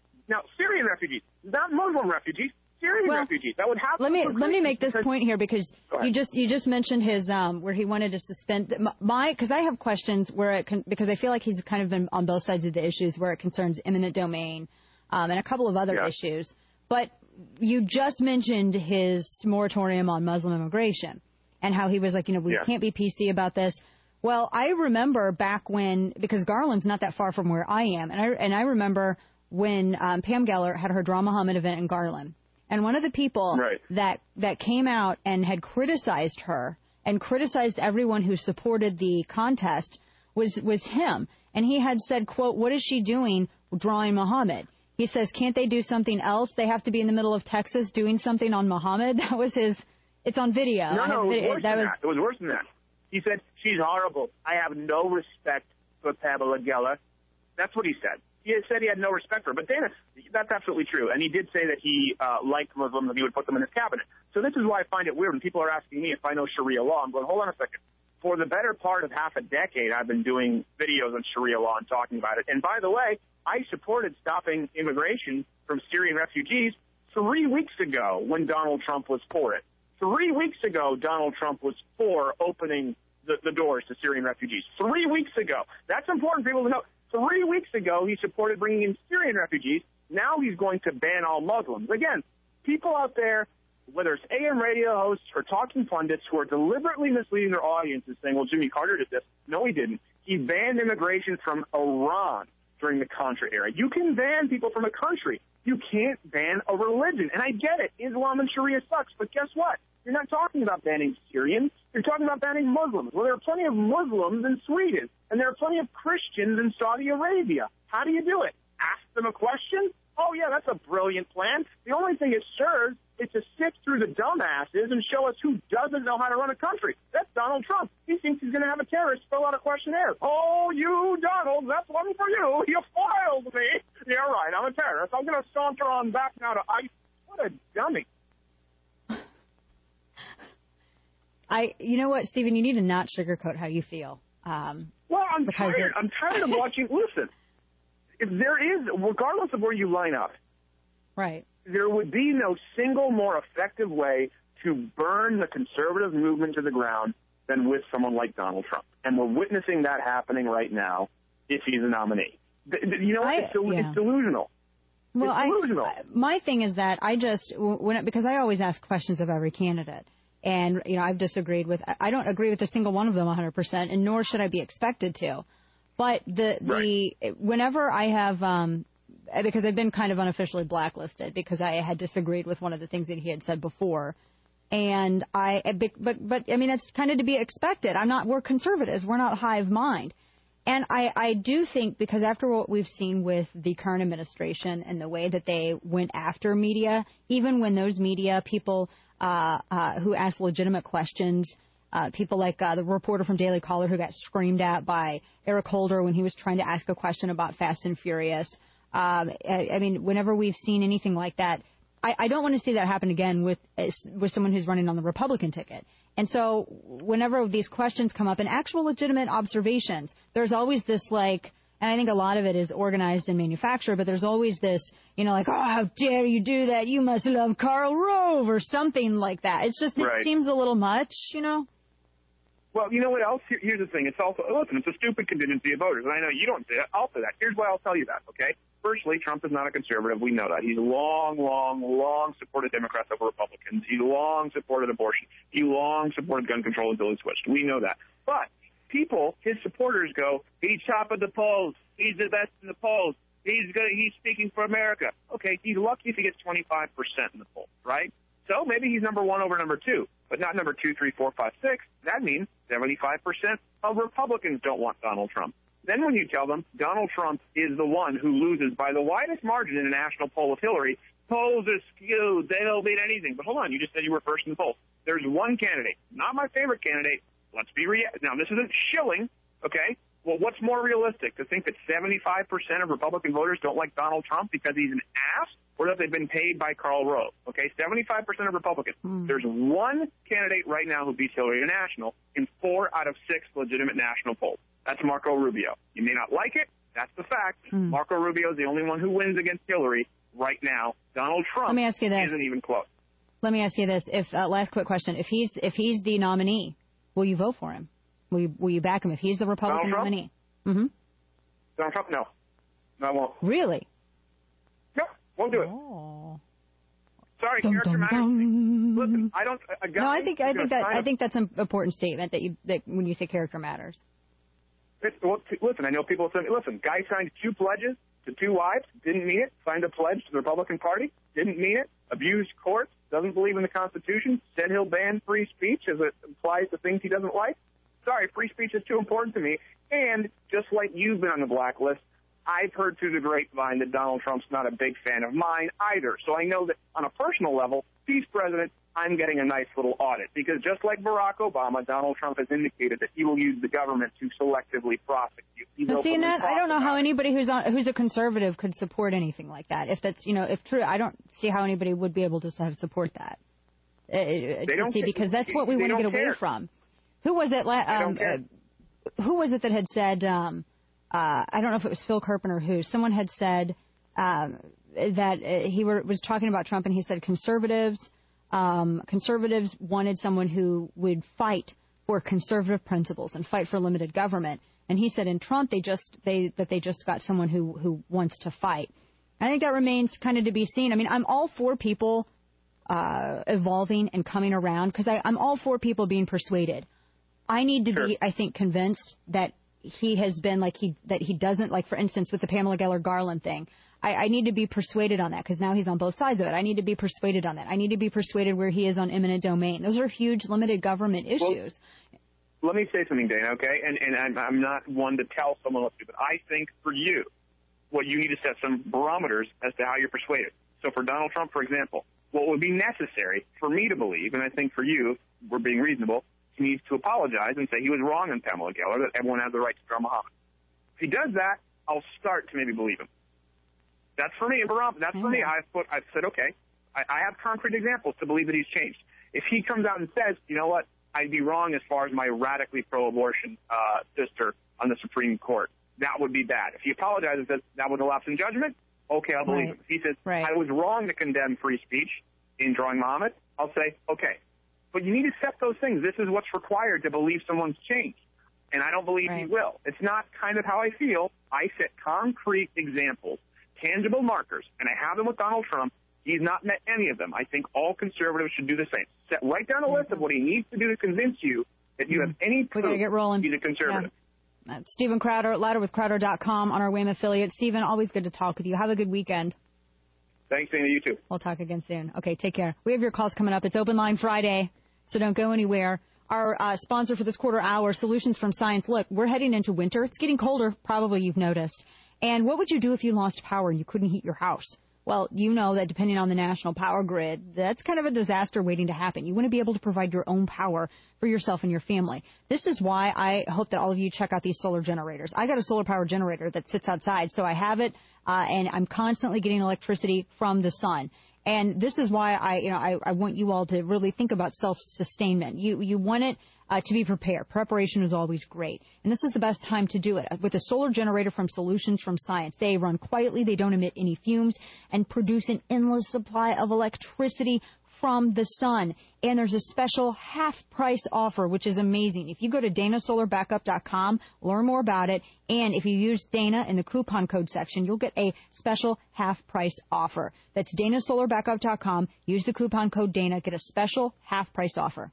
Syrian refugees, not Muslim refugees. Syrian refugees. That would happen. Let me make this point here because you just mentioned his where he wanted to suspend because I have questions where because I feel like he's kind of been on both sides of the issues where it concerns eminent domain and a couple of other issues. But you just mentioned his moratorium on Muslim immigration and how he was like, we can't be PC about this. Well, I remember back when, because Garland's not that far from where I am, and I remember when Pam Geller had her Draw Muhammad event in Garland. And one of the people that came out and had criticized her and criticized everyone who supported the contest was him. And he had said, quote, what is she doing drawing Muhammad? He says, can't they do something else? They have to be in the middle of Texas doing something on Muhammad. That was his. It's on video. No, it was worse than that. It was worse than that. He said, she's horrible. I have no respect for Pamela Geller. That's what he said. He said he had no respect for her. But Dana, that's absolutely true. And he did say that he liked Muslims and he would put them in his cabinet. So this is why I find it weird when people are asking me if I know Sharia law. I'm going, hold on a second. For the better part of half a decade, I've been doing videos on Sharia law and talking about it. And by the way, I supported stopping immigration from Syrian refugees 3 weeks ago when Donald Trump was for it. 3 weeks ago, Donald Trump was for opening the doors to Syrian refugees. 3 weeks ago. That's important for people to know. 3 weeks ago, he supported bringing in Syrian refugees. Now he's going to ban all Muslims. Again, people out there, whether it's AM radio hosts or talking pundits who are deliberately misleading their audiences saying, well, Jimmy Carter did this. No, he didn't. He banned immigration from Iran during the Contra era. You can ban people from a country. You can't ban a religion. And I get it. Islam and Sharia sucks. But guess what? You're not talking about banning Syrians. You're talking about banning Muslims. Well, there are plenty of Muslims in Sweden, and there are plenty of Christians in Saudi Arabia. How do you do it? Ask them a question? Oh, yeah, that's a brilliant plan. The only thing it serves is to sift through the dumbasses and show us who doesn't know how to run a country. That's Donald Trump. He thinks he's going to have a terrorist fill out a questionnaire. Oh, you, Donald, that's one for you. You foiled me. Yeah, right, I'm a terrorist. I'm going to saunter on back now to ICE. What a dummy. You know what, Stephen, you need to not sugarcoat how you feel. Well, I'm tired. I'm tired of watching. Listen, if there is, regardless of where you line up, right, there would be no single more effective way to burn the conservative movement to the ground than with someone like Donald Trump. And we're witnessing that happening right now if he's a nominee. You know, it's delusional. Well, it's delusional. My thing is that because I always ask questions of every candidate. And, I've disagreed with, I don't agree with a single one of them 100%, and nor should I be expected to. But whenever I have, because I've been kind of unofficially blacklisted because I had disagreed with one of the things that he had said before. And but I mean, that's kind of to be expected. We're conservatives. We're not hive mind. And I do think because after what we've seen with the current administration and the way that they went after media, even when those media people who asked legitimate questions, people like the reporter from Daily Caller who got screamed at by Eric Holder when he was trying to ask a question about Fast and Furious. I mean, whenever we've seen anything like that, I don't want to see that happen again with someone who's running on the Republican ticket. And so whenever these questions come up and actual legitimate observations, there's always this and I think a lot of it is organized and manufactured, but there's always this, oh, how dare you do that? You must love Karl Rove or something like that. It's just, it seems a little much, Well, you know what else? Here's the thing. It's also, listen, it's a stupid contingency of voters. And I know you don't say that. I'll say that. Here's why I'll tell you that, okay? Firstly, Trump is not a conservative. We know that. He's long supported Democrats over Republicans. He long supported abortion. He long supported gun control until he switched. We know that. But people, his supporters go, he's top of the polls. He's the best in the polls. He's speaking for America. Okay, he's lucky if he gets 25% in the polls, right? So maybe he's number one over number two, but not number 2, 3, 4, 5, 6. That means 75% of Republicans don't want Donald Trump. Then when you tell them Donald Trump is the one who loses by the widest margin in a national poll of Hillary, polls are skewed. They don't mean anything. But hold on, you just said you were first in the polls. There's one candidate, not my favorite candidate. Let's be now, this isn't shilling, okay? Well, what's more realistic, to think that 75% of Republican voters don't like Donald Trump because he's an ass, or that they've been paid by Karl Rove? Okay, 75% of Republicans. There's one candidate right now who beats Hillary in national in 4 out of 6 legitimate national polls. That's Marco Rubio. You may not like it. That's the fact. Marco Rubio is the only one who wins against Hillary right now. Donald Trump Let me ask you this. Isn't even close. Let me ask you this. Last quick question. If he's the nominee, will you vote for him? Will you back him if he's the Republican nominee? Mm-hmm. Donald Trump? No. No, I won't. Really? No, won't do it. Oh. Sorry, character matters. Listen, I don't. No, I think that's an important statement that when you say character matters. Listen, I know people say, listen, guy signed 2 pledges to 2 wives, didn't mean it. Signed a pledge to the Republican Party, didn't mean it. Abused courts, doesn't believe in the Constitution, said he'll ban free speech as it applies to things he doesn't like. Sorry, free speech is too important to me. And just like you've been on the blacklist, I've heard through the grapevine that Donald Trump's not a big fan of mine either. So I know that on a personal level, if he's president, I'm getting a nice little audit. Because just like Barack Obama, Donald Trump has indicated that he will use the government to selectively prosecute. See, Nat, I don't know how anybody who's a conservative could support anything like that. If that's, if true, I don't see how anybody would be able to support that. Because that's what we want to get away from. Who was it? Who was it that had said? I don't know if it was Phil Kerpen or who. Someone had said that he was talking about Trump, and he said conservatives wanted someone who would fight for conservative principles and fight for limited government. And he said in Trump they just got someone who wants to fight. I think that remains kind of to be seen. I mean, I'm all for people evolving and coming around because I'm all for people being persuaded. I need to be, I think, convinced that he has been that he doesn't, like, for instance, with the Pamela Geller-Garland thing. I need to be persuaded on that because now he's on both sides of it. I need to be persuaded on that. I need to be persuaded where he is on eminent domain. Those are huge limited government issues. Well, let me say something, Dana, okay? And I'm not one to tell someone what to do, but I think for you, what you need to set some barometers as to how you're persuaded. So for Donald Trump, for example, what would be necessary for me to believe, and I think for you, we're being reasonable, he needs to apologize and say he was wrong on Pamela Geller, that everyone has the right to draw Muhammad. If he does that, I'll start to maybe believe him. That's for me, that's for me. I've said, okay, I have concrete examples to believe that he's changed. If he comes out and says, you know what, I'd be wrong as far as my radically pro-abortion sister on the Supreme Court, that would be bad. If he apologizes that that would lapse in judgment, okay, I'll believe him. If he says, I was wrong to condemn free speech in drawing Muhammad, I'll say, okay. But you need to set those things. This is what's required to believe someone's changed. And I don't believe he will. It's not kind of how I feel. I set concrete examples, tangible markers, and I have them with Donald Trump. He's not met any of them. I think all conservatives should do the same. Write down a list of what he needs to do to convince you that you have any proof get rolling. He's a conservative. Yeah. Stephen Crowder, louderwithcrowder.com on our WAM affiliate. Stephen, always good to talk with you. Have a good weekend. Thanks, Dana. You too. We'll talk again soon. Okay, take care. We have your calls coming up. It's Open Line Friday, so don't go anywhere. Our sponsor for this quarter hour, Solutions from Science. Look, we're heading into winter. It's getting colder, probably you've noticed. And what would you do if you lost power and you couldn't heat your house? Well, you know that depending on the national power grid, that's kind of a disaster waiting to happen. You want to be able to provide your own power for yourself and your family. This is why I hope that all of you check out these solar generators. I got a solar power generator that sits outside, so I have it, and I'm constantly getting electricity from the sun. And this is why I want you all to really think about self-sustainment. You want it to be prepared. Preparation is always great. And this is the best time to do it. With a solar generator from Solutions from Science, they run quietly, they don't emit any fumes, and produce an endless supply of electricity from the sun. And there's a special half-price offer, which is amazing. If you go to DanaSolarBackup.com, learn more about it, and if you use Dana in the coupon code section, you'll get a special half-price offer. That's DanaSolarBackup.com. Use the coupon code Dana, get a special half-price offer.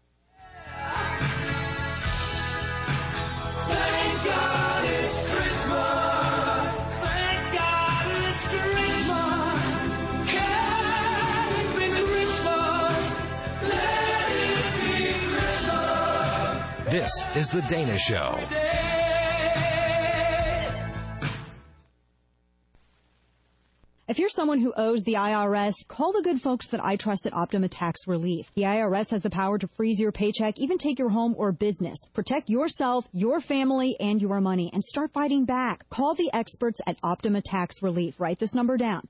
Thank God it's Christmas. Thank God it's Christmas. Can it be Christmas? Let it be Christmas. This is The Dana Show. If you're someone who owes the IRS, call the good folks that I trust at Optima Tax Relief. The IRS has the power to freeze your paycheck, even take your home or business. Protect yourself, your family, and your money, and start fighting back. Call the experts at Optima Tax Relief. Write this number down,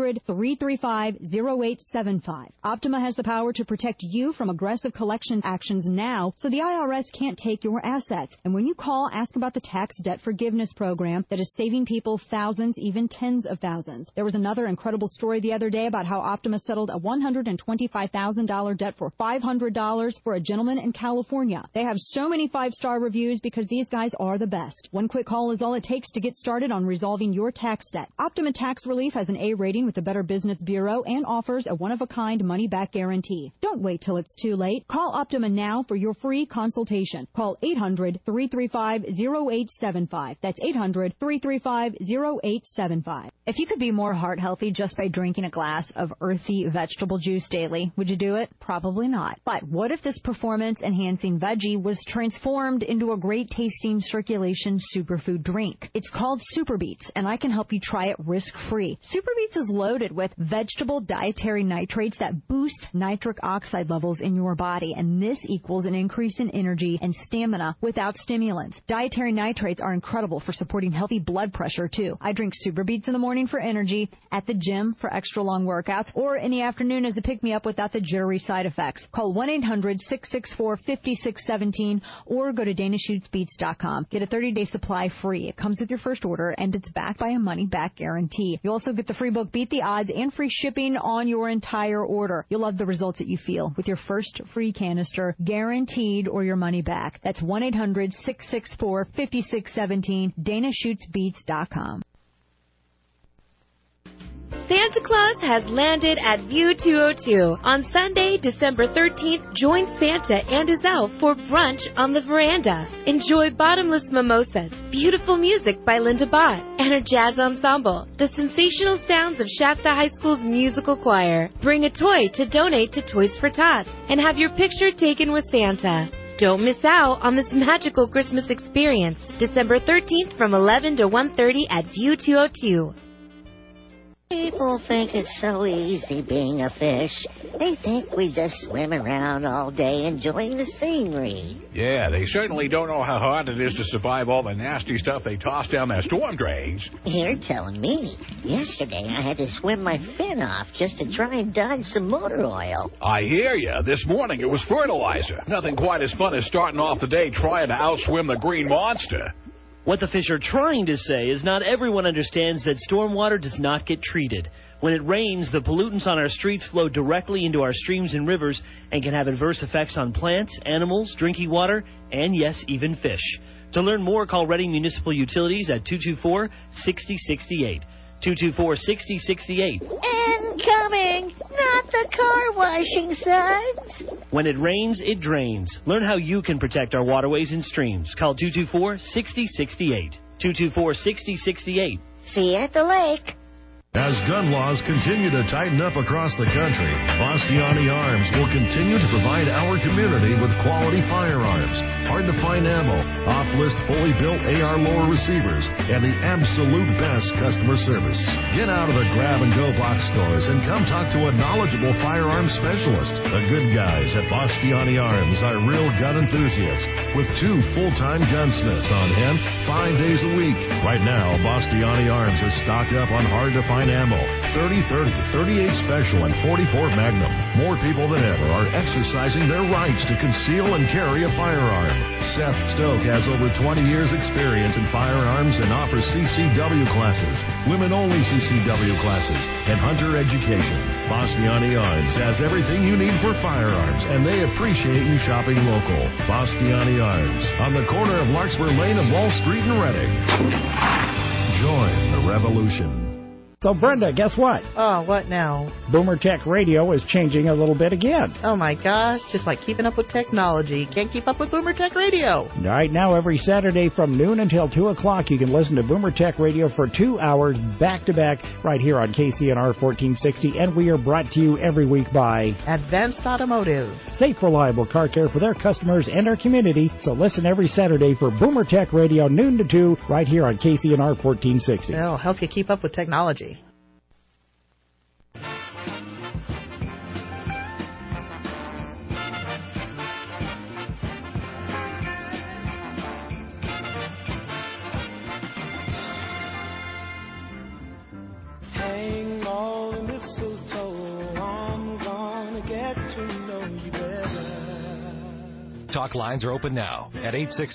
800-335-0875. Optima has the power to protect you from aggressive collection actions now, so the IRS can't take your assets. And when you call, ask about the tax debt forgiveness program that is saving people thousands, even tens of thousands. There was another incredible story the other day about how Optima settled a $125,000 debt for $500 for a gentleman in California. They have so many 5-star reviews because these guys are the best. One quick call is all it takes to get started on resolving your tax debt. Optima Tax Relief has an A rating with the Better Business Bureau and offers a one-of-a-kind money-back guarantee. Don't wait till it's too late. Call Optima now for your free consultation. Call 800-335-0875. That's 800-335-0875. If you could be more heart healthy just by drinking a glass of earthy vegetable juice daily, would you do it? Probably not. But what if this performance-enhancing veggie was transformed into a great-tasting circulation superfood drink? It's called Super Beets, and I can help you try it risk-free. Super Beets is loaded with vegetable dietary nitrates that boost nitric oxide levels in your body, and this equals an increase in energy and stamina without stimulants. Dietary nitrates are incredible for supporting healthy blood pressure, too. I drink Super Beets in the morning for energy, at the gym for extra long workouts, or in the afternoon as a pick-me-up without the jittery side effects. Call 1-800-664-5617 or go to DanishShootsBeats.com. Get a 30-day supply free. It comes with your first order, and it's backed by a money-back guarantee. You also get the free book Beat the Odds and free shipping on your entire order. You'll love the results that you feel with your first free canister, guaranteed, or your money back. That's 1-800-664-5617, DanishShootsBeats.com. Santa Claus has landed at View 202. On Sunday, December 13th, join Santa and his elf for brunch on the veranda. Enjoy bottomless mimosas, beautiful music by Linda Bott, and her jazz ensemble, the sensational sounds of Shasta High School's musical choir. Bring a toy to donate to Toys for Tots, and have your picture taken with Santa. Don't miss out on this magical Christmas experience. December 13th from 11 to 1:30 at View 202. People think it's so easy being a fish. They think we just swim around all day enjoying the scenery. Yeah, they certainly don't know how hard it is to survive all the nasty stuff they toss down their storm drains. You're telling me. Yesterday I had to swim my fin off just to try and dodge some motor oil. I hear ya. This morning it was fertilizer. Nothing quite as fun as starting off the day trying to outswim the green monster. What the fish are trying to say is not everyone understands that stormwater does not get treated. When it rains, the pollutants on our streets flow directly into our streams and rivers and can have adverse effects on plants, animals, drinking water, and yes, even fish. To learn more, call Reading Municipal Utilities at 224-6068. 224-6068. Incoming! Not the car washing suds! When it rains, it drains. Learn how you can protect our waterways and streams. Call 224-6068. 224-6068. See you at the lake. As gun laws continue to tighten up across the country, Bastiani Arms will continue to provide our community with quality firearms, hard-to-find ammo, off-list fully built AR lower receivers, and the absolute best customer service. Get out of the grab-and-go box stores and come talk to a knowledgeable firearms specialist. The good guys at Bastiani Arms are real gun enthusiasts with 2 full-time gunsmiths on hand 5 days a week. Right now, Bastiani Arms is stocked up on hard-to-find ammo, 30-30, 38 Special, and 44 Magnum. More people than ever are exercising their rights to conceal and carry a firearm. Seth Stoke has over 20 years experience in firearms and offers CCW classes, women-only CCW classes, and hunter education. Bastiani Arms has everything you need for firearms, and they appreciate you shopping local. Bastiani Arms, on the corner of Larkspur Lane and Wall Street in Reading. Join the revolution. So, Brenda, guess what? Oh, what now? Boomer Tech Radio is changing a little bit again. Oh, my gosh. Just like keeping up with technology. Can't keep up with Boomer Tech Radio. Right now, every Saturday from noon until 2 o'clock, you can listen to Boomer Tech Radio for 2 hours back-to-back right here on KCNR 1460. And we are brought to you every week by Advanced Automotive. Safe, reliable car care for their customers and our community. So listen every Saturday for Boomer Tech Radio, noon to 2, right here on KCNR 1460. It'll help you keep up with technology. Talk lines are open now at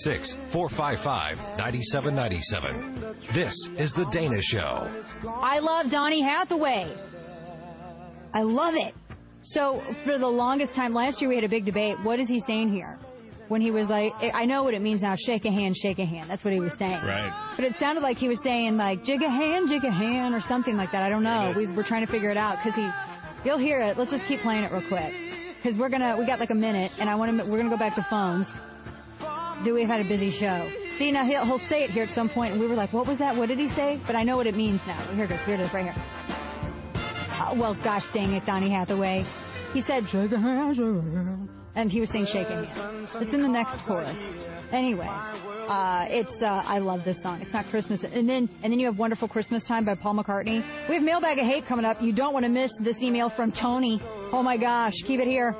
866-455-9797. This is The Dana Show. I love Donny Hathaway. I love it. So for the longest time, last year we had a big debate. What is he saying here? When he was like, I know what it means now, shake a hand, shake a hand. That's what he was saying. Right. But it sounded like he was saying, like, jig a hand, or something like that. I don't know. We're trying to figure it out because you'll hear it. Let's just keep playing it real quick. Because we got like a minute, and we're going to go back to phones. We've had a busy show. See, now he'll say it here at some point, and we were like, what was that? What did he say? But I know what it means now. Here it is, right here. Well, gosh dang it, Donny Hathaway. He said, shake a hand, and he was saying shake a hand. It's in the next chorus. Anyway, I love this song. It's not Christmas. And then you have Wonderful Christmas Time by Paul McCartney. We have Mailbag of Hate coming up. You don't want to miss this email from Tony. Oh, my gosh. Keep it here.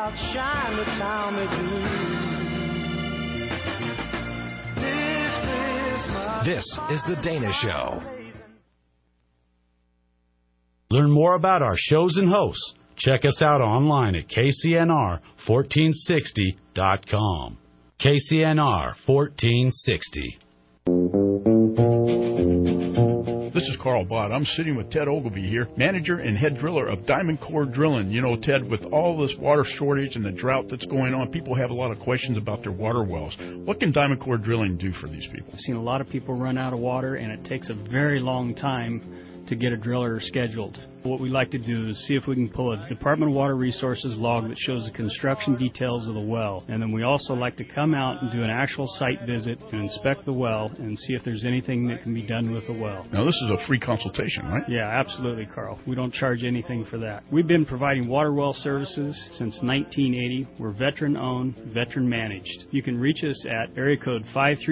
This is The Dana Show. Learn more about our shows and hosts. Check us out online at KCNR1460.com. KCNR 1460. This is Carl Bott. I'm sitting with Ted Ogilvie here, manager and head driller of Diamond Core Drilling. You know, Ted, with all this water shortage and the drought that's going on, people have a lot of questions about their water wells. What can Diamond Core Drilling do for these people? I've seen a lot of people run out of water, and it takes a very long time to get a driller scheduled. What we like to do is see if we can pull a Department of Water Resources log that shows the construction details of the well. And then we also like to come out and do an actual site visit and inspect the well and see if there's anything that can be done with the well. Now, this is a free consultation, right? Yeah, absolutely, Carl. We don't charge anything for that. We've been providing water well services since 1980. We're veteran-owned, veteran-managed. You can reach us at area code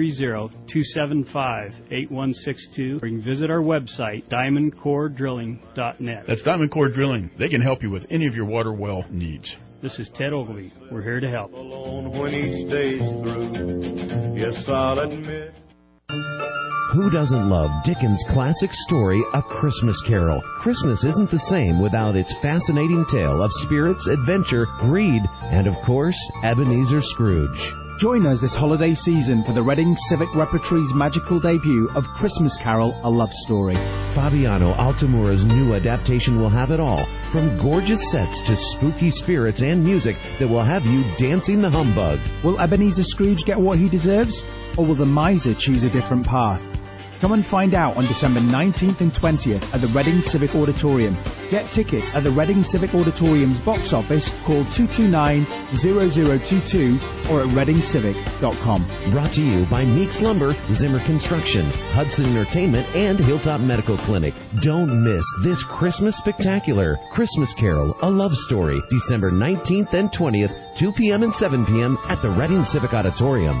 530-275-8162, or you can visit our website, diamondcoredrilling.net. That's Diamond Core Drilling. They can help you with any of your water well needs. This is Ted Ogilvie. We're here to help. When each day's through, yes, I'll admit. Who doesn't love Dickens' classic story, A Christmas Carol? Christmas isn't the same without its fascinating tale of spirits, adventure, greed, and, of course, Ebenezer Scrooge. Join us this holiday season for the Reading Civic Repertory's magical debut of Christmas Carol, A Love Story. Fabiano Altamura's new adaptation will have it all, from gorgeous sets to spooky spirits and music that will have you dancing the humbug. Will Ebenezer Scrooge get what he deserves, or will the miser choose a different path? Come and find out on December 19th and 20th at the Reading Civic Auditorium. Get tickets at the Reading Civic Auditorium's box office, call 229-0022 or at readingcivic.com. Brought to you by Meeks Lumber, Zimmer Construction, Hudson Entertainment, and Hilltop Medical Clinic. Don't miss this Christmas spectacular, Christmas Carol, A Love Story, December 19th and 20th, 2 p.m. and 7 p.m. at the Reading Civic Auditorium.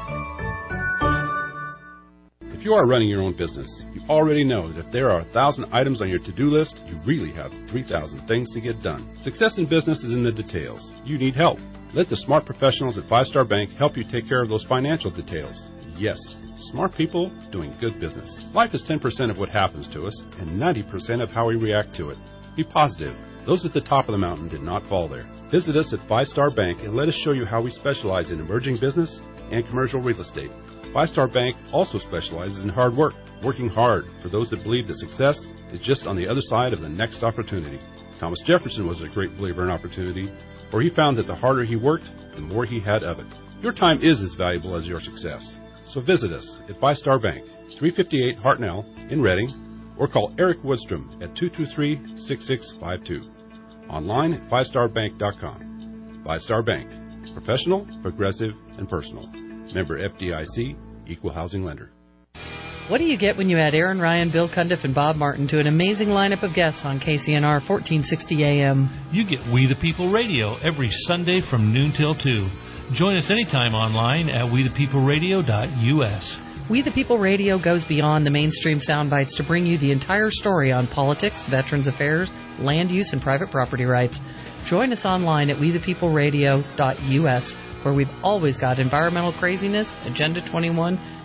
If you are running your own business, you already know that if there are 1,000 items on your to-do list, you really have 3,000 things to get done. Success in business is in the details. You need help. Let the smart professionals at Five Star Bank help you take care of those financial details. Yes, smart people doing good business. Life is 10% of what happens to us and 90% of how we react to it. Be positive. Those at the top of the mountain did not fall there. Visit us at Five Star Bank and let us show you how we specialize in emerging business and commercial real estate. Five Star Bank also specializes in hard work, working hard for those that believe that success is just on the other side of the next opportunity. Thomas Jefferson was a great believer in opportunity, for he found that the harder he worked, the more he had of it. Your time is as valuable as your success. So visit us at Five Star Bank, 358 Hartnell in Reading, or call Eric Woodstrom at 223-6652. Online at fivestarbank.com. Five Star Bank. Professional, progressive, and personal. Member FDIC, Equal Housing Lender. What do you get when you add Aaron Ryan, Bill Cundiff, and Bob Martin to an amazing lineup of guests on KCNR 1460 AM? You get We the People Radio every Sunday from noon till 2. Join us anytime online at wethepeopleradio.us. We the People Radio goes beyond the mainstream sound bites to bring you the entire story on politics, veterans affairs, land use, and private property rights. Join us online at wethepeopleradio.us, where we've always got environmental craziness, Agenda 21,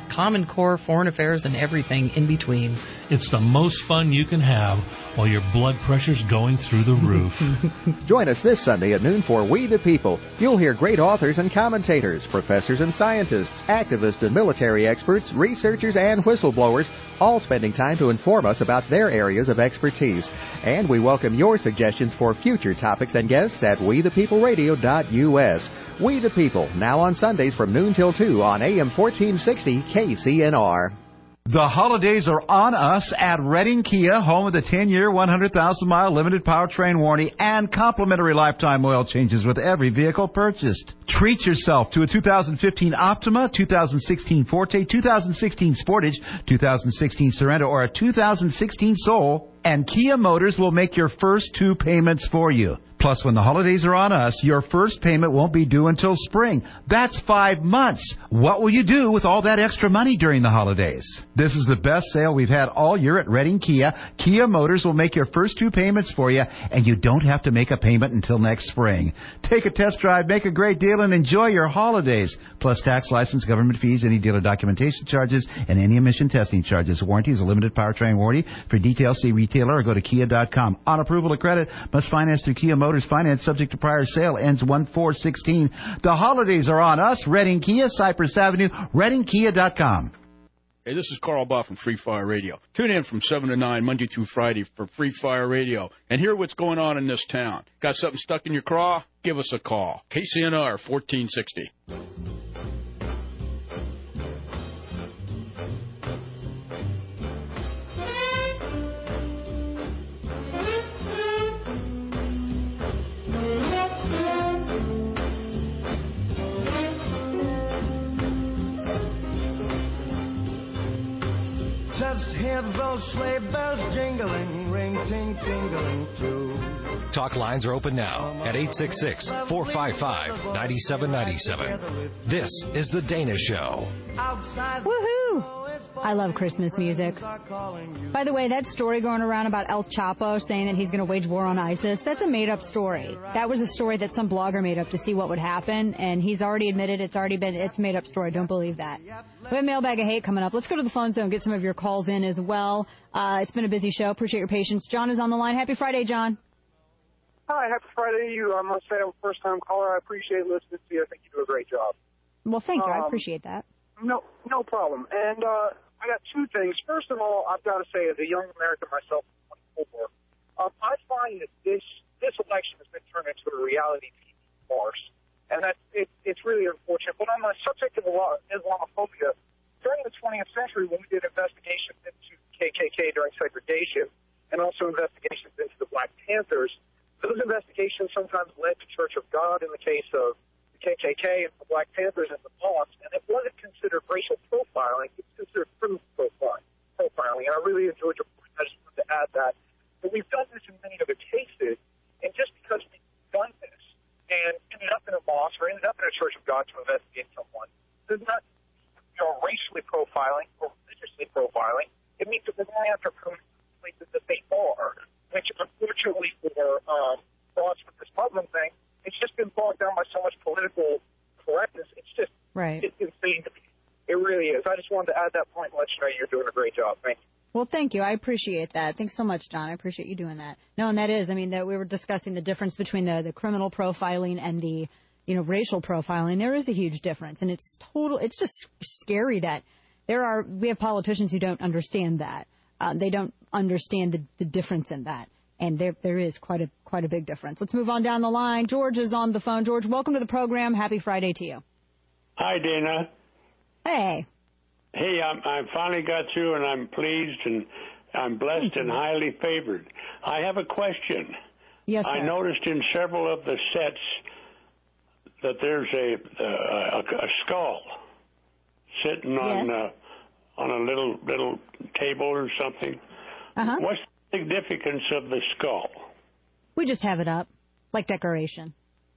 Common Core, Foreign Affairs, and everything in between. It's the most fun you can have while your blood pressure's going through the roof. Join us this Sunday at noon for We the People. You'll hear great authors and commentators, professors and scientists, activists and military experts, researchers and whistleblowers, all spending time to inform us about their areas of expertise. And we welcome your suggestions for future topics and guests at WeThePeopleRadio.us. We the People, now on Sundays from noon till 2 on AM 1460 KCNR. The holidays are on us at Redding Kia, home of the 10-year, 100,000-mile limited powertrain warranty and complimentary lifetime oil changes with every vehicle purchased. Treat yourself to a 2015 Optima, 2016 Forte, 2016 Sportage, 2016 Sorento, or a 2016 Soul, and Kia Motors will make your first 2 payments for you. Plus, when the holidays are on us, your first payment won't be due until spring. That's 5 months. What will you do with all that extra money during the holidays? This is the best sale we've had all year at Redding Kia. Kia Motors will make your first 2 payments for you, and you don't have to make a payment until next spring. Take a test drive, make a great deal, and enjoy your holidays. Plus tax, license, government fees, any dealer documentation charges, and any emission testing charges. Warranty is a limited powertrain warranty. For details, see retailer or go to kia.com. On approval of credit, must finance through Kia Motors. Finance subject to prior sale, ends 1/4/16. The holidays are on us. Redding Kia, Cypress Avenue, ReddingKia.com. Hey, this is Carl Bott from Free Fire Radio. Tune in from 7 to 9, Monday through Friday for Free Fire Radio and hear what's going on in this town. Got something stuck in your craw? Give us a call. KCNR 1460. Hear those sleigh bells jingling, ring, ting, tingling too. Talk lines are open now at 866-455-9797. This is The Dana Show. Woohoo! I love Christmas music. By the way, that story going around about El Chapo saying that he's going to wage war on ISIS, that's a made-up story. That was a story that some blogger made up to see what would happen, and he's already admitted it's a made-up story. Don't believe that. We have Mailbag of Hate coming up. Let's go to the phone zone and get some of your calls in as well. It's been a busy show. Appreciate your patience. John is on the line. Happy Friday, John. Hi, happy Friday to you. I must say I'm a first-time caller. I appreciate listening to you. I think you do a great job. Well, thank you. I appreciate that. No problem. And I got 2 things. First of all, I've got to say, as a young American myself, 24, I find that this election has been turned into a reality TV farce, and it's really unfortunate. But on the subject of Islamophobia, during the 20th century, when we did investigations into KKK during segregation, and also investigations into the Black Panthers, those investigations sometimes led to Church of God in the case of the KKK and the Black Panthers and the mosque, and it wasn't considered racial profiling, it's considered criminal profiling, and I really enjoyed your point. I just wanted to add that. But we've done this in many other cases, and just because we've done this and ended up in a mosque or ended up in a Church of God to investigate someone, does not racially profiling or religiously profiling. It means that we're going after places that they are, which unfortunately for us with this Muslim thing, it's just been bogged down by so much political correctness. It's just It's insane to me. It really is. I just wanted to add that point and let you know you're doing a great job. Thank you. Well, thank you. I appreciate that. Thanks so much, John. I appreciate you doing that. No, and that is, that we were discussing the difference between the criminal profiling and the, racial profiling. There is a huge difference, and it's just scary that we have politicians who don't understand that. They don't understand the difference in that. And there is quite a big difference. Let's move on down the line. George is on the phone. George, welcome to the program. Happy Friday to you. Hi, Dana. Hey. Hey, I finally got through, and I'm pleased, and I'm blessed and highly favored. I have a question. Yes, sir. I noticed in several of the sets that there's a skull sitting on a little table or something. Uh-huh. What's the significance of the skull? We just have it up, like decoration.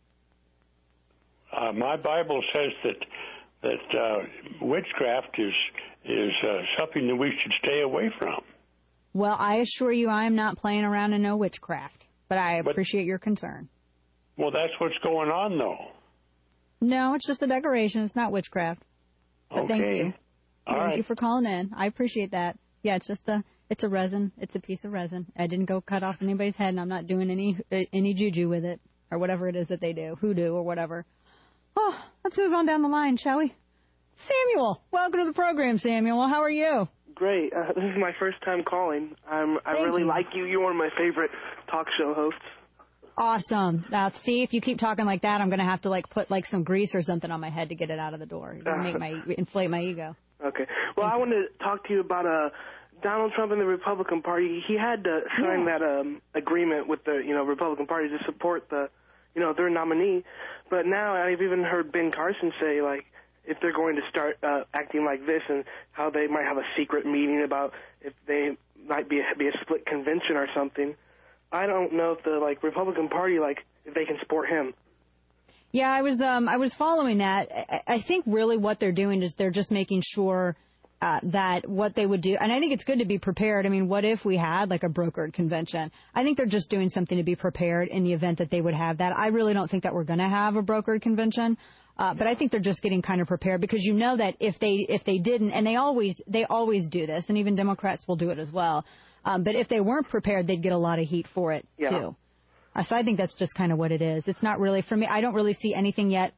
My Bible says that witchcraft is something that we should stay away from. Well, I assure you I am not playing around in no witchcraft, but I appreciate your concern. Well, that's what's going on, though. No, it's just a decoration. It's not witchcraft. But okay. Thank you. Thank you for calling in. I appreciate that. Yeah, it's just it's a resin. It's a piece of resin. I didn't go cut off anybody's head, and I'm not doing any juju with it or whatever it is that they do, hoodoo or whatever. Oh, let's move on down the line, shall we? Samuel, welcome to the program, Samuel. How are you? Great. This is my first time calling. I really like you. You're one of my favorite talk show hosts. Awesome. Now, see, if you keep talking like that, I'm going to have to put some grease or something on my head to get it out of the door. It's going to inflate my ego. Okay. Well, I want to talk to you about Donald Trump and the Republican Party. He had to sign that agreement with the Republican Party to support their nominee. But now I've even heard Ben Carson say if they're going to start acting like this, and how they might have a secret meeting about if they might be a split convention or something. I don't know if the Republican Party if they can support him. Yeah, I was following that. I think really what they're doing is they're just making sure that what they would do, and I think it's good to be prepared. I mean, what if we had a brokered convention? I think they're just doing something to be prepared in the event that they would have that. I really don't think that we're going to have a brokered convention, but I think they're just getting kind of prepared, because that if they didn't, and they always do this, and even Democrats will do it as well. But if they weren't prepared, they'd get a lot of heat for it too. So I think that's just kind of what it is. It's not really, for me, I don't really see anything yet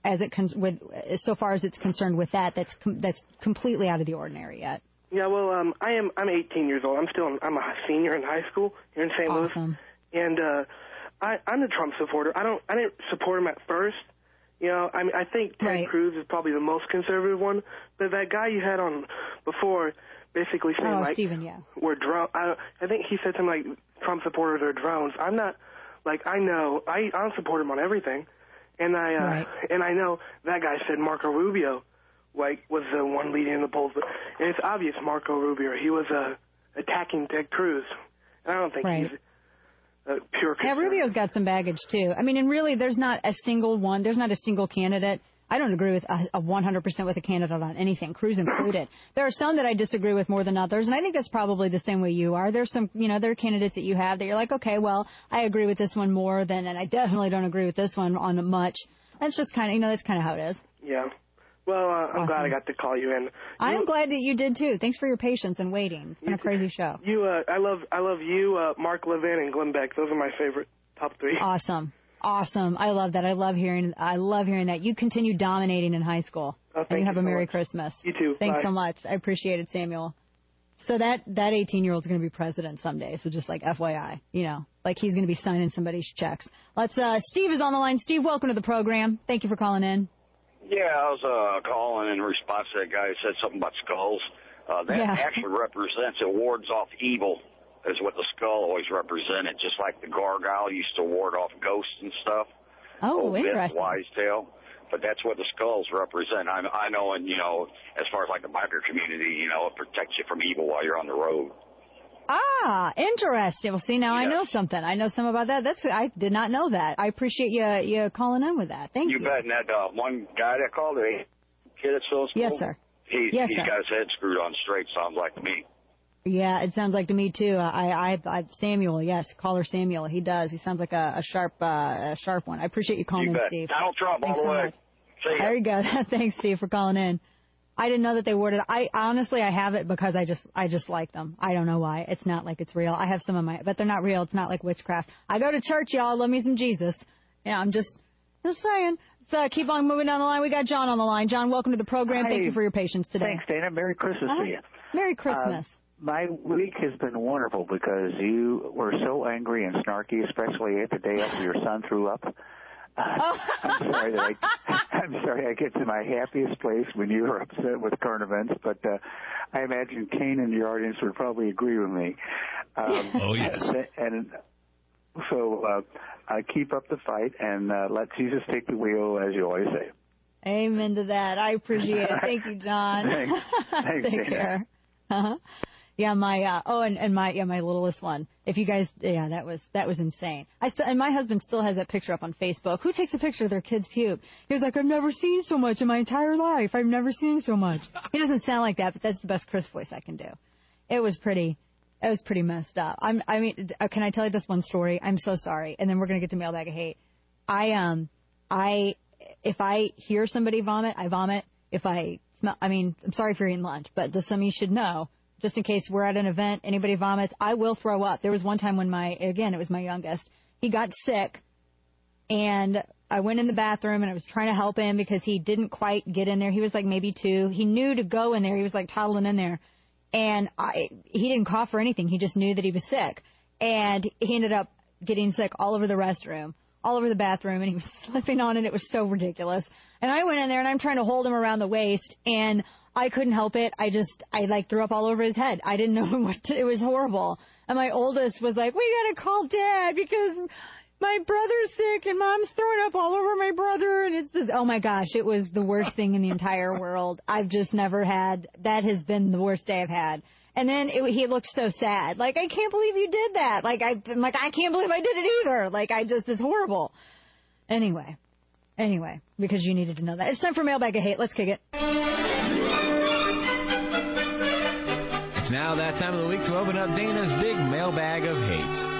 so far as it's concerned with that's completely out of the ordinary yet. Yeah, well, I'm 18 years old. I'm a senior in high school here in St. Louis. And I'm a Trump supporter. I didn't support him at first. I think Ted Cruz is probably the most conservative one. But that guy you had on before basically saying Stephen, we're drones. I think he said something like Trump supporters are drones. I'm not. I know, I don't support him on everything, and I know that guy said Marco Rubio, was the one leading in the polls, and it's obvious Marco Rubio, he was attacking Ted Cruz, and I don't think he's a pure conservative. Yeah, Rubio's got some baggage too. I mean, and really, there's not a single candidate. I don't agree with 100% with a candidate on anything, Cruz included. There are some that I disagree with more than others, and I think that's probably the same way you are. There's some, there are candidates that you have that you're like, okay, well, I agree with this one more than, and I definitely don't agree with this one on much. That's just kind of, that's kind of how it is. Yeah. Well, I'm glad I got to call you in. I'm glad that you did too. Thanks for your patience and waiting. It's been a crazy show. I love you, Mark Levin, and Glenn Beck. Those are my favorite top three. Awesome. I love that. I love hearing that. You continue dominating in high school. And you have a Merry Christmas. You too. Thanks Bye. so much. I appreciate it, Samuel. So that 18-year-old's going to be president someday. So just FYI, he's going to be signing somebody's checks. Steve is on the line. Steve, welcome to the program. Thank you for calling in. Yeah, I was calling in response to that guy who said something about skulls. That actually represents, it wards off evil, is what the skull always represented, just like the gargoyle used to ward off ghosts and stuff. Oh, interesting. Wise tale. But that's what the skulls represent. I know, and, as far as the biker community, it protects you from evil while you're on the road. Ah, interesting. Well, see, now I know something. I know some about that. I did not know that. I appreciate you calling in with that. Thank you. You bet. And that one guy that called, the kid at Phil's school? Yes, sir. He's got his head screwed on straight, sounds like to me. Yeah, it sounds like to me, too. Samuel, yes, caller Samuel. He does. He sounds like a sharp one. I appreciate you calling in, Steve. Donald Trump all the way. See ya. There you go. Thanks, Steve, for calling in. I didn't know that they worded. I have it because I just like them. I don't know why. It's not like it's real. I have some of but they're not real. It's not like witchcraft. I go to church, y'all. Love me some Jesus. Yeah, I'm just saying. So keep on moving down the line. We got John on the line. John, welcome to the program. Thank you for your patience today. Thanks, Dana. Merry Christmas to you. Merry Christmas. My week has been wonderful because you were so angry and snarky, especially the day after your son threw up. I'm sorry I get to my happiest place when you are upset with current events, but I imagine Kane and your audience would probably agree with me. Oh, yes. And so keep up the fight and let Jesus take the wheel, as you always say. Amen to that. I appreciate it. Thank you, John. Thanks, Take care. Uh-huh. Yeah, my my littlest one. If you guys, that was insane. And my husband still has that picture up on Facebook. Who takes a picture of their kid's puke? He was like, I've never seen so much in my entire life. I've never seen so much. He doesn't sound like that, but that's the best Chris voice I can do. It was pretty messed up. Can I tell you this one story? I'm so sorry, and then we're gonna get to Mailbag of Hate. If I hear somebody vomit, I vomit. If I I'm sorry if you're eating lunch, but some of you should know, just in case we're at an event, anybody vomits, I will throw up. There was one time when it was my youngest, he got sick, and I went in the bathroom, and I was trying to help him because he didn't quite get in there. He was like maybe 2. He knew to go in there. He was like toddling in there. And he didn't cough or anything. He just knew that he was sick. And he ended up getting sick all over the restroom, all over the bathroom, and he was slipping on it. It was so ridiculous. And I went in there, and I'm trying to hold him around the waist, and I couldn't help it. I threw up all over his head. I didn't know it was horrible. And my oldest was like, we got to call Dad because my brother's sick, and Mom's throwing up all over my brother. And it's just, oh, my gosh, it was the worst thing in the entire world. I've just never had. That has been the worst day I've had. And then he looked so sad. Like, I can't believe you did that. Like, I can't believe I did it either. Like, it's horrible. Anyway, because you needed to know that. It's time for Mailbag of Hate. Let's kick it. It's now that time of the week to open up Dana's big Mailbag of Hate.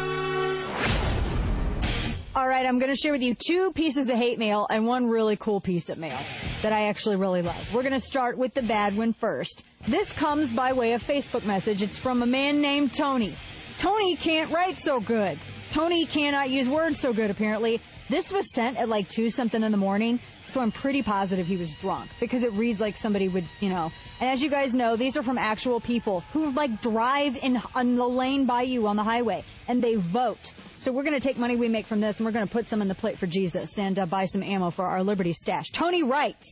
All right, I'm going to share with you 2 pieces of hate mail and 1 really cool piece of mail that I actually really love. We're going to start with the bad one first. This comes by way of Facebook message. It's from a man named Tony. Tony can't write so good. Tony cannot use words so good, apparently. This was sent at like 2-something in the morning, so I'm pretty positive he was drunk because it reads like somebody would, And as you guys know, these are from actual people who drive on the lane by you on the highway, and they vote. So we're going to take money we make from this, and we're going to put some in the plate for Jesus and buy some ammo for our Liberty stash. Tony writes,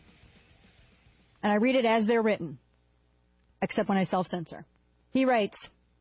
and I read it as they're written, except when I self-censor. He writes,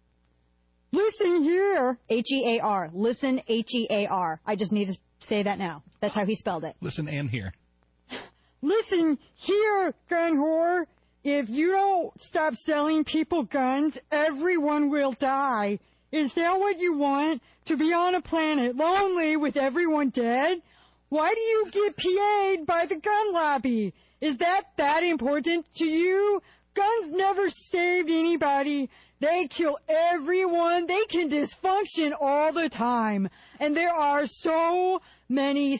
listen here, H-E-A-R, listen, H-E-A-R. I just need to say that now. That's how he spelled it. Listen and hear. Listen here, gun whore. If you don't stop selling people guns, everyone will die. Is that what you want? To be on a planet lonely with everyone dead? Why do you get paid by the gun lobby? Is that important to you? Guns never saved anybody. They kill everyone. They can dysfunction all the time. And there are so many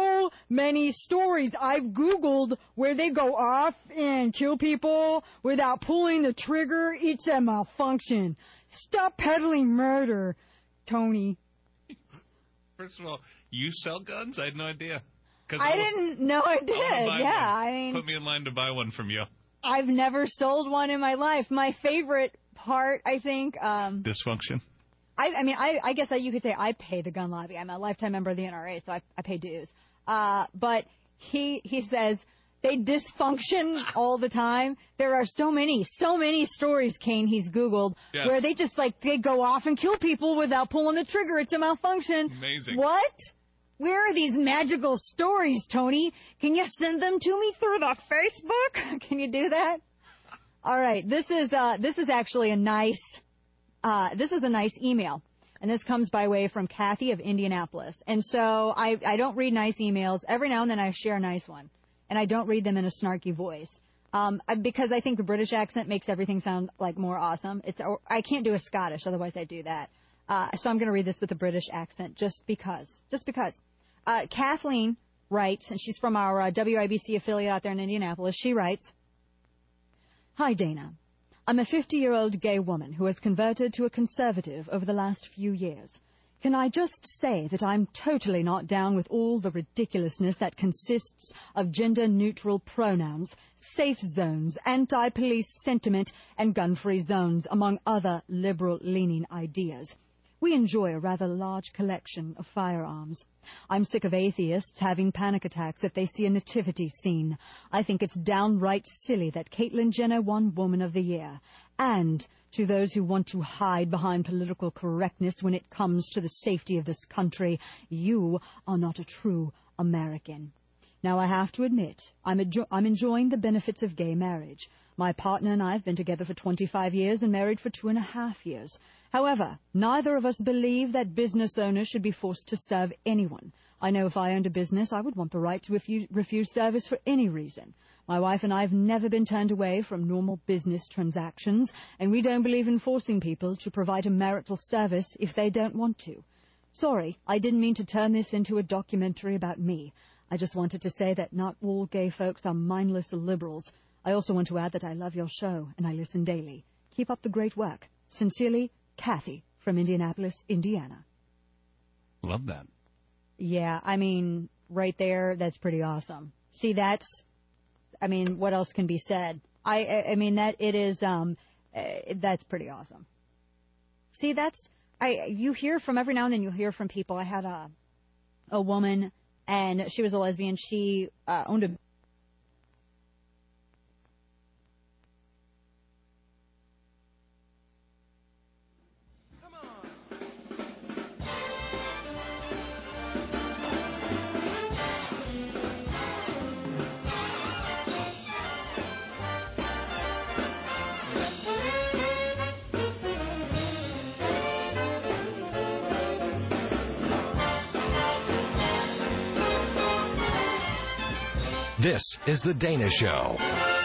stories. I've Googled where they go off and kill people without pulling the trigger. It's a malfunction. Stop peddling murder, Tony. First of all, you sell guns? I had no idea. I didn't know I did. Put me in line to buy one from you. I've never sold one in my life. My favorite part, I think... dysfunction? I guess that you could say I pay the gun lobby. I'm a lifetime member of the NRA, so I pay dues. But he says they dysfunction all the time. There are so many stories, Kane, he's Googled, yes, where they just, they go off and kill people without pulling the trigger. It's a malfunction. Amazing. What? Where are these magical stories, Tony? Can you send them to me through the Facebook? Can you do that? All right. This is actually a nice email. And this comes by way from Kathy of Indianapolis. And so I don't read nice emails. Every now and then I share a nice one. And I don't read them in a snarky voice. Because I think the British accent makes everything sound more awesome. I can't do a Scottish, otherwise I do that. So I'm going to read this with a British accent just because. Kathleen writes, and she's from our WIBC affiliate out there in Indianapolis. She writes, Hi, Dana. I'm a 50-year-old gay woman who has converted to a conservative over the last few years. Can I just say that I'm totally not down with all the ridiculousness that consists of gender-neutral pronouns, safe zones, anti-police sentiment, and gun-free zones, among other liberal-leaning ideas. We enjoy a rather large collection of firearms. I'm sick of atheists having panic attacks if they see a nativity scene. I think it's downright silly that Caitlyn Jenner won Woman of the Year. And to those who want to hide behind political correctness when it comes to the safety of this country, you are not a true American. Now, I have to admit, I'm enjoying the benefits of gay marriage. My partner and I have been together for 25 years and married for 2.5 years. However, neither of us believe that business owners should be forced to serve anyone. I know if I owned a business, I would want the right to refuse service for any reason. My wife and I have never been turned away from normal business transactions, and we don't believe in forcing people to provide a marital service if they don't want to. Sorry, I didn't mean to turn this into a documentary about me. I just wanted to say that not all gay folks are mindless liberals. I also want to add that I love your show and I listen daily. Keep up the great work. Sincerely, Kathy from Indianapolis, Indiana. Love that. Yeah, I mean, right there, that's pretty awesome. See, what else can be said? I mean, that it is, that's pretty awesome. See, you hear from every now and then, you hear from people. I had a woman, and she was a lesbian. She owned a This is The Dana Show.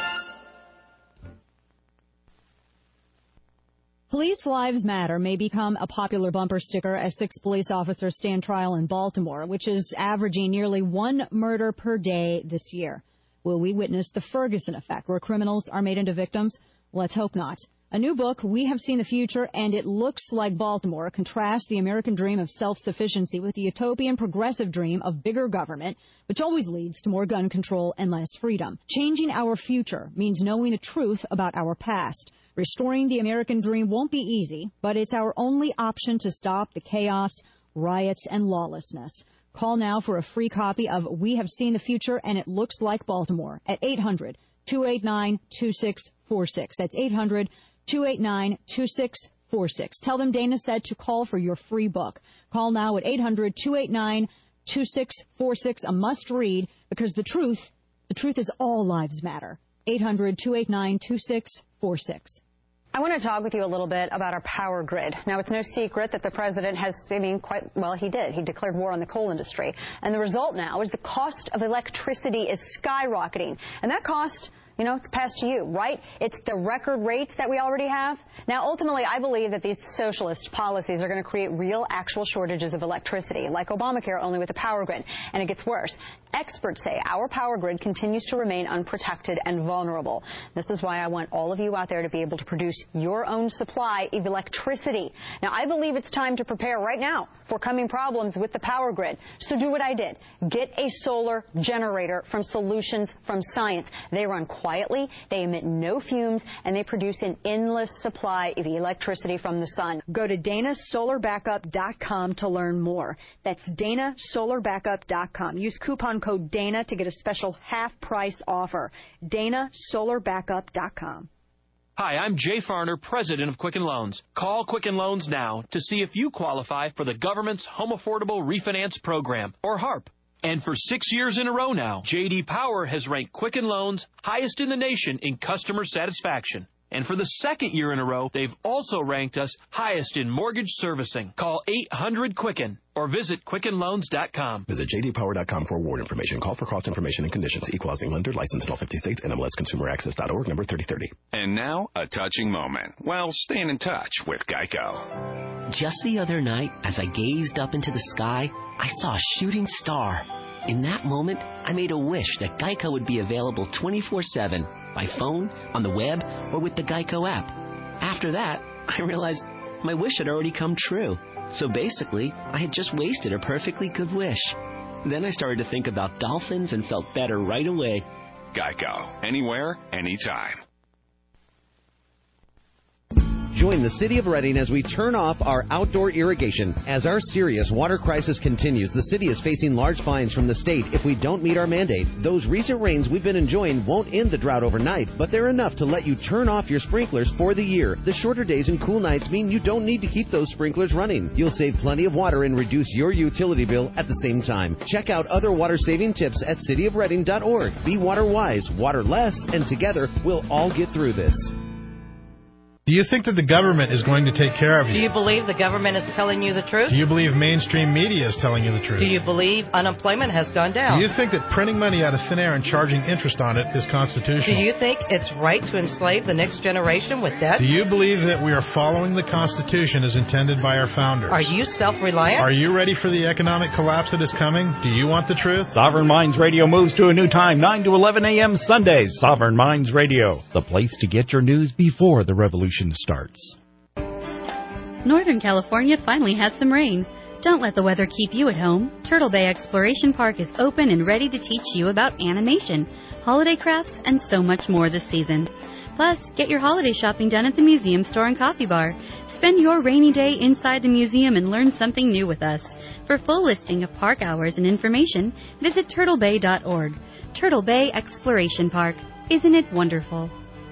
Police Lives Matter may become a popular bumper sticker as 6 police officers stand trial in Baltimore, which is averaging nearly 1 murder per day this year. Will we witness the Ferguson effect, where criminals are made into victims? Let's hope not. A new book, We Have Seen the Future, and It Looks Like Baltimore, contrasts the American dream of self-sufficiency with the utopian progressive dream of bigger government, which always leads to more gun control and less freedom. Changing our future means knowing the truth about our past. Restoring the American dream won't be easy, but it's our only option to stop the chaos, riots, and lawlessness. Call now for a free copy of We Have Seen the Future, and It Looks Like Baltimore at 800-289-2646. That's 800-289-2646. Tell them Dana said to call for your free book. Call now at 800-289-2646, a must read, because the truth is all lives matter. 800-289-2646. I want to talk with you a little bit about our power grid. Now, it's no secret that the president has, he did. He declared war on the coal industry. And the result now is the cost of electricity is skyrocketing. And that cost, it's passed to you, right? It's the record rates that we already have. Now, ultimately, I believe that these socialist policies are going to create real, actual shortages of electricity, like Obamacare, only with the power grid. And it gets worse. Experts say our power grid continues to remain unprotected and vulnerable. This is why I want all of you out there to be able to produce your own supply of electricity. Now, I believe it's time to prepare right now for coming problems with the power grid. So do what I did. Get a solar generator from Solutions from Science. They run quietly, they emit no fumes, and they produce an endless supply of electricity from the sun. Go to DanaSolarBackup.com to learn more. That's DanaSolarBackup.com. Use coupon code DANA to get a special half-price offer. DanaSolarBackup.com. Hi, I'm Jay Farner, president of Quicken Loans. Call Quicken Loans now to see if you qualify for the government's Home Affordable Refinance Program, or HARP. And for 6 years in a row now, J.D. Power has ranked Quicken Loans highest in the nation in customer satisfaction. And for the second year in a row, they've also ranked us highest in mortgage servicing. Call 800-QUICKEN or visit QuickenLoans.com. Visit JDPower.com for award information. Call for cost information and conditions. Equal housing lender. Licensed in all 50 states. NMLSConsumerAccess.org. Number 3030. And now, a touching moment. Well, staying in touch with Geico. Just the other night, as I gazed up into the sky, I saw a shooting star. In that moment, I made a wish that Geico would be available 24/7, by phone, on the web, or with the Geico app. After that, I realized my wish had already come true. So basically, I had just wasted a perfectly good wish. Then I started to think about dolphins and felt better right away. Geico. Anywhere, anytime. Join the City of Reading as we turn off our outdoor irrigation. As our serious water crisis continues, the city is facing large fines from the state if we don't meet our mandate. Those recent rains we've been enjoying won't end the drought overnight, but they're enough to let you turn off your sprinklers for the year. The shorter days and cool nights mean you don't need to keep those sprinklers running. You'll save plenty of water and reduce your utility bill at the same time. Check out other water-saving tips at cityofreading.org. Be water wise, water less, and together we'll all get through this. Do you think that the government is going to take care of you? Do you believe the government is telling you the truth? Do you believe mainstream media is telling you the truth? Do you believe unemployment has gone down? Do you think that printing money out of thin air and charging interest on it is constitutional? Do you think it's right to enslave the next generation with debt? Do you believe that we are following the Constitution as intended by our founders? Are you self-reliant? Are you ready for the economic collapse that is coming? Do you want the truth? Sovereign Minds Radio moves to a new time, 9 to 11 a.m. Sundays. Sovereign Minds Radio, the place to get your news before the revolution starts. Northern California finally has some rain. Don't let the weather keep you at home. Turtle Bay Exploration Park is open and ready to teach you about animation, holiday crafts, and so much more this season. Plus, get your holiday shopping done at the museum store and coffee bar. Spend your rainy day inside the museum and learn something new with us. For full listing of park hours and information, visit turtlebay.org. Turtle Bay Exploration Park. Isn't it wonderful?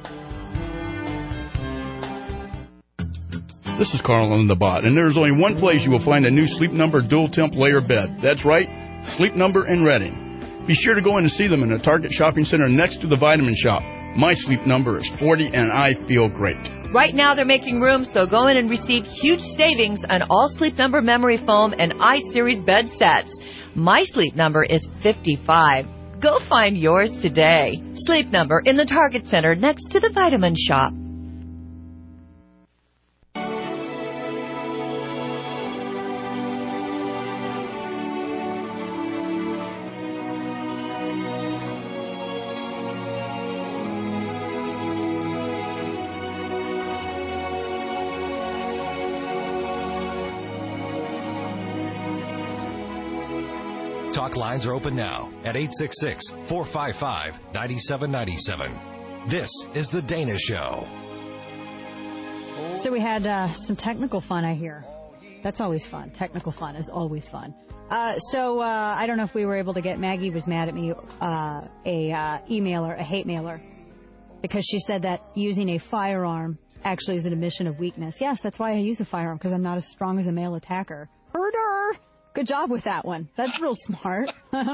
This is Carl on the Bot, and there's only one place you will find a new Sleep Number dual temp layer bed. That's right, Sleep Number in Redding. Be sure to go in and see them in the Target Shopping Center next to the Vitamin Shop. My Sleep Number is 40, and I feel great. Right now they're making room, so go in and receive huge savings on all Sleep Number memory foam and iSeries bed sets. My Sleep Number is 55. Go find yours today. Sleep Number in the Target Center next to the Vitamin Shop. Talk lines are open now at 866-455-9797. This is The Dana Show. So we had some technical fun, I hear. That's always fun. Technical fun is always fun. So I don't know if we were able to get, Maggie was mad at me, a hate mailer, because she said that using a firearm actually is an admission of weakness. Yes, that's why I use a firearm, because I'm not as strong as a male attacker. Herder! Good job with that one. That's real smart.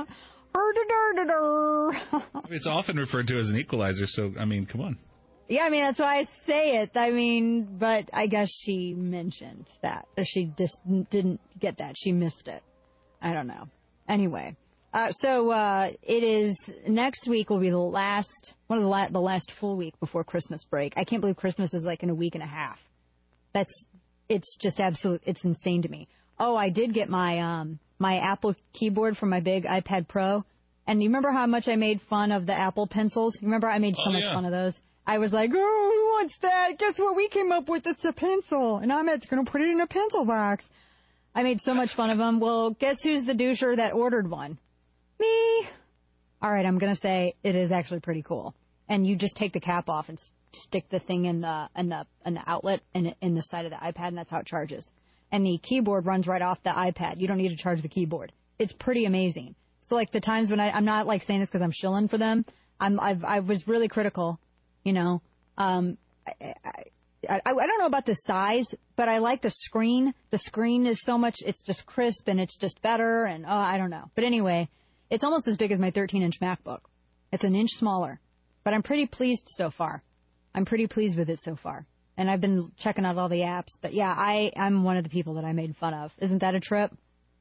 It's often referred to as an equalizer, so, I mean, come on. Yeah, I mean, that's why I say it. I mean, but I guess she mentioned that. Or she just didn't get that. She missed it. I don't know. Anyway, so it is, next week will be the last full week before Christmas break. I can't believe Christmas is like in a week and a half. It's just it's insane to me. Oh, I did get my my Apple keyboard for my big iPad Pro. And you remember how much I made fun of the Apple pencils? You remember I made so much fun of those? I was like, oh, who wants that? Guess what we came up with? It's a pencil. And Ahmed's going to put it in a pencil box. I made so much fun of them. Well, guess who's the doucher that ordered one? Me. All right, I'm going to say it is actually pretty cool. And you just take the cap off and stick the thing in the outlet in the side of the iPad, and that's how it charges. And the keyboard runs right off the iPad. You don't need to charge the keyboard. It's pretty amazing. So, like, the times when I'm not, like, saying this because I'm shilling for them. I was really critical, you know. I don't know about the size, but I like the screen. The screen is so much, it's just crisp and it's just better. And, I don't know. But anyway, it's almost as big as my 13-inch MacBook. It's an inch smaller. But I'm pretty pleased so far. I'm pretty pleased with it so far. And I've been checking out all the apps. But, yeah, I'm one of the people that I made fun of. Isn't that a trip?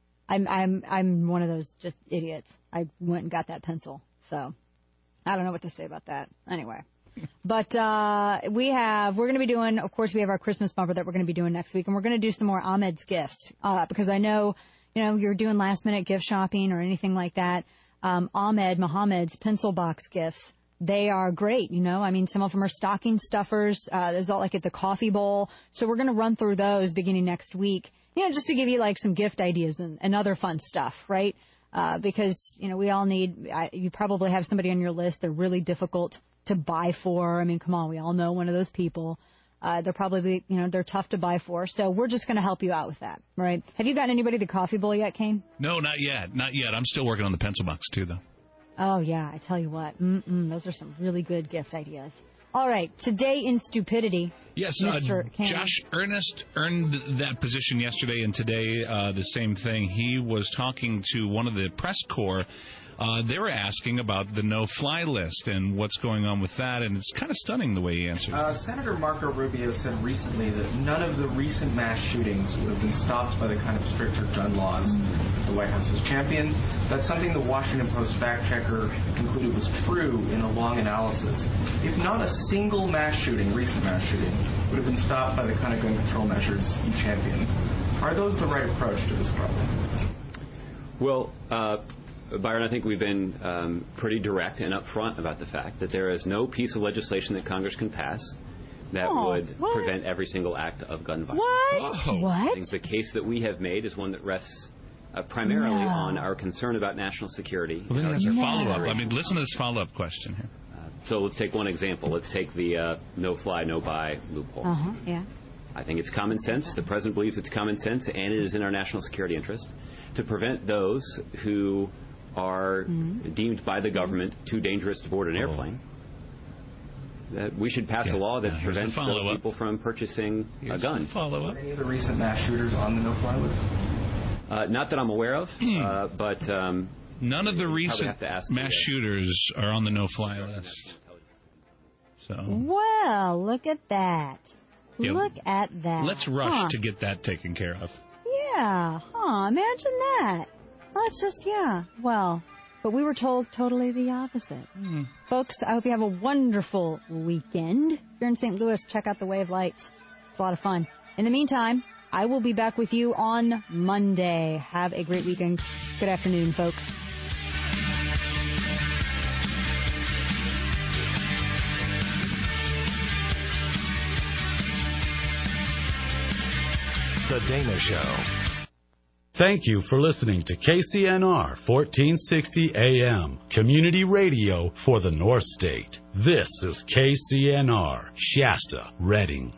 I'm one of those just idiots. I went and got that pencil. So I don't know what to say about that. Anyway. But we're going to be doing, of course, we have our Christmas bumper that we're going to be doing next week. And we're going to do some more Ahmed's gifts. Because I know, you know, you're doing last-minute gift shopping or anything like that. Mohammed's pencil box gifts. They are great, you know. I mean, some of them are stocking stuffers. There's all like at the coffee bowl. So we're going to run through those beginning next week, you know, just to give you like some gift ideas and other fun stuff, right? Because, you know, we all need, you probably have somebody on your list. They're really difficult to buy for. I mean, come on, we all know one of those people. They're probably, you know, they're tough to buy for. So we're just going to help you out with that, right? Have you gotten anybody the coffee bowl yet, Kane? No, not yet. Not yet. I'm still working on the pencil box, too, though. Oh, yeah, I tell you what. Those are some really good gift ideas. All right, today in stupidity. Yes, Josh Earnest earned that position yesterday, and today the same thing. He was talking to one of the press corps They were asking about the no-fly list and what's going on with that, and it's kind of stunning the way he answered. Senator Marco Rubio said recently that none of the recent mass shootings would have been stopped by the kind of stricter gun laws the White House has championed. That's something the Washington Post fact-checker concluded was true in a long analysis. If not a single recent mass shooting, would have been stopped by the kind of gun control measures you champion. Are those the right approach to this problem? Well, Byron, I think we've been pretty direct and upfront about the fact that there is no piece of legislation that Congress can pass that would prevent every single act of gun violence. What? I think the case that we have made is one that rests primarily on our concern about national security. Well, then that's a follow-up. I mean, listen to this follow-up question here. So let's take one example. Let's take the no-fly, no-buy loophole. Yeah. I think it's common sense. The President believes it's common sense, and it is in our national security interest to prevent those who are deemed by the government too dangerous to board an airplane. That we should pass a law that prevents those people from purchasing a gun. Follow-up. Any of the recent mass shooters on the no-fly list? Not that I'm aware of, but none of the recent mass shooters are on the no-fly list. So. Well, look at that. Yeah, look at that. Let's rush to get that taken care of. Yeah. Imagine that. Let's just, well, but we were told totally the opposite. Folks, I hope you have a wonderful weekend. If you're in St. Louis, check out the Wave Lights. It's a lot of fun. In the meantime, I will be back with you on Monday. Have a great weekend. Good afternoon, folks. The Dana Show. Thank you for listening to KCNR 1460 AM, community radio for the North State. This is KCNR, Shasta, Redding.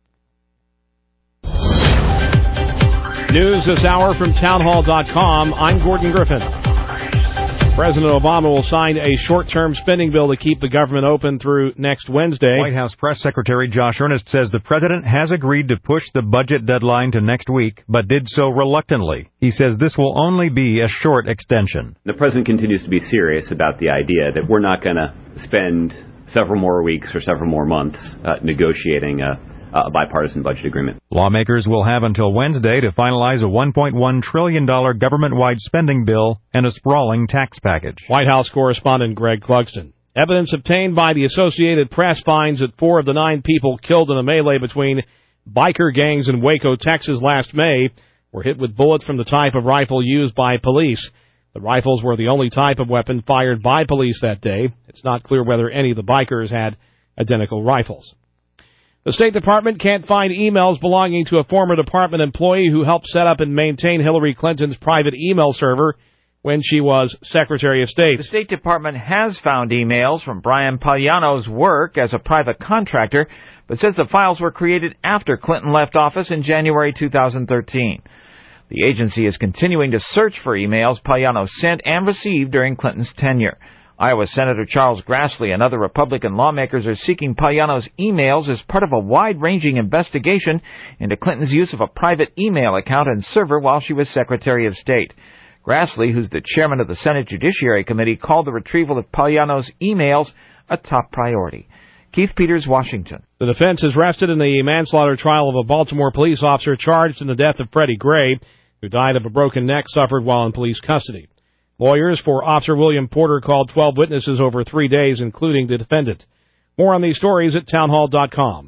News this hour from townhall.com. I'm Gordon Griffin. President Obama will sign a short-term spending bill to keep the government open through next Wednesday. White House Press Secretary Josh Earnest says the president has agreed to push the budget deadline to next week, but did so reluctantly. He says this will only be a short extension. The president continues to be serious about the idea that we're not going to spend several more weeks or several more months negotiating a bipartisan budget agreement. Lawmakers will have until Wednesday to finalize a $1.1 trillion government-wide spending bill and a sprawling tax package. White House correspondent Greg Clugston. Evidence obtained by the Associated Press finds that 4 of the 9 people killed in a melee between biker gangs in Waco, Texas last May were hit with bullets from the type of rifle used by police. The rifles were the only type of weapon fired by police that day. It's not clear whether any of the bikers had identical rifles. The State Department can't find emails belonging to a former department employee who helped set up and maintain Hillary Clinton's private email server when she was Secretary of State. The State Department has found emails from Brian Paliano's work as a private contractor, but says the files were created after Clinton left office in January 2013. The agency is continuing to search for emails Paliano sent and received during Clinton's tenure. Iowa Senator Charles Grassley and other Republican lawmakers are seeking Paliano's emails as part of a wide-ranging investigation into Clinton's use of a private email account and server while she was Secretary of State. Grassley, who's the chairman of the Senate Judiciary Committee, called the retrieval of Paliano's emails a top priority. Keith Peters, Washington. The defense is rested in the manslaughter trial of a Baltimore police officer charged in the death of Freddie Gray, who died of a broken neck suffered while in police custody. Lawyers for Officer William Porter called 12 witnesses over 3 days, including the defendant. More on these stories at townhall.com.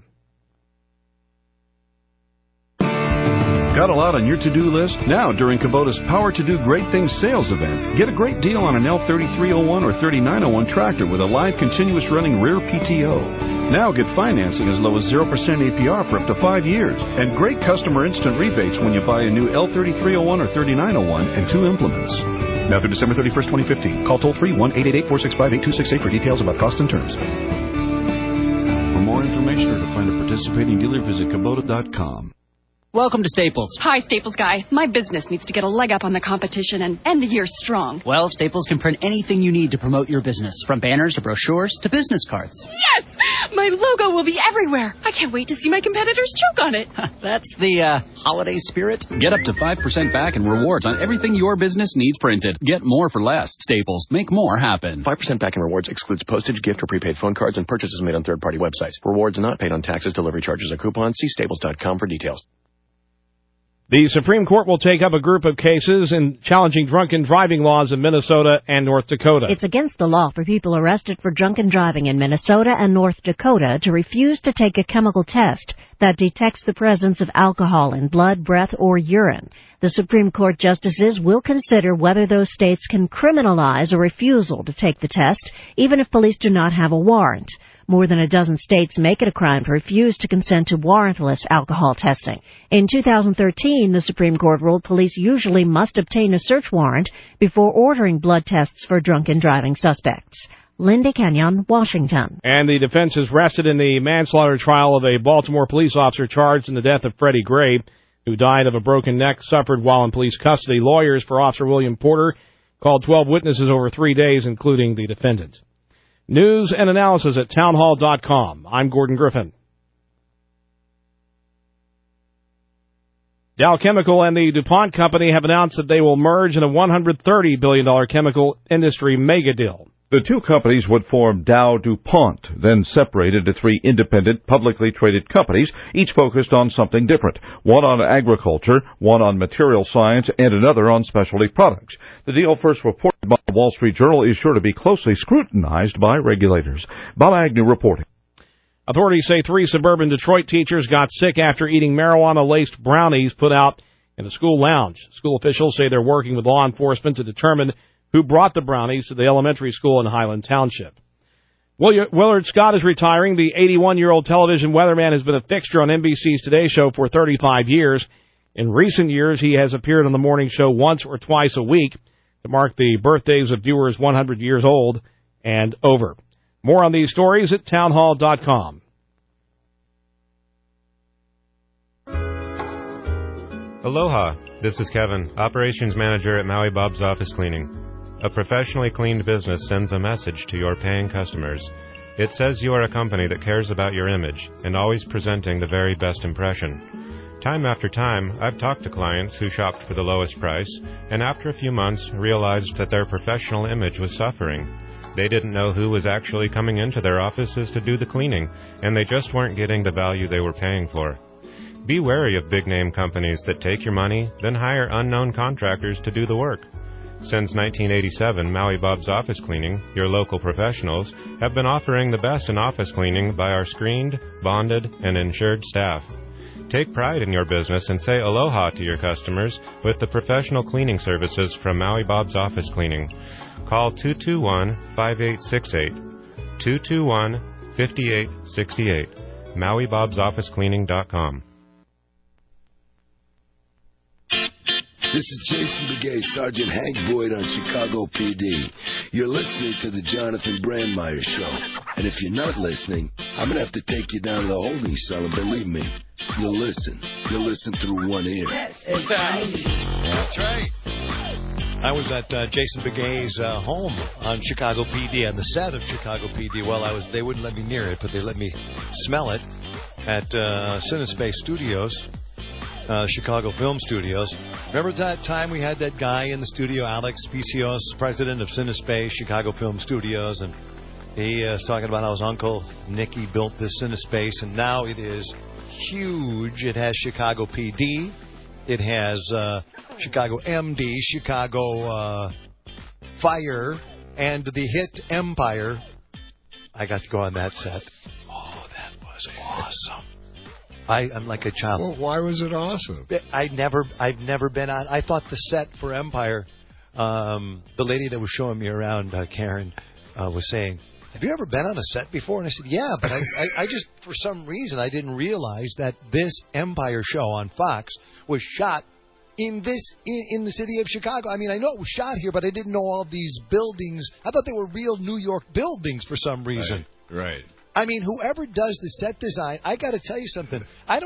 Got a lot on your to-do list? Now, during Kubota's Power to Do Great Things sales event, get a great deal on an L3301 or 3901 tractor with a live continuous running rear PTO. Now get financing as low as 0% APR for up to 5 years. And great customer instant rebates when you buy a new L3301 or 3901 and 2 implements. Now through December 31st, 2015. Call toll-free 1-888-465-8268 for details about cost and terms. For more information or to find a participating dealer, visit Kubota.com. Welcome to Staples. Hi, Staples guy. My business needs to get a leg up on the competition and end the year strong. Well, Staples can print anything you need to promote your business, from banners to brochures to business cards. Yes! My logo will be everywhere. I can't wait to see my competitors choke on it. That's the holiday spirit. Get up to 5% back in rewards on everything your business needs printed. Get more for less. Staples. Make more happen. 5% back in rewards excludes postage, gift, or prepaid phone cards and purchases made on third-party websites. Rewards not paid on taxes, delivery charges, or coupons. See staples.com for details. The Supreme Court will take up a group of cases in challenging drunken driving laws in Minnesota and North Dakota. It's against the law for people arrested for drunken driving in Minnesota and North Dakota to refuse to take a chemical test that detects the presence of alcohol in blood, breath, or urine. The Supreme Court justices will consider whether those states can criminalize a refusal to take the test, even if police do not have a warrant. More than a dozen states make it a crime to refuse to consent to warrantless alcohol testing. In 2013, the Supreme Court ruled police usually must obtain a search warrant before ordering blood tests for drunken driving suspects. Linda Kenyon, Washington. And the defense is rested in the manslaughter trial of a Baltimore police officer charged in the death of Freddie Gray, who died of a broken neck suffered while in police custody. Lawyers for Officer William Porter called 12 witnesses over 3 days, including the defendant. News and analysis at townhall.com. I'm Gordon Griffin. Dow Chemical and the DuPont Company have announced that they will merge in a $130 billion chemical industry mega deal. The two companies would form Dow DuPont, then separate into three independent, publicly traded companies, each focused on something different. One on agriculture, one on material science, and another on specialty products. The deal, first reported by the Wall Street Journal, is sure to be closely scrutinized by regulators. Bob Agnew reporting. Authorities say 3 suburban Detroit teachers got sick after eating marijuana-laced brownies put out in a school lounge. School officials say they're working with law enforcement to determine who brought the brownies to the elementary school in Highland Township. Willard Scott is retiring. The 81-year-old television weatherman has been a fixture on NBC's Today Show for 35 years. In recent years, he has appeared on the morning show once or twice a week to mark the birthdays of viewers 100 years old and over. More on these stories at townhall.com. Aloha, this is Kevin, Operations Manager at Maui Bob's Office Cleaning. A professionally cleaned business sends a message to your paying customers. It says you are a company that cares about your image and always presenting the very best impression. Time after time, I've talked to clients who shopped for the lowest price and after a few months realized that their professional image was suffering. They didn't know who was actually coming into their offices to do the cleaning, and they just weren't getting the value they were paying for. Be wary of big-name companies that take your money, then hire unknown contractors to do the work. Since 1987, Maui Bob's Office Cleaning, your local professionals, have been offering the best in office cleaning by our screened, bonded, and insured staff. Take pride in your business and say aloha to your customers with the professional cleaning services from Maui Bob's Office Cleaning. Call 221-5868, 221-5868, MauiBob'sOfficeCleaning.com. This is Jason Begay, Sergeant Hank Boyd on Chicago PD. You're listening to the Jonathan Brandmeier Show. And if you're not listening, I'm going to have to take you down to the holding cell, and believe me, you'll listen. You'll listen through one ear. That's right. I was at Jason Begay's home on Chicago PD, on the set of Chicago PD. Well, they wouldn't let me near it, but they let me smell it at Cinespace Studios. Chicago Film Studios. Remember that time we had that guy in the studio, Alex Picios, president of Cinespace, Chicago Film Studios, and he was talking about how his uncle Nicky built this Cinespace, and now it is huge. It has Chicago PD, it has Chicago MD, Chicago Fire, and the hit Empire. I got to go on that set. Oh, that was awesome. I'm like a child. Well, why was it awesome? I've never been on. I thought the set for Empire, the lady that was showing me around, Karen, was saying, "Have you ever been on a set before?" And I said, "Yeah," but I just, for some reason, I didn't realize that this Empire show on Fox was shot in the city of Chicago. I mean, I know it was shot here, but I didn't know all these buildings. I thought they were real New York buildings for some reason. Right. I mean, whoever does the set design, I got to tell you something. I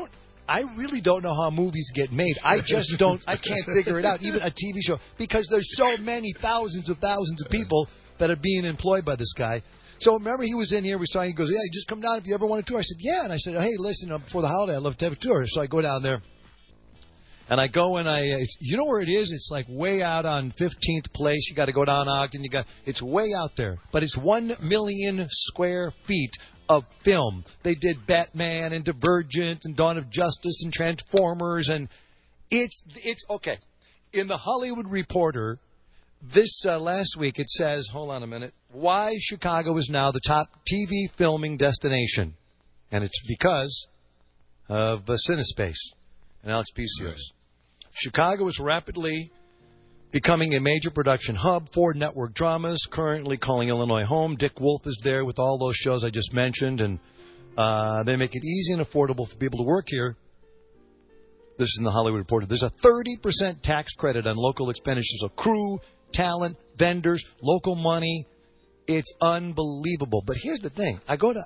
I really don't know how movies get made. I just don't. I can't figure it out. Even a TV show, because there's so many thousands of people that are being employed by this guy. So remember, he was in here. We saw him. He goes, "Yeah, you just come down if you ever want a tour." I said, "Yeah." And I said, "Hey, listen, before the holiday, I'd love to have a tour." So I go down there, and I go and you know where it is? It's like way out on 15th Place. You got to go down Ogden. It's way out there, but it's 1 million square feet of film. They did Batman and Divergent and Dawn of Justice and Transformers, and it's okay. In the Hollywood Reporter, this last week, it says, hold on a minute, why Chicago is now the top TV filming destination. And it's because of CineSpace and Alex Picios. Right. Chicago is rapidly becoming a major production hub for network dramas, currently calling Illinois home. Dick Wolf is there with all those shows I just mentioned, and they make it easy and affordable for people to work here. This is in the Hollywood Reporter. There's a 30% tax credit on local expenditures of crew, talent, vendors, local money. It's unbelievable. But here's the thing. I go to,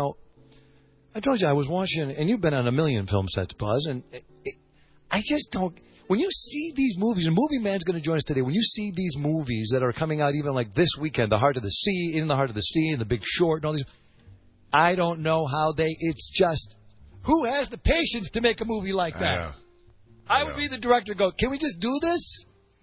I told you I was watching, and you've been on a million film sets, Buzz, and I just don't. When you see these movies, and Movie Man's going to join us today, when you see these movies that are coming out even like this weekend, The Heart of the Sea, In the Heart of the Sea, and The Big Short, and all these, I don't know how it's just, who has the patience to make a movie like that? I would be the director and go, can we just do this?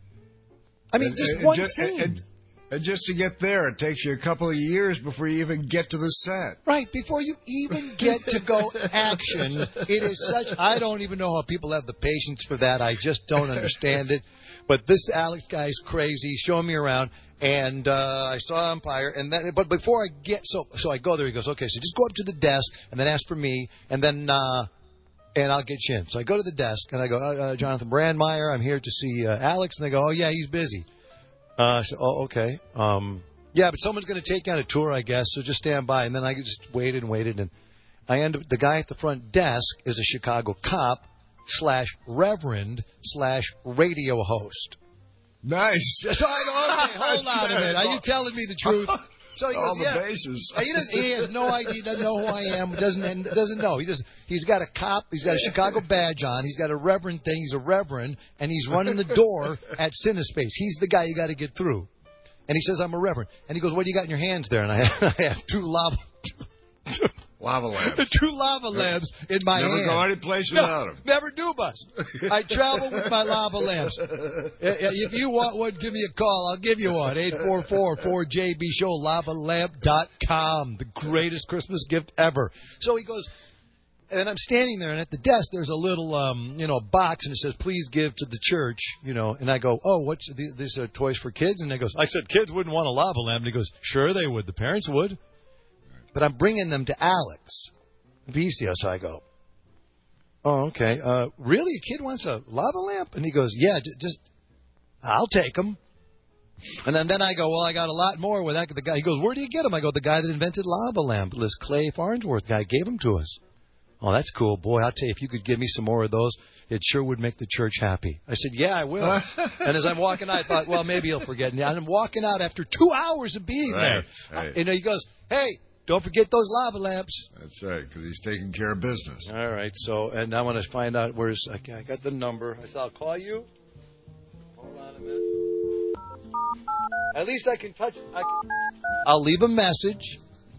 I mean, just one scene. And just to get there, it takes you a couple of years before you even get to the set. Right, before you even get to go action. It is such, I don't even know how people have the patience for that. I just don't understand it. But this Alex guy is crazy. He's showing me around, and I saw Empire. And then, but before I get, so I go there. He goes, okay, so just go up to the desk and then ask for me, and then and I'll get you in. So I go to the desk, and I go, Jonathan Brandmeier, I'm here to see Alex. And they go, oh, yeah, he's busy. So, okay. Yeah, but someone's going to take you on a tour, I guess, so just stand by. And then I just waited, and I end up, the guy at the front desk is a Chicago cop / reverend / radio host. Nice. So I go, okay, hold on a minute. Are you telling me the truth? So he goes, all the bases. He has no idea. He doesn't know who I am. Doesn't know. He's got a cop. He's got a Chicago badge on. He's got a reverend thing. He's a reverend, and he's running the door at CineSpace. He's the guy you got to get through. And he says, I'm a reverend. And he goes, what do you got in your hands there? And I have two lava lamps. 2 lava lamps in my hand. Never go any place without them. Never do, Buzz. I travel with my lava lamps. If you want one, give me a call. I'll give you one. 844-4JB-SHOW, lavalamp.com. The greatest Christmas gift ever. So he goes, and I'm standing there, and at the desk there's a little, box, and it says, please give to the church, And I go, oh, what's these are toys for kids? And he goes, I said, kids wouldn't want a lava lamp. And he goes, sure they would. The parents would. But I'm bringing them to Alex Vicios. So I go, oh, okay. Really? A kid wants a lava lamp? And he goes, yeah, just I'll take them. And then I go, well, I got a lot more with that. The guy, he goes, where do you get them? I go, the guy that invented lava lamp, this Clay Farnsworth guy, gave them to us. Oh, that's cool. Boy, I'll tell you, if you could give me some more of those, it sure would make the church happy. I said, yeah, I will. And as I'm walking out, I thought, well, maybe he'll forget. And I'm walking out after 2 hours of being there. Right. He goes, hey, don't forget those lava lamps. That's right, because he's taking care of business. All right, so, and I want to find out where's, I got the number. I said, I'll call you. Hold on a minute. At least I can touch, I'll leave a message.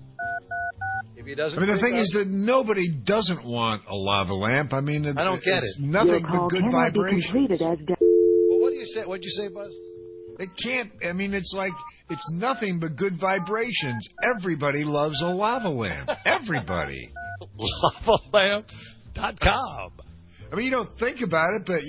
If he doesn't, the thing is that nobody doesn't want a lava lamp. I don't get it. Nothing but good vibrations. Well, what do you say? What'd you say, Buzz? It can't. It's like it's nothing but good vibrations. Everybody loves a lava lamp. Everybody. Lavalamp.com. You don't think about it, but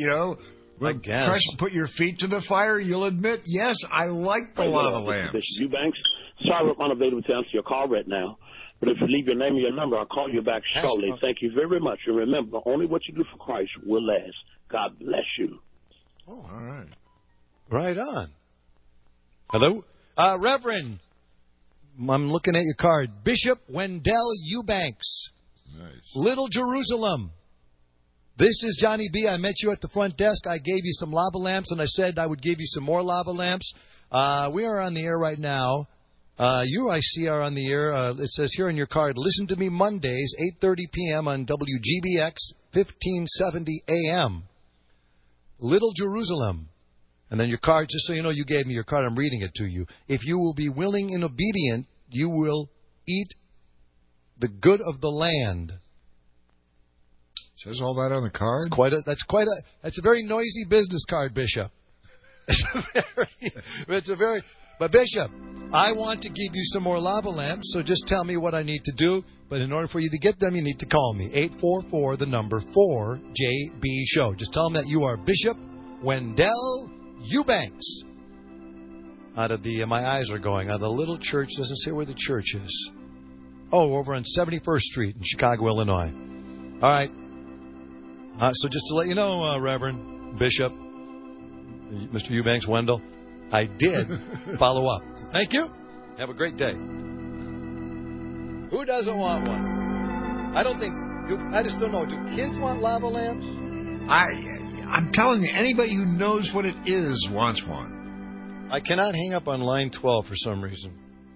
put your feet to the fire. You'll admit, yes, I like the lava lamp. Bishop Eubanks. Sorry, I'm unavailable to answer your call right now. But if you leave your name and your number, I'll call you back shortly. Thank you very much. And remember, only what you do for Christ will last. God bless you. Oh, all right. Right on. Hello? Reverend, I'm looking at your card. Bishop Wendell Eubanks. Nice. Little Jerusalem. This is Johnny B. I met you at the front desk. I gave you some lava lamps, and I said I would give you some more lava lamps. We are on the air right now. You, I see, are on the air. It says here on your card, listen to me Mondays, 8:30 p.m. on WGBX, 1570 a.m. Little Jerusalem. And then your card, just so you know, you gave me your card. I'm reading it to you. If you will be willing and obedient, you will eat the good of the land. Says all that on the card? That's a very noisy business card, Bishop. But Bishop, I want to give you some more lava lamps, so just tell me what I need to do. But in order for you to get them, you need to call me. 844, the number 4JB Show. Just tell them that you are Bishop Wendell Eubanks. Out of the, my eyes are going, out of the little church, doesn't say where the church is. Oh, over on 71st Street in Chicago, Illinois. All right. So just to let you know, Reverend Bishop, Mr. Eubanks Wendell, I did follow up. Thank you. Have a great day. Who doesn't want one? I just don't know. Do kids want lava lamps? I'm telling you, anybody who knows what it is wants one. I cannot hang up on line 12 for some reason.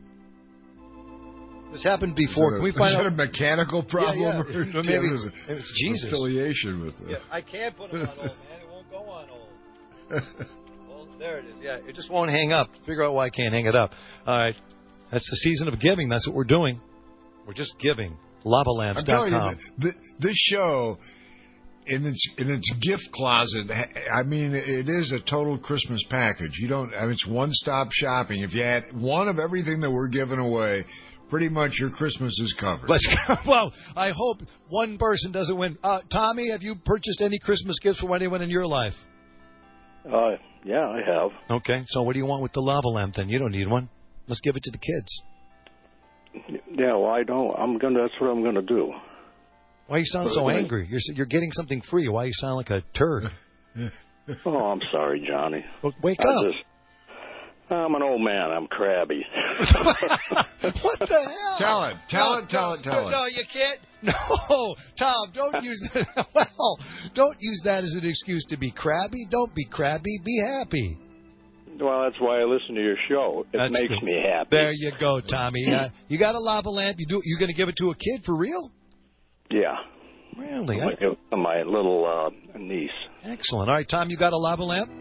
This happened before. Can we find out? Is it a mechanical problem? Yeah. Or maybe it's Jesus. Affiliation with it. Yeah, I can't put it on old, man. It won't go on old. Well, there it is. Yeah, it just won't hang up. Figure out why I can't hang it up. All right. That's the season of giving. That's what we're doing. We're just giving. LavaLamps.com. I'm telling you, this show, in its gift closet, I mean, it is a total Christmas package. It's one-stop shopping. If you add one of everything that we're giving away, pretty much your Christmas is covered. Well, I hope one person doesn't win. Tommy, have you purchased any Christmas gifts for anyone in your life? Yeah, I have. Okay, so what do you want with the lava lamp then? You don't need one. Let's give it to the kids. Yeah, well, I don't. That's what I'm gonna do. Why you sound so angry? You're getting something free. Why you sound like a turd? Oh, I'm sorry, Johnny. Well, wake up. I'm an old man. I'm crabby. What the hell? Tell it. No, you can't. No, Tom, don't use that. Well, don't use that as an excuse to be crabby. Don't be crabby. Be happy. Well, that's why I listen to your show. It makes me happy. There you go, Tommy. You got a lava lamp. You going to give it to a kid for real? Yeah. Really? My little niece. Excellent. All right, Tom, you got a lava lamp?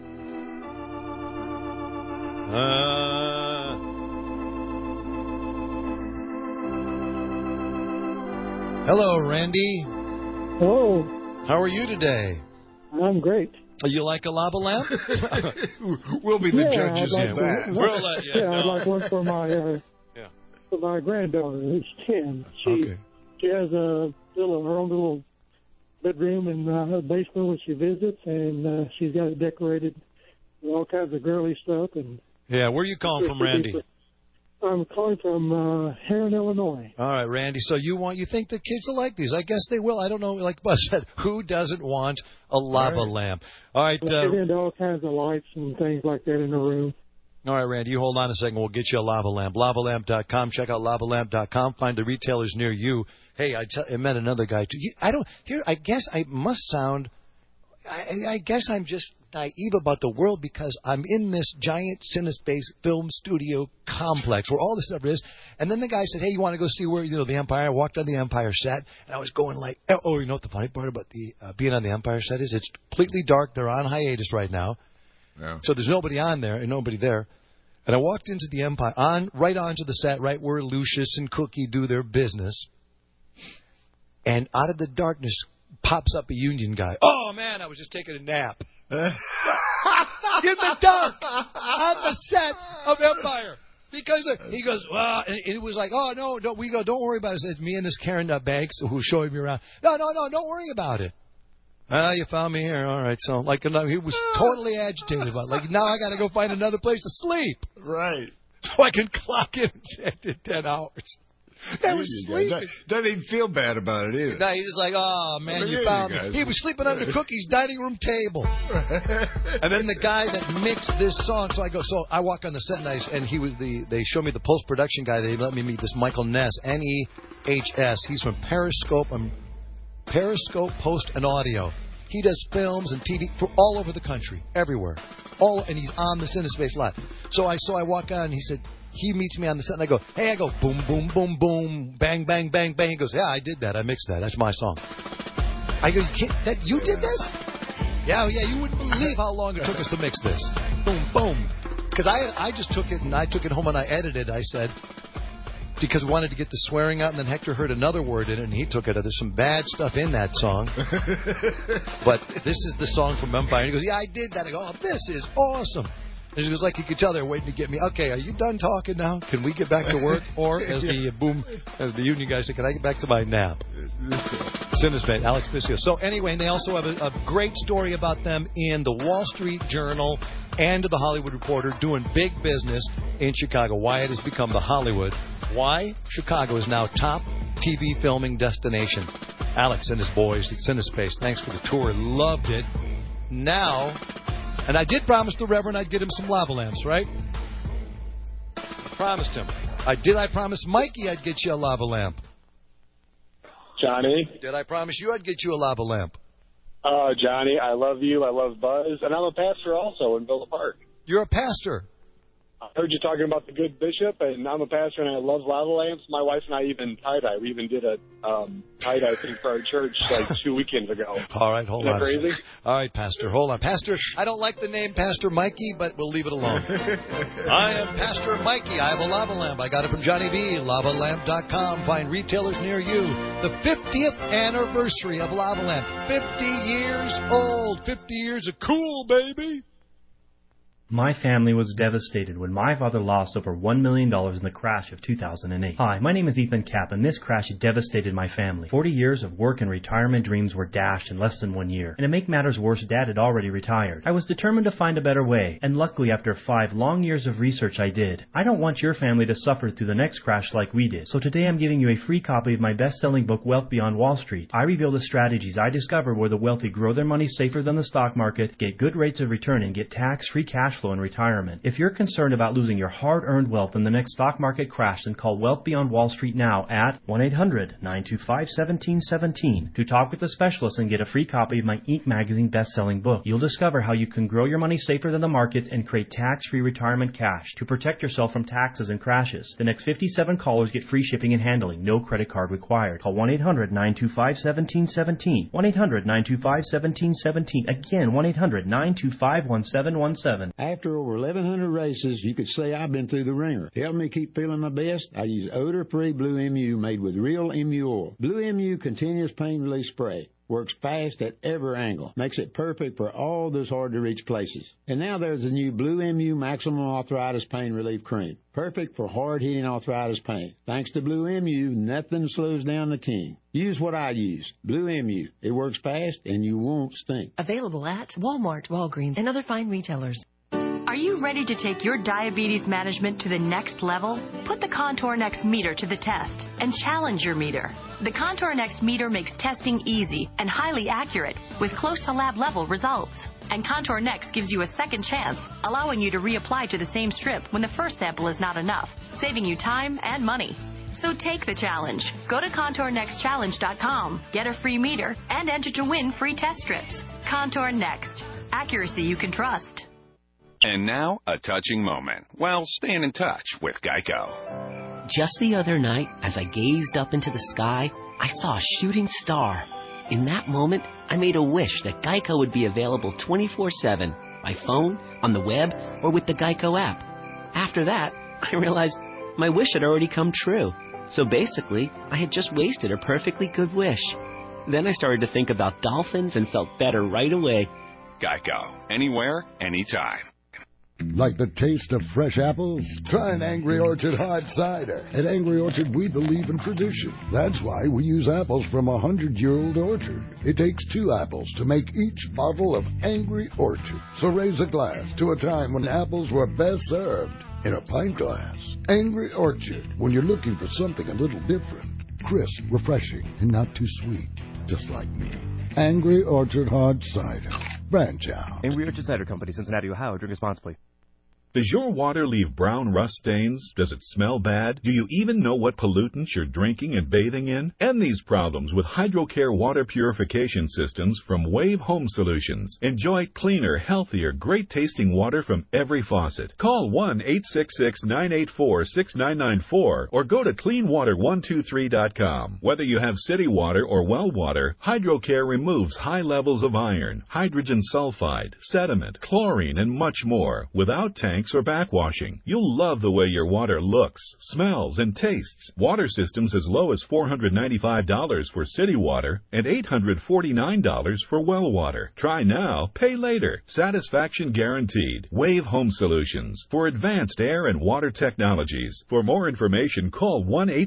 Hello, Randy. Hello. How are you today? I'm great. You like a lava lamp? We'll be the judges of that. We'll let you know. I'd like one for my granddaughter, who's 10. She has her own little bedroom in her basement when she visits, and she's got it decorated with all kinds of girly stuff. And where are you calling from, Randy? I'm calling from Heron, Illinois. All right, Randy. So you think the kids will like these? I guess they will. I don't know. Like Buzz said, who doesn't want a lava lamp? All right. They're into all kinds of lights and things like that in the room. All right, Randy, you hold on a second. We'll get you a lava lamp. LavaLamp.com. Check out LavaLamp.com. Find the retailers near you. Hey, I met another guy too. I guess I must sound. I guess I'm just naive about the world because I'm in this giant CineSpace film studio complex where all this stuff is. And then the guy said, "Hey, you want to go see where the Empire?" I walked on the Empire set, and I was going like, "Oh, you know what the funny part about the being on the Empire set is? It's completely dark. They're on hiatus right now, so there's nobody on there and nobody there." And I walked into the Empire right onto the set, right where Lucius and Cookie do their business, and out of the darkness pops up a Union guy. Oh man, I was just taking a nap. In the dark on the set of Empire, because he goes, and it was like, "Oh no, don't worry about it." It's me and this Karen Banks who's showing me around. No, don't worry about it. You found me here, all right. So he was totally agitated about it. Like now I got to go find another place to sleep, right? So I can clock in in 10 hours. They were sleeping. Doesn't even feel bad about it either. No, he's just like, "Oh man, you found me." He was sleeping under Cookie's dining room table. And then the guy that mixed this song, so I walk on the set and they show me the post-production guy. They let me meet this Michael Ness, Nehs. He's from Periscope Post and Audio. He does films and TV for all over the country, everywhere. And he's on the CineSpace Live. So I walk on and he said, he meets me on the set, and I go, hey, boom, boom, boom, boom, bang, bang, bang, bang. He goes, yeah, I did that. I mixed that. That's my song. I go, you did this? Yeah, you wouldn't believe how long it took us to mix this. Boom, boom. Because I just took it, and I took it home and I edited. I said, because we wanted to get the swearing out, and then Hector heard another word in it, and he took it. There's some bad stuff in that song. But this is the song from Empire. And he goes, yeah, I did that. I go, oh, this is awesome. And he goes, like you could tell they're waiting to get me. Okay, are you done talking now? Can we get back to work? Or as the union guy said, can I get back to my nap? Cinespace, Alex Biscio. So anyway, and they also have a great story about them in the Wall Street Journal and the Hollywood Reporter doing big business in Chicago. Why it has become the Hollywood. Why Chicago is now top TV filming destination. Alex and his boys at Cinespace. Thanks for the tour. Loved it. Now, and I did promise the Reverend I'd get him some lava lamps, right? Promised him. I promise Mikey I'd get you a lava lamp. Johnny? Did I promise you I'd get you a lava lamp? Johnny, I love you. I love Buzz. And I'm a pastor also in Villa Park. You're a pastor? I heard you talking about the good bishop, and I'm a pastor, and I love lava lamps. My wife and I even tie-dye. We even did a tie-dye thing for our church like 2 weekends ago. All right, hold on. Crazy? All right, Pastor, hold on. Pastor, I don't like the name Pastor Mikey, but we'll leave it alone. I am Pastor Mikey. I have a lava lamp. I got it from Johnny B. LavaLamp.com. Find retailers near you. The 50th anniversary of Lava Lamp. 50 years old. 50 years of cool, baby. My family was devastated when my father lost over $1 million in the crash of 2008. Hi, my name is Ethan Kapp, and this crash devastated my family. 40 years of work and retirement dreams were dashed in less than 1 year. And to make matters worse, Dad had already retired. I was determined to find a better way, and luckily after 5 long years of research I did. I don't want your family to suffer through the next crash like we did. So today I'm giving you a free copy of my best-selling book, Wealth Beyond Wall Street. I reveal the strategies I discovered where the wealthy grow their money safer than the stock market, get good rates of return, and get tax-free cash flow in retirement. If you're concerned about losing your hard-earned wealth in the next stock market crash, then call Wealth Beyond Wall Street now at 1-800-925-1717 to talk with a specialist and get a free copy of my Inc. magazine best-selling book. You'll discover how you can grow your money safer than the market and create tax-free retirement cash to protect yourself from taxes and crashes. The next 57 callers get free shipping and handling. No credit card required. Call 1-800-925-1717. 1-800-925-1717. Again, 1-800-925-1717. After over 1,100 races, you could say I've been through the ringer. To help me keep feeling my best, I use odor-free Blue MU made with real MU oil. Blue MU continuous pain relief spray. Works fast at every angle. Makes it perfect for all those hard-to-reach places. And now there's a new Blue MU Maximum Arthritis Pain Relief Cream. Perfect for hard-hitting arthritis pain. Thanks to Blue MU, nothing slows down the king. Use what I use. Blue MU. It works fast and you won't stink. Available at Walmart, Walgreens, and other fine retailers. Are you ready to take your diabetes management to the next level? Put the Contour Next meter to the test and challenge your meter. The Contour Next meter makes testing easy and highly accurate with close to lab level results. And Contour Next gives you a second chance, allowing you to reapply to the same strip when the first sample is not enough, saving you time and money. So take the challenge. Go to ContourNextChallenge.com, get a free meter, and enter to win free test strips. Contour Next. Accuracy you can trust. And now, a touching moment while staying in touch with Geico. Just the other night, as I gazed up into the sky, I saw a shooting star. In that moment, I made a wish that Geico would be available 24/7, by phone, on the web, or with the Geico app. After that, I realized my wish had already come true. So basically, I had just wasted a perfectly good wish. Then I started to think about dolphins and felt better right away. Geico. Anywhere, anytime. Like the taste of fresh apples? Try an Angry Orchard hard cider. At Angry Orchard, we believe in tradition. That's why we use apples from a 100-year-old orchard. It takes 2 apples to make each bottle of Angry Orchard. So raise a glass to a time when apples were best served in a pint glass. Angry Orchard, when you're looking for something a little different. Crisp, refreshing, and not too sweet. Just like me. Angry Orchard hard cider. Branch out. Angry Orchard Cider Company, Cincinnati, Ohio. Drink responsibly. Does your water leave brown rust stains? Does it smell bad? Do you even know what pollutants you're drinking and bathing in? End these problems with HydroCare water purification systems from Wave Home Solutions. Enjoy cleaner, healthier, great-tasting water from every faucet. Call 1-866-984-6994 or go to cleanwater123.com. Whether you have city water or well water, HydroCare removes high levels of iron, hydrogen sulfide, sediment, chlorine, and much more without tanks or backwashing. You'll love the way your water looks, smells, and tastes. Water systems as low as $495 for city water and $849 for well water. Try now, pay later. Satisfaction guaranteed. Wave Home Solutions for advanced air and water technologies. For more information, call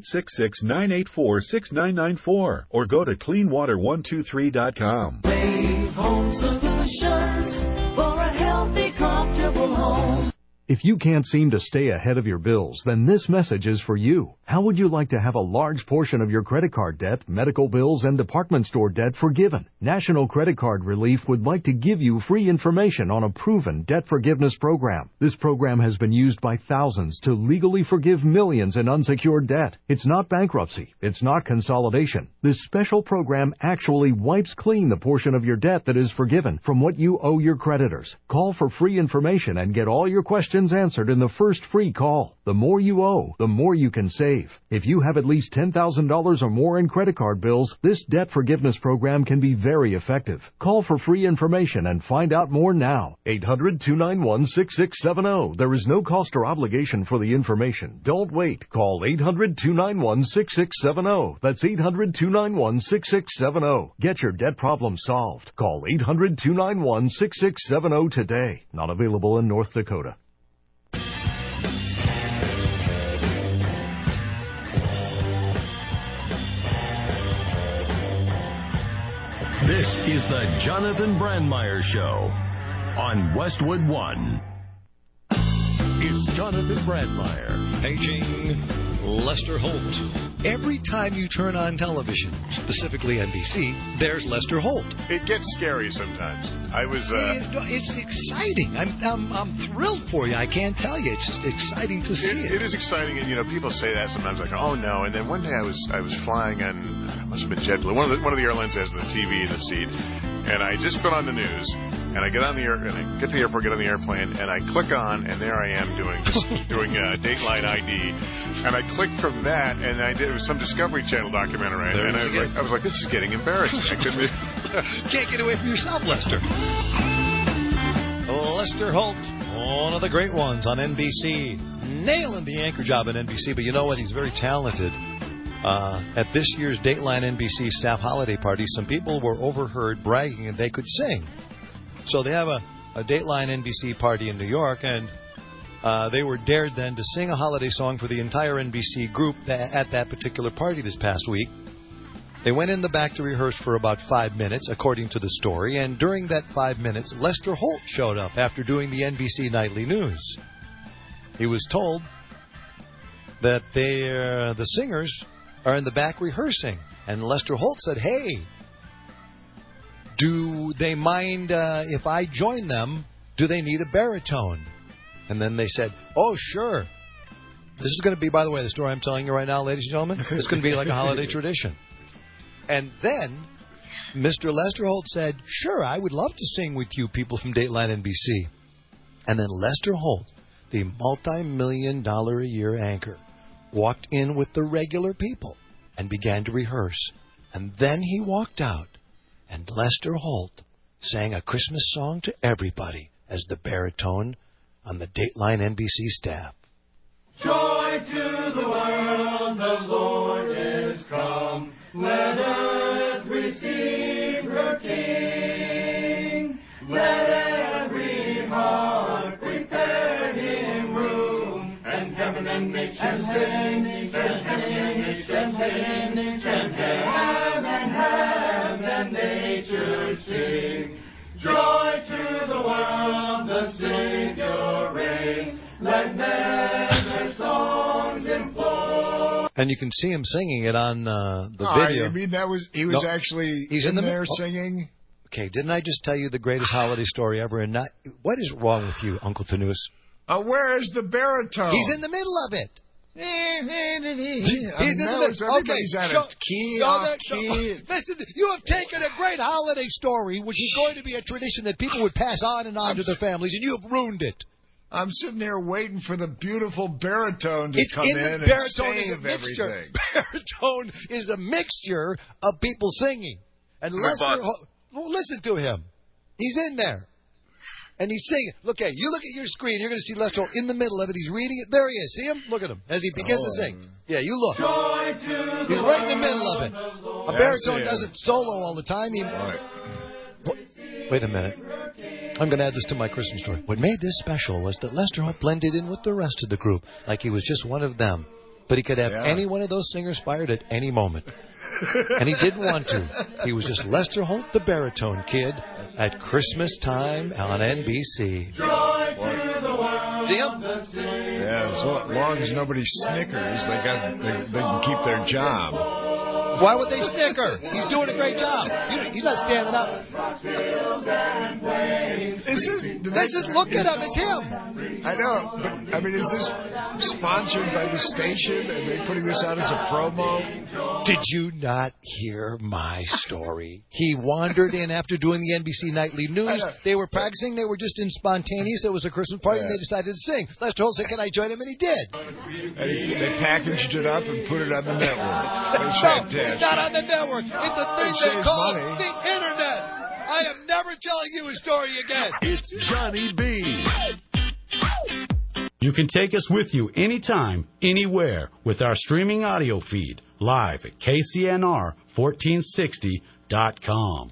1-866-984-6994 or go to cleanwater123.com. Wave Home Solutions for a healthy, comfortable home. If you can't seem to stay ahead of your bills, then this message is for you. How would you like to have a large portion of your credit card debt, medical bills, and department store debt forgiven? National Credit Card Relief would like to give you free information on a proven debt forgiveness program. This program has been used by thousands to legally forgive millions in unsecured debt. It's not bankruptcy. It's not consolidation. This special program actually wipes clean the portion of your debt that is forgiven from what you owe your creditors. Call for free information and get all your questions answered in the first free call. The more you owe, the more you can save. If you have at least $10,000 or more in credit card bills, this debt forgiveness program can be very effective. Call for free information and find out more now. 800-291-6670. There is no cost or obligation for the information. Don't wait. Call 800-291-6670. That's 800-291-6670. Get your debt problem solved. Call 800-291-6670 today. Not available in North Dakota. This is the Jonathan Brandmeier Show on Westwood One. It's Jonathan Brandmeier. Paging Lester Holt. Every time you turn on television, specifically NBC, there's Lester Holt. It gets scary sometimes. It's exciting. I'm thrilled for you. I can't tell you. It's just exciting to see it. It is exciting, and people say that sometimes, like, oh no. And then one day I was flying on, it must have been JetBlue. One of the airlines has the TV in the seat, and I just put on the news. And I get on the get to the airport, get on the airplane, and I click on, and there I am doing Dateline ID, and I clicked from that, and it was some Discovery Channel documentary, and I was like, this is getting embarrassing. I couldn't. Can't get away from yourself, Lester. Lester Holt, one of the great ones on NBC, nailing the anchor job at NBC. But you know what? He's very talented. At this year's Dateline NBC staff holiday party, some people were overheard bragging that they could sing. So they have a Dateline NBC party in New York, and they were dared then to sing a holiday song for the entire NBC group at that particular party this past week. They went in the back to rehearse for about 5 minutes, according to the story, and during that 5 minutes, Lester Holt showed up after doing the NBC Nightly News. He was told that the singers are in the back rehearsing, and Lester Holt said, hey, do they mind if I join them? Do they need a baritone? And then they said, oh, sure. This is going to be, by the way, the story I'm telling you right now, ladies and gentlemen. It's going to be like a holiday tradition. And then Mr. Lester Holt said, sure, I would love to sing with you people from Dateline NBC. And then Lester Holt, the multi-million-dollar-a-year anchor, walked in with the regular people and began to rehearse. And then he walked out. And Lester Holt sang a Christmas song to everybody as the baritone on the Dateline NBC staff. Joy to the world, the Lord is come. Let earth receive her King. Let every heart prepare him room. And heaven and nature sing, and heaven and nature sing, and heaven and nature sing. Joy to the world, the Savior reigns. Let men their songs implore. And you can see him singing it on the video. I mean, he was actually he's in there singing. Okay, didn't I just tell you the greatest holiday story ever? And what is wrong with you, Uncle Tanus? Where is the baritone? He's in the middle of it. He's in the middle. Everybody's at a key, off key. Listen, you have taken a great holiday story, which is going to be a tradition that people would pass on and on to their families, and you have ruined it. I'm sitting there waiting for the beautiful baritone to come in and save everything. Baritone is a mixture of people singing. And Lester, listen to him. He's in there. And he's singing. Look, hey, you look at your screen, you're going to see Lester in the middle of it. He's reading it. There he is. See him? Look at him as he begins to sing. Yeah, you look. He's right in the middle of it. A baritone doesn't solo all the time. Wait a minute. I'm going to add this to my Christmas story. What made this special was that Lester Holt blended in with the rest of the group like he was just one of them. But he could have any one of those singers fired at any moment. And he didn't want to. He was just Lester Holt, the baritone kid, at Christmas time on NBC. See him? Yeah, so long as nobody snickers, they can keep their job. Why would they snicker? He's doing a great job. He's not standing up. Look at him. It's him. I know, but I mean, is this sponsored by the station? Are they putting this out as a promo? Did you not hear my story? He wandered in after doing the NBC Nightly News. They were practicing. They were just in spontaneous. It was a Christmas party, and they decided to sing. Lester Holt said, "Can I join him?" And he did. And they packaged it up and put it on the network. It's not on the network. It's a thing they call the Internet. I am never telling you a story again. It's Johnny B. You can take us with you anytime, anywhere with our streaming audio feed live at KCNR1460.com.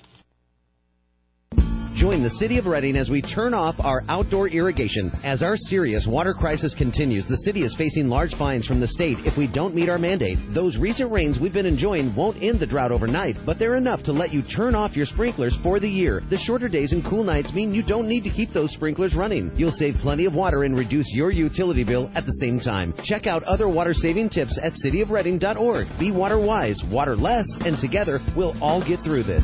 Join the City of Reading as we turn off our outdoor irrigation. As our serious water crisis continues, the city is facing large fines from the state if we don't meet our mandate. Those recent rains we've been enjoying won't end the drought overnight, but they're enough to let you turn off your sprinklers for the year. The shorter days and cool nights mean you don't need to keep those sprinklers running. You'll save plenty of water and reduce your utility bill at the same time. Check out other water-saving tips at cityofreading.org. Be water wise, water less, and together we'll all get through this.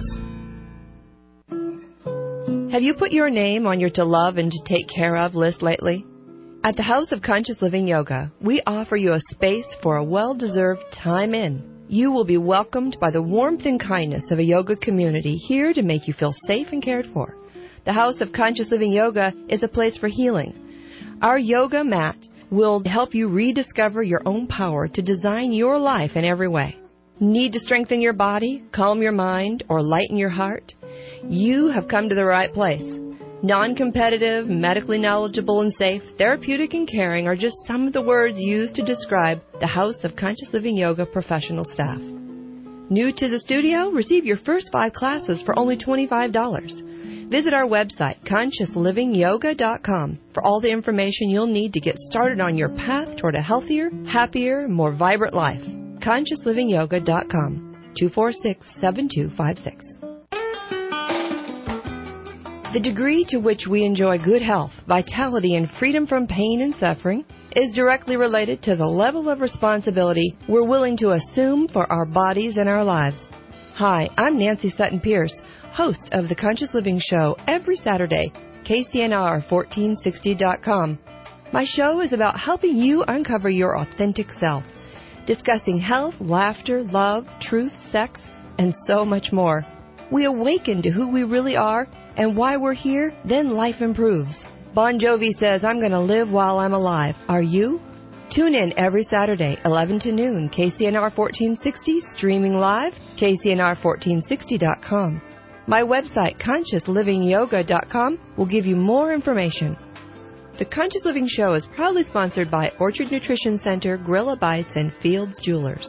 Have you put your name on your to love and to take care of list lately? At the House of Conscious Living Yoga, we offer you a space for a well-deserved time in. You will be welcomed by the warmth and kindness of a yoga community here to make you feel safe and cared for. The House of Conscious Living Yoga is a place for healing. Our yoga mat will help you rediscover your own power to design your life in every way. Need to strengthen your body, calm your mind, or lighten your heart? You have come to the right place. Non-competitive, medically knowledgeable and safe, therapeutic and caring are just some of the words used to describe the House of Conscious Living Yoga professional staff. New to the studio? Receive your first 5 classes for only $25. Visit our website, consciousLivingYoga.com, for all the information you'll need to get started on your path toward a healthier, happier, more vibrant life. consciousLivingYoga.com, 246-7256. The degree to which we enjoy good health, vitality, and freedom from pain and suffering is directly related to the level of responsibility we're willing to assume for our bodies and our lives. Hi, I'm Nancy Sutton Pierce, host of the Conscious Living Show every Saturday, KCNR1460.com. My show is about helping you uncover your authentic self, discussing health, laughter, love, truth, sex, and so much more. We awaken to who we really are and why we're here, then life improves. Bon Jovi says, "I'm going to live while I'm alive." Are you? Tune in every Saturday, 11 to noon, KCNR 1460, streaming live, KCNR1460.com. My website, ConsciousLivingYoga.com, will give you more information. The Conscious Living Show is proudly sponsored by Orchard Nutrition Center, Gorilla Bites, and Fields Jewelers.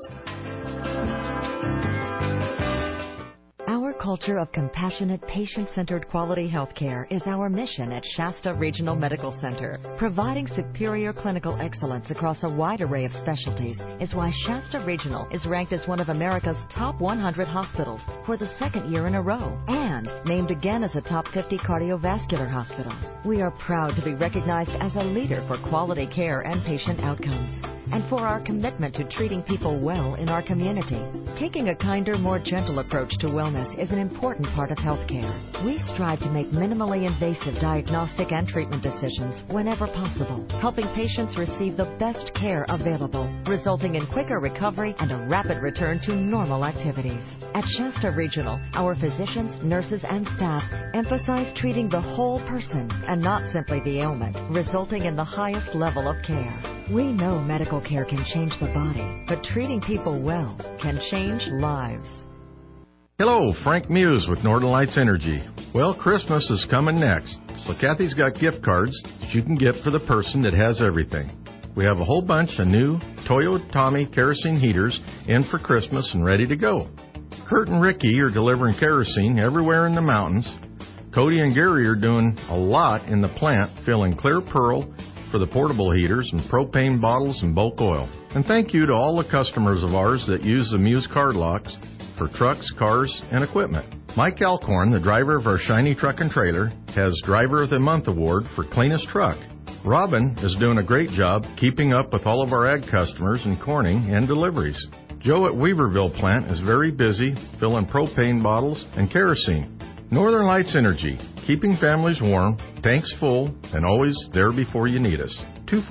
Our culture of compassionate, patient-centered quality health care is our mission at Shasta Regional Medical Center. Providing superior clinical excellence across a wide array of specialties is why Shasta Regional is ranked as one of America's top 100 hospitals for the second year in a row and named again as a top 50 cardiovascular hospital. We are proud to be recognized as a leader for quality care and patient outcomes. and for our commitment to treating people well in our community. Taking a kinder, more gentle approach to wellness is an important part of healthcare. We strive to make minimally invasive diagnostic and treatment decisions whenever possible, helping patients receive the best care available, resulting in quicker recovery and a rapid return to normal activities. At Shasta Regional, our physicians, nurses, and staff emphasize treating the whole person and not simply the ailment, resulting in the highest level of care. We know medical care can change the body, but treating people well can change lives. Hello, Frank Muse with Northern Lights Energy. Well, Christmas is coming next, so Kathy's got gift cards that you can get for the person that has everything. We have a whole bunch of new Toyo Tommy kerosene heaters in for Christmas and ready to go. Kurt and Ricky are delivering kerosene everywhere in the mountains. Cody and Gary are doing a lot in the plant, filling clear pearl for the portable heaters and propane bottles and bulk oil. And thank you to all the customers of ours that use the Muse card locks for trucks, cars, and equipment. Mike Alcorn, the driver of our shiny truck and trailer, has Driver of the Month award for cleanest truck. Robin is doing a great job keeping up with all of our ag customers in Corning and deliveries. Joe at Weaverville plant is very busy filling propane bottles and kerosene. Northern Lights Energy, keeping families warm, tanks full, and always there before you need us.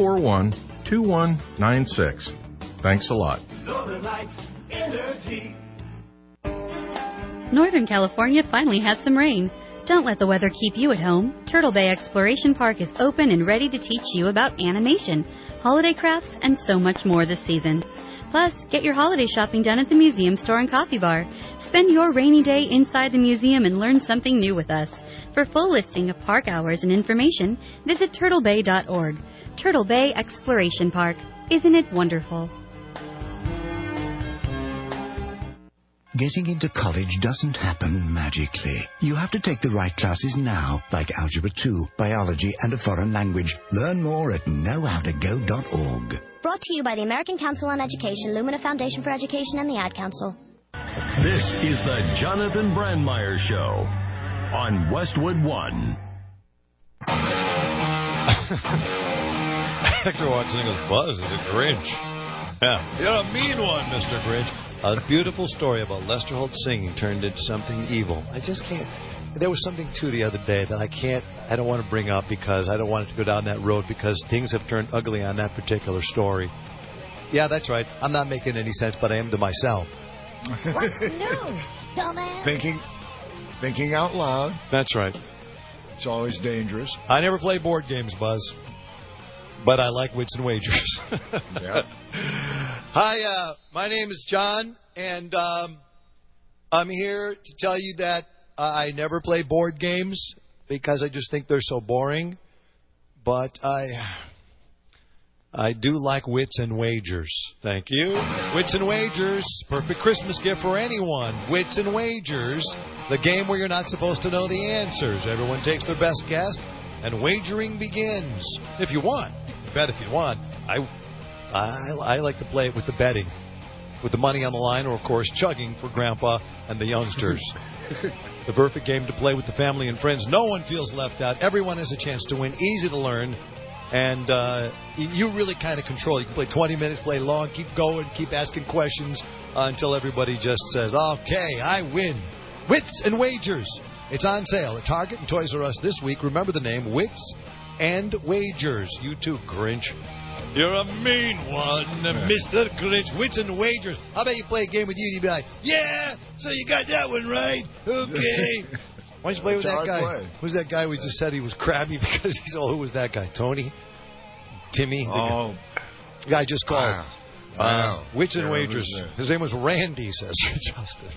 241-2196. Thanks a lot. Northern Lights Energy. Northern California finally has some rain. Don't let the weather keep you at home. Turtle Bay Exploration Park is open and ready to teach you about animation, holiday crafts, and so much more this season. Plus, get your holiday shopping done at the museum store and coffee bar. Spend your rainy day inside the museum and learn something new with us. For full listing of park hours and information, visit turtlebay.org. Turtle Bay Exploration Park. Isn't it wonderful? Getting into college doesn't happen magically. You have to take the right classes now, like Algebra 2, Biology, and a foreign language. Learn more at knowhowtogo.org. Brought to you by the American Council on Education, Lumina Foundation for Education, and the Ad Council. This is the Jonathan Brandmeier Show on Westwood One. Hector walks in and goes, Buzz is a Grinch. Yeah, you're a mean one, Mr. Grinch. A beautiful story about Lester Holt singing turned into something evil. I just can't. There was something, too, the other day that I don't want to bring up because I don't want it to go down that road because things have turned ugly on that particular story. Yeah, that's right. I'm not making any sense, but I am to myself. What's new, dumbass? Thinking out loud. That's right. It's always dangerous. I never play board games, Buzz, but I like wits and wagers. Yeah. Hi, my name is John, and I'm here to tell you that I never play board games because I just think they're so boring. But I do like wits and wagers. Thank you. Wits and wagers, perfect Christmas gift for anyone. Wits and wagers, the game where you're not supposed to know the answers. Everyone takes their best guess, and wagering begins. If you want, you bet if you want. I like to play it with the betting, with the money on the line, or of course chugging for Grandpa and the youngsters. The perfect game to play with the family and friends. No one feels left out. Everyone has a chance to win. Easy to learn. And you really kind of control. You can play 20 minutes, play long, keep going, keep asking questions until everybody just says, okay, I win. Wits and Wagers. It's on sale at Target and Toys R Us this week. Remember the name, Wits and Wagers. You too, Grinch. You're a mean one, Mr. Grinch. Wits and Wagers. How about you play a game with you and you'd be like, yeah, so you got that one right. Okay. Why don't you play with that guy? Who's that guy we just said he was crabby because he's who was that guy? Tony? Timmy? Oh. The guy just called. Wow. Wits and Wagers. His name was Randy, says Justin.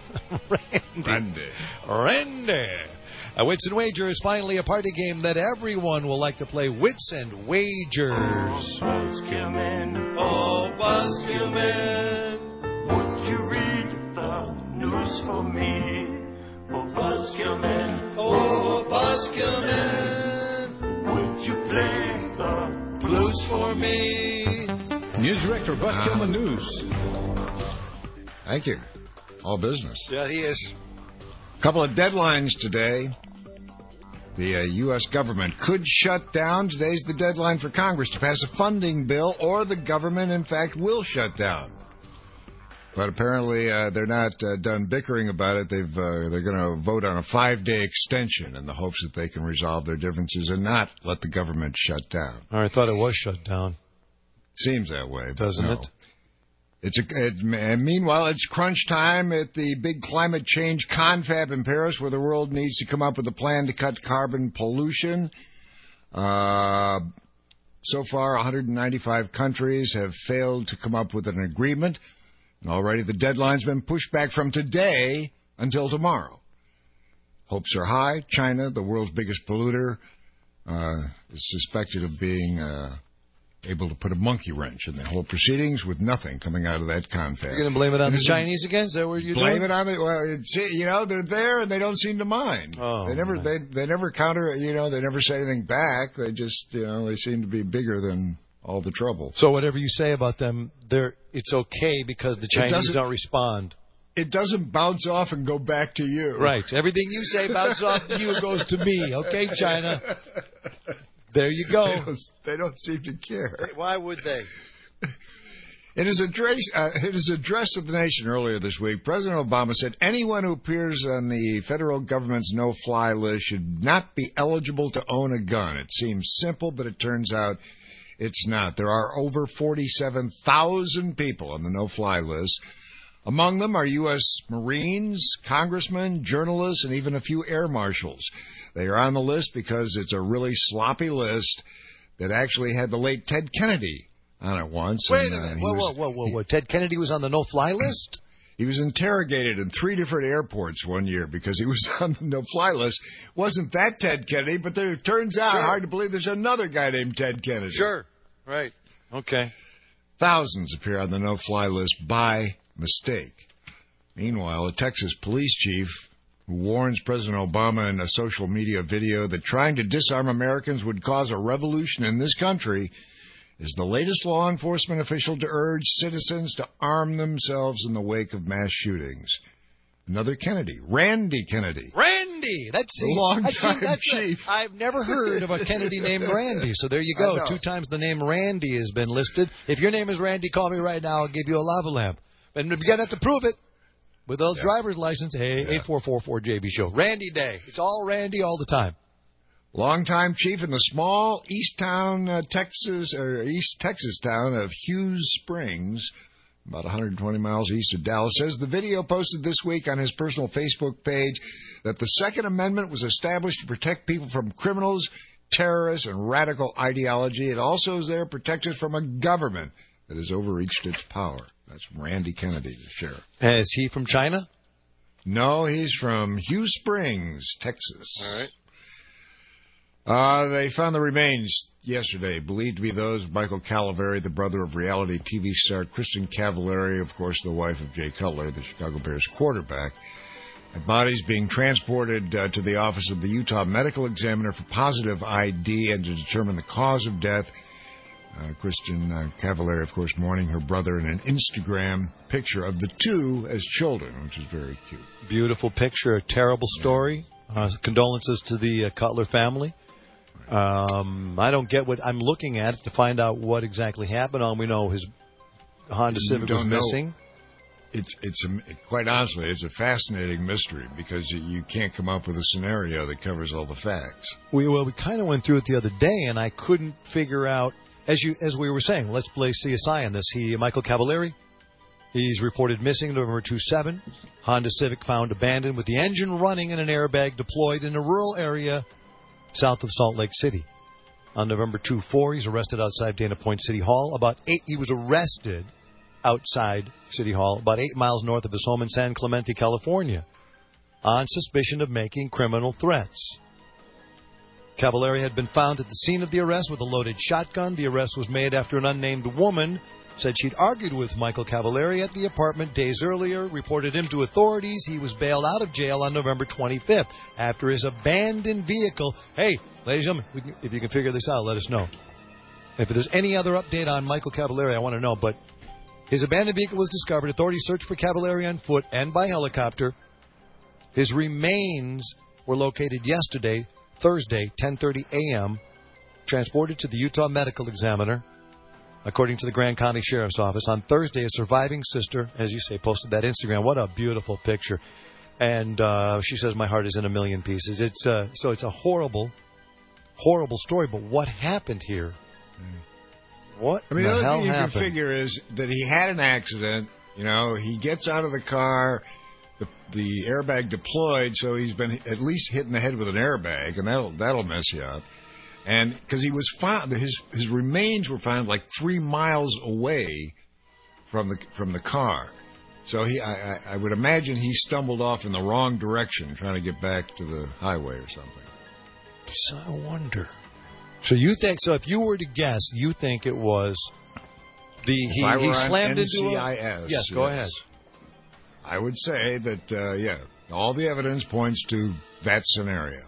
Randy. Wits and Wagers is finally a party game that everyone will like to play. Wits and Wagers. Buzzkillman. Oh, Buzzkillman. Would you read the news for me? Oh, Buzzkillman. Oh, Buzzkillman. Would you play the blues for me? News Director, Buzzkillman News. Thank you. All business. Yeah, he is. A couple of deadlines today. The U.S. government could shut down. Today's the deadline for Congress to pass a funding bill, or the government, in fact, will shut down. But apparently they're not done bickering about it. They're going to vote on a 5-day extension in the hopes that they can resolve their differences and not let the government shut down. I thought it was shut down. Seems that way, doesn't it? And meanwhile, it's crunch time at the big climate change confab in Paris, where the world needs to come up with a plan to cut carbon pollution. So far, 195 countries have failed to come up with an agreement. And already the deadline's been pushed back from today until tomorrow. Hopes are high. China, the world's biggest polluter, is suspected of being able to put a monkey wrench in the whole proceedings with nothing coming out of that confab. You're going to blame it on the Chinese again? Is that what you're blame doing? it on it? Well, they're there and they don't seem to mind. They never counter. They never say anything back. They just they seem to be bigger than all the trouble. So whatever you say about them, it's okay because the Chinese don't respond. It doesn't bounce off and go back to you. Right. Everything you say bounces off to you and goes to me. Okay, China. There you go. They don't seem to care. Why would they? In his address to the nation earlier this week, President Obama said anyone who appears on the federal government's no-fly list should not be eligible to own a gun. It seems simple, but it turns out it's not. There are over 47,000 people on the no-fly list. Among them are U.S. Marines, congressmen, journalists, and even a few air marshals. They are on the list because it's a really sloppy list that actually had the late Ted Kennedy on it once. Wait a minute. Whoa. Ted Kennedy was on the no-fly list? He was interrogated in 3 different airports one year because he was on the no-fly list. Wasn't that Ted Kennedy, but it turns out, hard to believe, there's another guy named Ted Kennedy. Sure. Right. Okay. Thousands appear on the no-fly list by mistake. Meanwhile, a Texas police chief who warns President Obama in a social media video that trying to disarm Americans would cause a revolution in this country is the latest law enforcement official to urge citizens to arm themselves in the wake of mass shootings. Another Kennedy, Randy Kennedy. Randy! That's chief. I've never heard of a Kennedy named Randy, so there you go. 2 times the name Randy has been listed. If your name is Randy, call me right now. I'll give you a lava lamp. And you're going to have to prove it with a driver's license. Hey, 8444 JB Show. Randy Day. It's all Randy all the time. Longtime chief in the small East Texas town of Hughes Springs, about 120 miles east of Dallas, says the video posted this week on his personal Facebook page that the Second Amendment was established to protect people from criminals, terrorists, and radical ideology. It also is there to protect us from a government that has overreached its power. That's Randy Kennedy, the sheriff. Is he from China? No, he's from Hughes Springs, Texas. All right. They found the remains yesterday, believed to be those of Michael Cavallari, the brother of reality TV star Kristen Cavallari, of course, the wife of Jay Cutler, the Chicago Bears quarterback. The bodies being transported to the office of the Utah Medical Examiner for positive ID and to determine the cause of death. Kristen Cavallari, of course, mourning her brother in an Instagram picture of the two as children, which is very cute. Beautiful picture, a terrible story. Condolences to the Cutler family. I don't get what I'm looking at to find out what exactly happened. All we know his Honda Civic was missing. Quite honestly, it's a fascinating mystery because you can't come up with a scenario that covers all the facts. We kind of went through it the other day, and I couldn't figure out, as we were saying, let's play CSI on this. Michael Cavallari, he's reported missing November 27. Honda Civic found abandoned with the engine running and an airbag deployed in a rural area south of Salt Lake City. On November 2-4, he's arrested outside Dana Point City Hall. He was arrested outside City Hall, about 8 miles north of his home in San Clemente, California, on suspicion of making criminal threats. Cavallari had been found at the scene of the arrest with a loaded shotgun. The arrest was made after an unnamed woman said she'd argued with Michael Cavallari at the apartment days earlier, reported him to authorities. He was bailed out of jail on November 25th after his abandoned vehicle. Hey, ladies and gentlemen, if you can figure this out, let us know. If there's any other update on Michael Cavallari, I want to know. But his abandoned vehicle was discovered. Authorities searched for Cavallari on foot and by helicopter. His remains were located yesterday Thursday, 10:30 a.m., transported to the Utah Medical Examiner, according to the Grand County Sheriff's Office. On Thursday, a surviving sister, as you say, posted that Instagram. What a beautiful picture. And she says, my heart is in a million pieces. So it's a horrible, horrible story. But what happened here? What I mean, the the hell other thing you happened? can figure is that he had an accident. You know, he gets out of the car, the airbag deployed, so he's been at least hit in the head with an airbag, and that'll mess you up. And because he was found, his remains were found like 3 miles away from the car. So I would imagine he stumbled off in the wrong direction, trying to get back to the highway or something. So I wonder. So you think? So if you were to guess, you think it was he slammed into a... Yes, go ahead. I would say that all the evidence points to that scenario.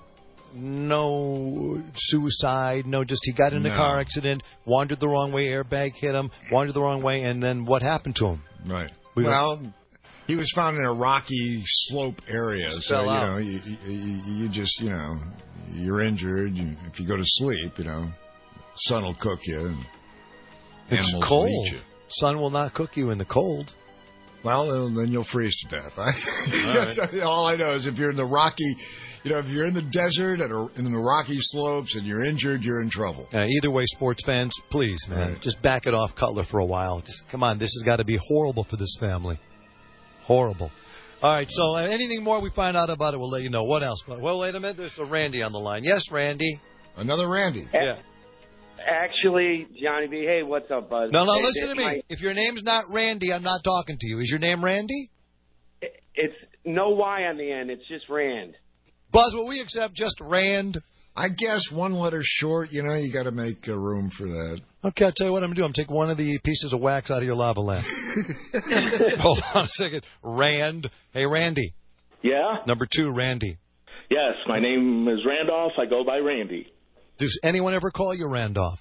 No suicide, no, just he got in a car accident, wandered the wrong way, airbag hit him, wandered the wrong way, and then what happened to him? Right. He was found in a rocky slope area, so you just you're injured. If you go to sleep, sun will cook you. And it's cold. Will eat you. Sun will not cook you in the cold. Well, then you'll freeze to death. All I know is if you're in the rocky, if you're in the desert and in the rocky slopes and you're injured, you're in trouble. Either way, sports fans, please, man, just back it off Cutler for a while. Come on, this has got to be horrible for this family. Horrible. All right, so anything more we find out about it, we'll let you know. What else? Well, wait a minute. There's a Randy on the line. Yes, Randy. Another Randy. Yeah. Actually, Johnny B, hey, what's up, bud? No, listen to me. If your name's not Randy, I'm not talking to you. Is your name Randy? It's no Y on the end. It's just Rand. Buzz, will we accept just Rand? I guess one letter short, you got to make room for that. Okay, I'll tell you what I'm going to do. I'm going to take one of the pieces of wax out of your lava lamp. Hold on a second. Rand. Hey, Randy. Yeah? Number 2, Randy. Yes, my name is Randolph. I go by Randy. Does anyone ever call you Randolph?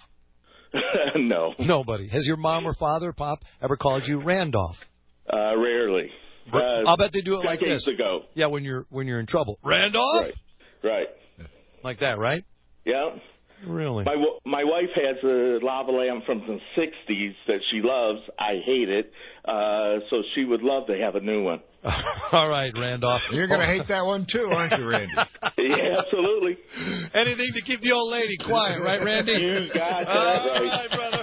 No. Nobody. Has your mom or father, Pop, ever called you Randolph? Rarely. I'll bet they do it like this. Decades ago. Yeah, when you're in trouble. Randolph? Right. Like that, right? Yeah. Really? My wife has a lava lamp from the 60s that she loves. I hate it. So she would love to have a new one. All right, Randolph. You're going to hate that one too, aren't you, Randy? Yeah, absolutely. Anything to keep the old lady quiet, right, Randy? You got that All right, brother.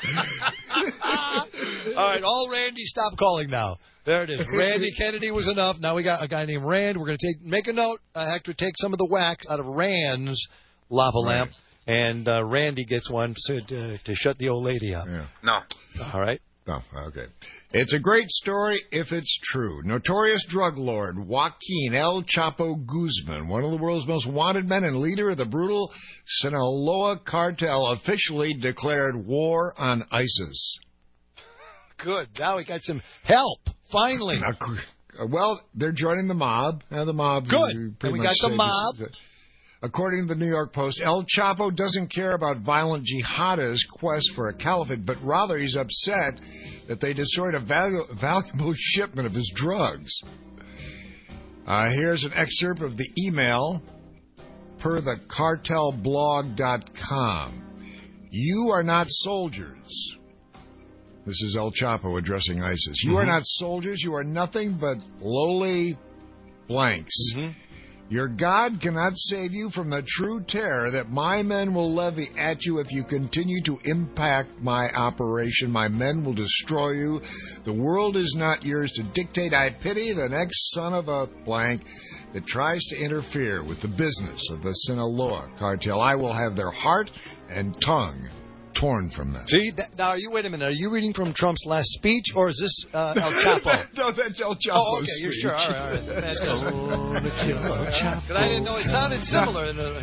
All right, all Randy, stop calling now. There it is. Randy Kennedy was enough. Now we got a guy named Rand. We're going to make a note. Hector, take some of the wax out of Rand's lava lamp, and Randy gets one to shut the old lady up. Yeah. No. All right. Oh, okay. It's a great story if it's true. Notorious drug lord Joaquin El Chapo Guzman, one of the world's most wanted men and leader of the brutal Sinaloa cartel, officially declared war on ISIS. Good. Now we got some help. Finally. Well, they're joining the mob. The mob. Good. And we got the mob. According to the New York Post, El Chapo doesn't care about violent jihadists' quest for a caliphate, but rather he's upset that they destroyed a valuable shipment of his drugs. Here's an excerpt of the email per the cartelblog.com. You are not soldiers. This is El Chapo addressing ISIS. You are not soldiers. You are nothing but lowly blanks. Your God cannot save you from the true terror that my men will levy at you if you continue to impact my operation. My men will destroy you. The world is not yours to dictate. I pity the next son of a blank that tries to interfere with the business of the Sinaloa cartel. I will have their heart and tongue torn from them. See, now wait a minute. Are you reading from Trump's last speech, or is this El Chapo? No, that's El Chapo's Oh, okay, you're speech. sure. All right. Because I didn't know it sounded similar.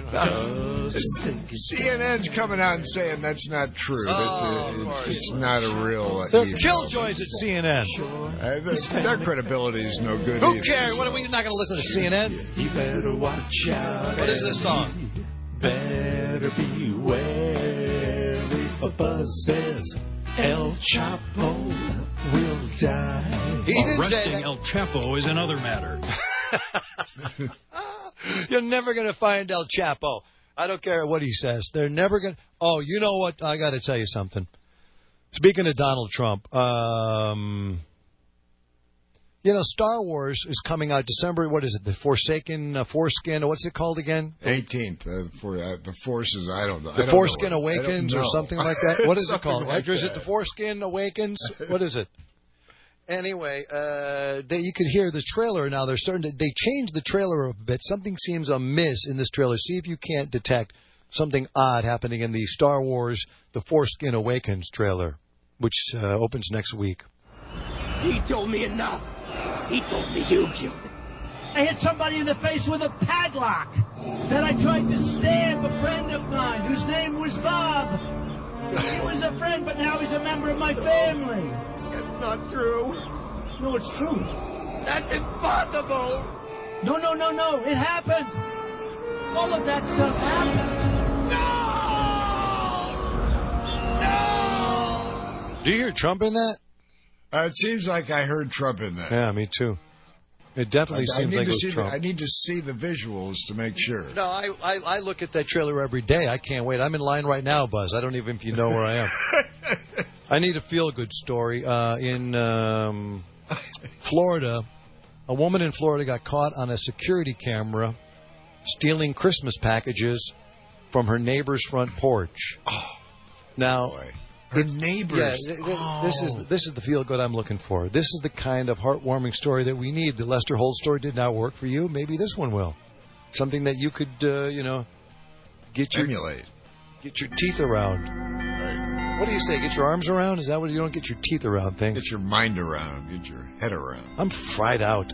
CNN's coming out and saying that's not true. It's not a real... They're killjoys at CNN. Their credibility is no good Who either. cares? What are we not going to listen to CNN? You better watch out. What is this song? Better be wary for Buzz says El Chapo will die. He didn't say Arresting that. El Chapo is another matter. You're never going to find El Chapo. I don't care what he says. They're never going to... Oh, you know what? I got to tell you something. Speaking of Donald Trump, Star Wars is coming out December, what is it, the Foreskin, what's it called again? 18th. The Forces, I don't know. The Foreskin Awakens or something like that? What is it called? Like is it the Foreskin Awakens? What is it? Anyway, you could hear the trailer now. They changed the trailer a bit. Something seems amiss in this trailer. See if you can't detect something odd happening in the Star Wars The Foreskin Awakens trailer, which opens next week. He told me enough. He told me you killed him. I hit somebody in the face with a padlock. Then I tried to stab a friend of mine whose name was Bob. He was a friend, but now he's a member of my family. That's not true. No, it's true. That's impossible. No. It happened. All of that stuff happened. No! Do you hear Trump in that? It seems like I heard Trump in that. Yeah, me too. It definitely seems like it was Trump. I need to see the visuals to make sure. No, I look at that trailer every day. I can't wait. I'm in line right now, Buzz. I don't even if you know where I am. I need a feel-good story. In Florida, a woman in Florida got caught on a security camera stealing Christmas packages from her neighbor's front porch. Oh, now... boy. Her neighbors. Yeah, this is the feel-good I'm looking for. This is the kind of heartwarming story that we need. The Lester Holt story did not work for you. Maybe this one will. Something that you could, get your teeth around. Right. What do you say? Get your arms around? Is that what you don't get your teeth around thing? Get your mind around. Get your head around. I'm fried out.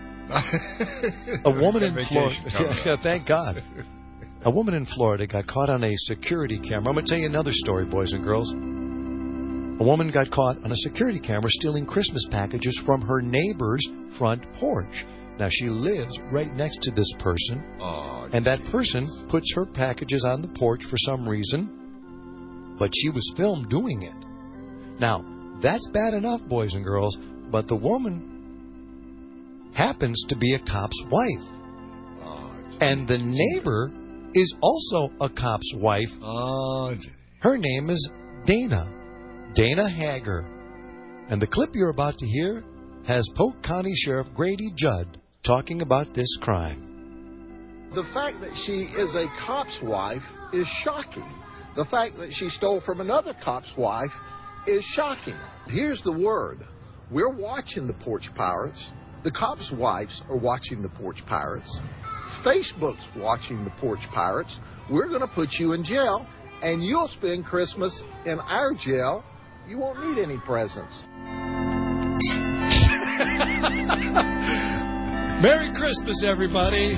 A woman in Florida. Yeah, thank God. A woman in Florida got caught on a security camera. I'm going to tell you another story, boys and girls. A woman got caught on a security camera stealing Christmas packages from her neighbor's front porch. Now, she lives right next to this person, and that person puts her packages on the porch for some reason, but she was filmed doing it. Now, that's bad enough, boys and girls, but the woman happens to be a cop's wife. And the neighbor is also a cop's wife. Her name is Dana Hager. And the clip you're about to hear has Polk County Sheriff Grady Judd talking about this crime. The fact that she is a cop's wife is shocking. The fact that she stole from another cop's wife is shocking. Here's the word. We're watching the Porch Pirates. The cops' wives are watching the Porch Pirates. Facebook's watching the Porch Pirates. We're going to put you in jail, and you'll spend Christmas in our jail. You won't need any presents. Merry Christmas, everybody.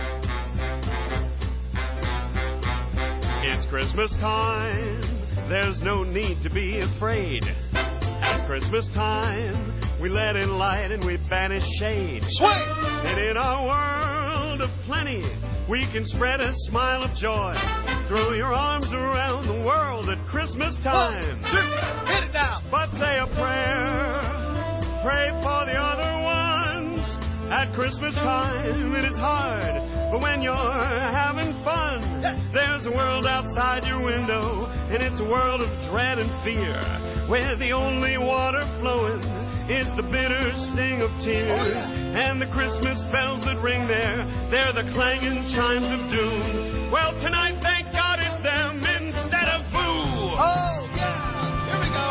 It's Christmas time. There's no need to be afraid. At Christmas time, we let in light and we banish shade. Swing! And in our world of plenty, we can spread a smile of joy. Throw your arms around the world at Christmas time. 1, 2, hit it now. But say a prayer. Pray for the other ones. At Christmas time, it is hard. But when you're having fun, there's a world outside your window, and it's a world of dread and fear, where the only water flowing is the bitter sting of tears. And the Christmas bells that ring there, they're the clanging chimes of doom. Well, tonight, thank God it's them instead of boo. Oh, yeah. Here we go.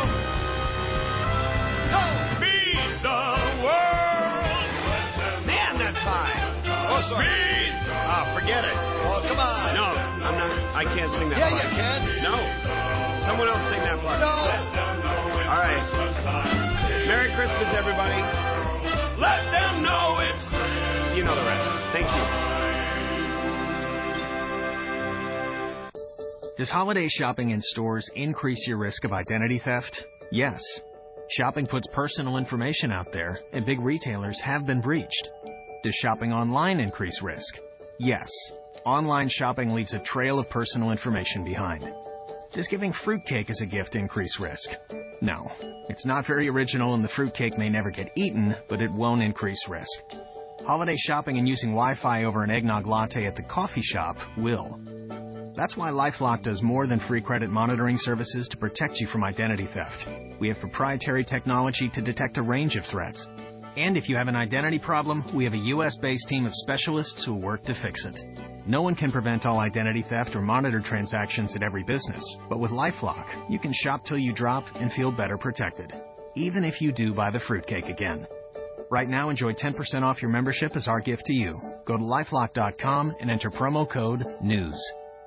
Go. Feed the world. Man, that's high. Oh, sorry. Forget it. Oh, come on. No, I'm not. I can't sing that part. Yeah, you can. No. Someone else sing that part. No. All right. Merry Christmas, everybody. Let them know it's... You know the rest. Thank you. Does holiday shopping in stores increase your risk of identity theft? Yes. Shopping puts personal information out there, and big retailers have been breached. Does shopping online increase risk? Yes. Online shopping leaves a trail of personal information behind. Does giving fruitcake as a gift increase risk? No. It's not very original, and the fruitcake may never get eaten, but it won't increase risk. Holiday shopping and using Wi-Fi over an eggnog latte at the coffee shop will. That's why LifeLock does more than free credit monitoring services to protect you from identity theft. We have proprietary technology to detect a range of threats. And if you have an identity problem, we have a U.S.-based team of specialists who work to fix it. No one can prevent all identity theft or monitor transactions at every business. But with LifeLock, you can shop till you drop and feel better protected, even if you do buy the fruitcake again. Right now, enjoy 10% off your membership as our gift to you. Go to LifeLock.com and enter promo code NEWS.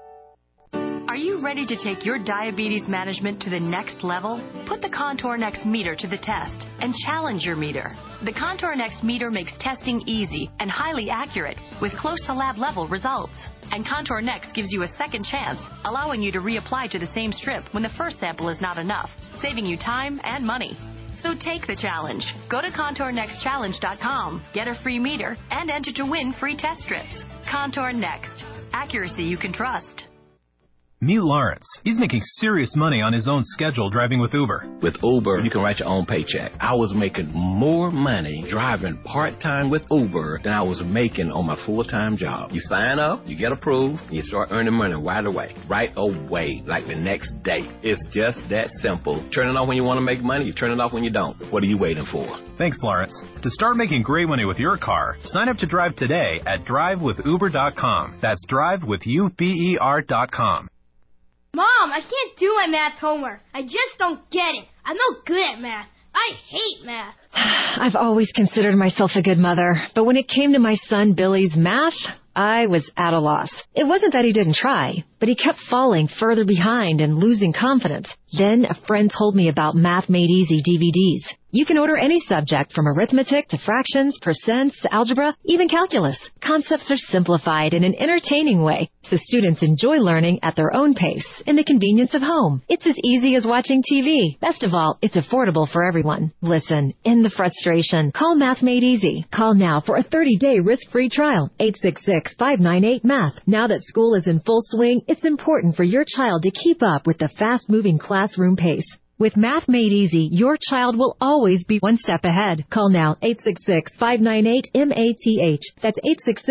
Are you ready to take your diabetes management to the next level? Put the Contour Next meter to the test and challenge your meter. The Contour Next meter makes testing easy and highly accurate with close to lab level results. And Contour Next gives you a second chance, allowing you to reapply to the same strip when the first sample is not enough, saving you time and money. So take the challenge. Go to ContourNextChallenge.com, get a free meter, and enter to win free test strips. Contour Next. Accuracy you can trust. Meet Lawrence. He's making serious money on his own schedule driving with Uber. With Uber, you can write your own paycheck. I was making more money driving part-time with Uber than I was making on my full-time job. You sign up, you get approved, and you start earning money right away. Right away, like the next day. It's just that simple. Turn it off when you want to make money, you turn it off when you don't. What are you waiting for? Thanks, Lawrence. To start making great money with your car, sign up to drive today at drivewithuber.com. That's drivewithuber.com. Mom, I can't do my math homework. I just don't get it. I'm no good at math. I hate math. I've always considered myself a good mother, but when it came to my son Billy's math, I was at a loss. It wasn't that he didn't try, but he kept falling further behind and losing confidence. Then a friend told me about Math Made Easy DVDs. You can order any subject from arithmetic to fractions, percents, to algebra, even calculus. Concepts are simplified in an entertaining way, so students enjoy learning at their own pace in the convenience of home. It's as easy as watching TV. Best of all, it's affordable for everyone. Listen, end the frustration. Call Math Made Easy. Call now for a 30-day risk-free trial. 866-598-MATH. Now that school is in full swing, it's important for your child to keep up with the fast-moving classroom pace. With Math Made Easy, your child will always be one step ahead. Call now, 866-598-MATH. That's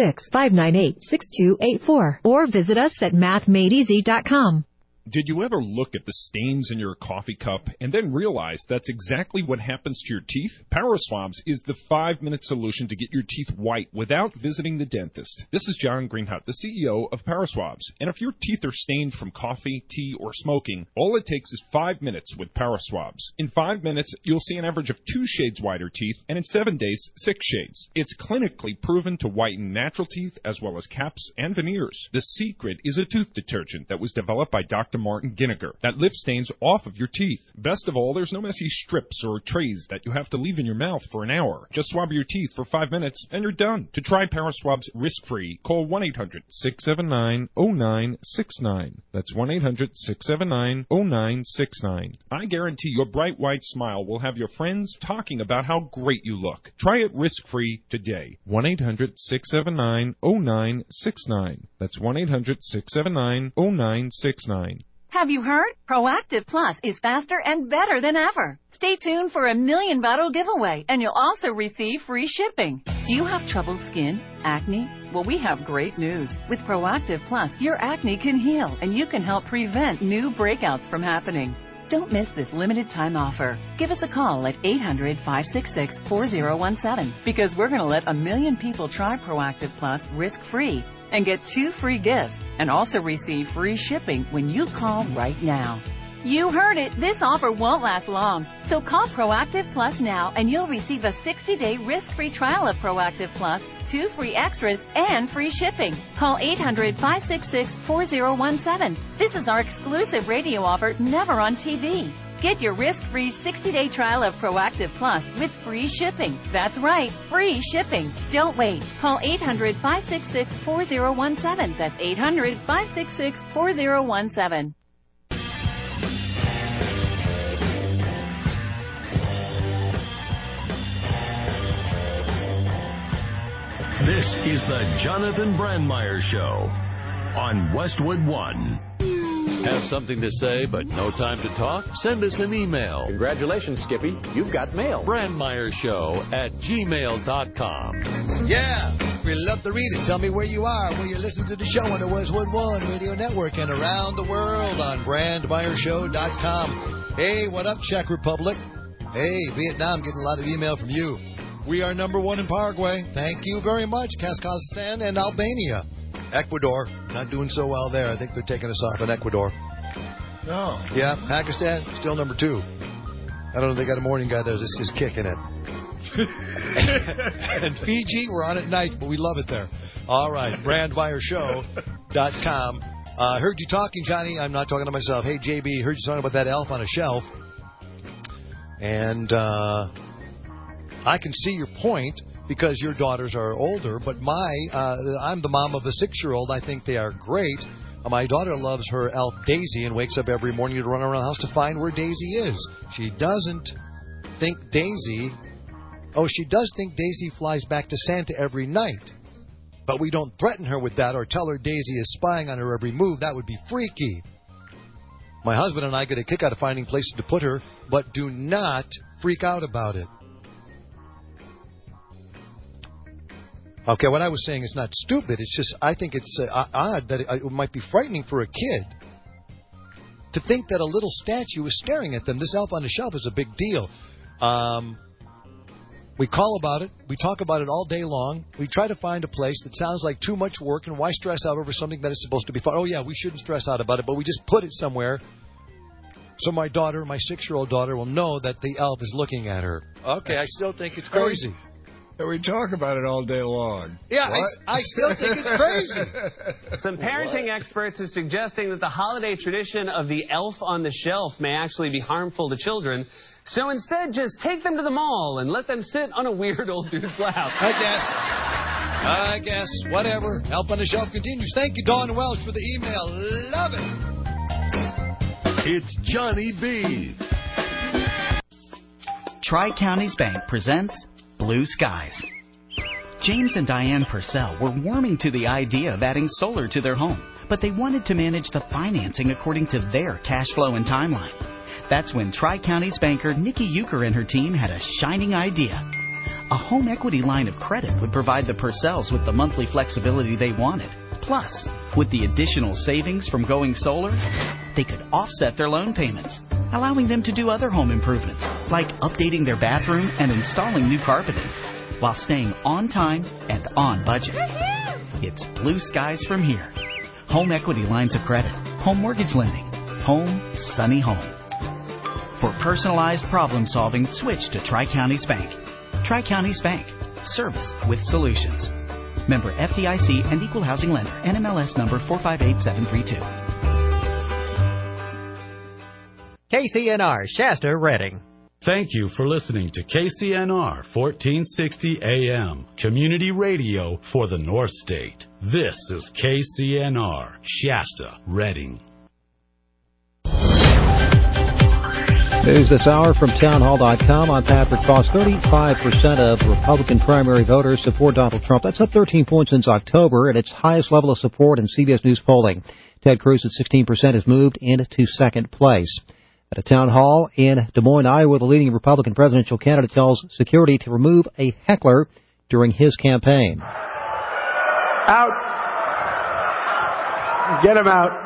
866-598-6284. Or visit us at mathmadeeasy.com. Did you ever look at the stains in your coffee cup and then realize that's exactly what happens to your teeth? ParaSwabs is the 5-minute solution to get your teeth white without visiting the dentist. This is John Greenhut, the CEO of ParaSwabs. And if your teeth are stained from coffee, tea, or smoking, all it takes is 5 minutes with ParaSwabs. In 5 minutes, you'll see an average of 2 shades whiter teeth, and in 7 days, 6 shades. It's clinically proven to whiten natural teeth as well as caps and veneers. The secret is a tooth detergent that was developed by Dr. Martin Ginniger that lifts stains off of your teeth. Best of all, there's no messy strips or trays that you have to leave in your mouth for an hour. Just swab your teeth for 5 minutes and you're done. To try ParaSwabs risk-free, call 1-800-679-0969. That's 1-800-679-0969. I guarantee your bright white smile will have your friends talking about how great you look. Try it risk-free today. 1-800-679-0969. That's 1-800-679-0969. Have you heard? Proactive Plus is faster and better than ever. Stay tuned for a $1 million bottle giveaway, and you'll also receive free shipping. Do you have troubled skin? Acne? Well, we have great news. With Proactive Plus, your acne can heal, and you can help prevent new breakouts from happening. Don't miss this limited time offer. Give us a call at 800-566-4017 because we're going to let 1 million people try Proactive Plus risk-free and get 2 free gifts and also receive free shipping when you call right now. You heard it. This offer won't last long. So call Proactive Plus now and you'll receive a 60-day risk-free trial of Proactive Plus, 2 free extras, and free shipping. Call 800-566-4017. This is our exclusive radio offer, never on TV. Get your risk-free 60-day trial of Proactive Plus with free shipping. That's right, free shipping. Don't wait. Call 800-566-4017. That's 800-566-4017. This is the Jonathan Brandmeier Show on Westwood One. Have something to say but no time to talk? Send us an email. Congratulations, Skippy. You've got mail. BrandmeyerShow@gmail.com. Yeah, we love to read it. Tell me where you are, where you listen to the show on the Westwood One Radio Network and around the world on BrandmeyerShow.com. Hey, what up, Czech Republic? Hey, Vietnam, getting a lot of email from you. We are number one in Paraguay. Thank you very much. Kazakhstan and Albania. Ecuador, not doing so well there. I think they're taking us off in Ecuador. No. Yeah, Pakistan, still number 2. I don't know, they got a morning guy there that's just kicking it. And Fiji, we're on at night, but we love it there. All right, BrandmeyerShow.com. I heard you talking, Johnny. I'm not talking to myself. Hey, JB, heard you talking about that elf on a shelf. And I can see your point because your daughters are older, but I'm the mom of a 6-year-old. I think they are great. My daughter loves her elf Daisy and wakes up every morning to run around the house to find where Daisy is. She doesn't think Daisy... Oh, she does think Daisy flies back to Santa every night. But we don't threaten her with that or tell her Daisy is spying on her every move. That would be freaky. My husband and I get a kick out of finding places to put her, but do not freak out about it. Okay, what I was saying is not stupid. It's just I think it's odd that it might be frightening for a kid to think that a little statue is staring at them. This elf on the shelf is a big deal. We call about it. We talk about it all day long. We try to find a place that sounds like too much work, and why stress out over something that is supposed to be fun? Oh, yeah, we shouldn't stress out about it, but we just put it somewhere so my 6-year-old daughter, will know that the elf is looking at her. Okay, I still think it's crazy. We talk about it all day long. Yeah, I still think it's crazy. Some parenting experts are suggesting that the holiday tradition of the elf on the shelf may actually be harmful to children. So instead, just take them to the mall and let them sit on a weird old dude's lap. I guess. Whatever. Elf on the shelf continues. Thank you, Dawn Welch, for the email. Love it. It's Johnny B. Tri-Counties Bank presents Blue Skies. James and Diane Purcell were warming to the idea of adding solar to their home, but they wanted to manage the financing according to their cash flow and timeline. That's when Tri-Counties banker Nikki Euchre and her team had a shining idea. A home equity line of credit would provide the Purcells with the monthly flexibility they wanted. Plus, with the additional savings from going solar, they could offset their loan payments, allowing them to do other home improvements, like updating their bathroom and installing new carpeting, while staying on time and on budget. It's blue skies from here. Home equity lines of credit, home mortgage lending, home, sunny home. For personalized problem solving, switch to Tri-Counties Bank. Tri-Counties Bank. Service with solutions. Member FDIC and Equal Housing Lender. NMLS number 458732. KCNR, Shasta, Redding. Thank you for listening to KCNR 1460 AM, community radio for the North State. This is KCNR, Shasta, Redding. News this hour from townhall.com. I'm Patrick Foss. 35% of Republican primary voters support Donald Trump. That's up 13 points since October at its highest level of support in CBS News polling. Ted Cruz at 16% has moved into second place. At a town hall in Des Moines, Iowa, the leading Republican presidential candidate tells security to remove a heckler during his campaign. Out. Get him out.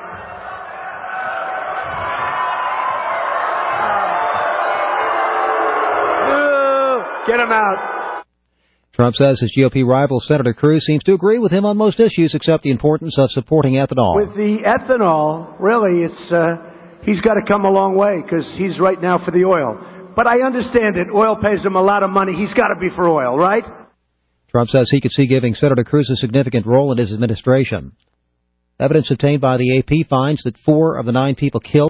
Get him out. Trump says his GOP rival, Senator Cruz, seems to agree with him on most issues except the importance of supporting ethanol. With the ethanol, really, he's got to come a long way because he's right now for the oil. But I understand it. Oil pays him a lot of money. He's got to be for oil, right? Trump says he could see giving Senator Cruz a significant role in his administration. Evidence obtained by the AP finds that 4 of the 9 people killed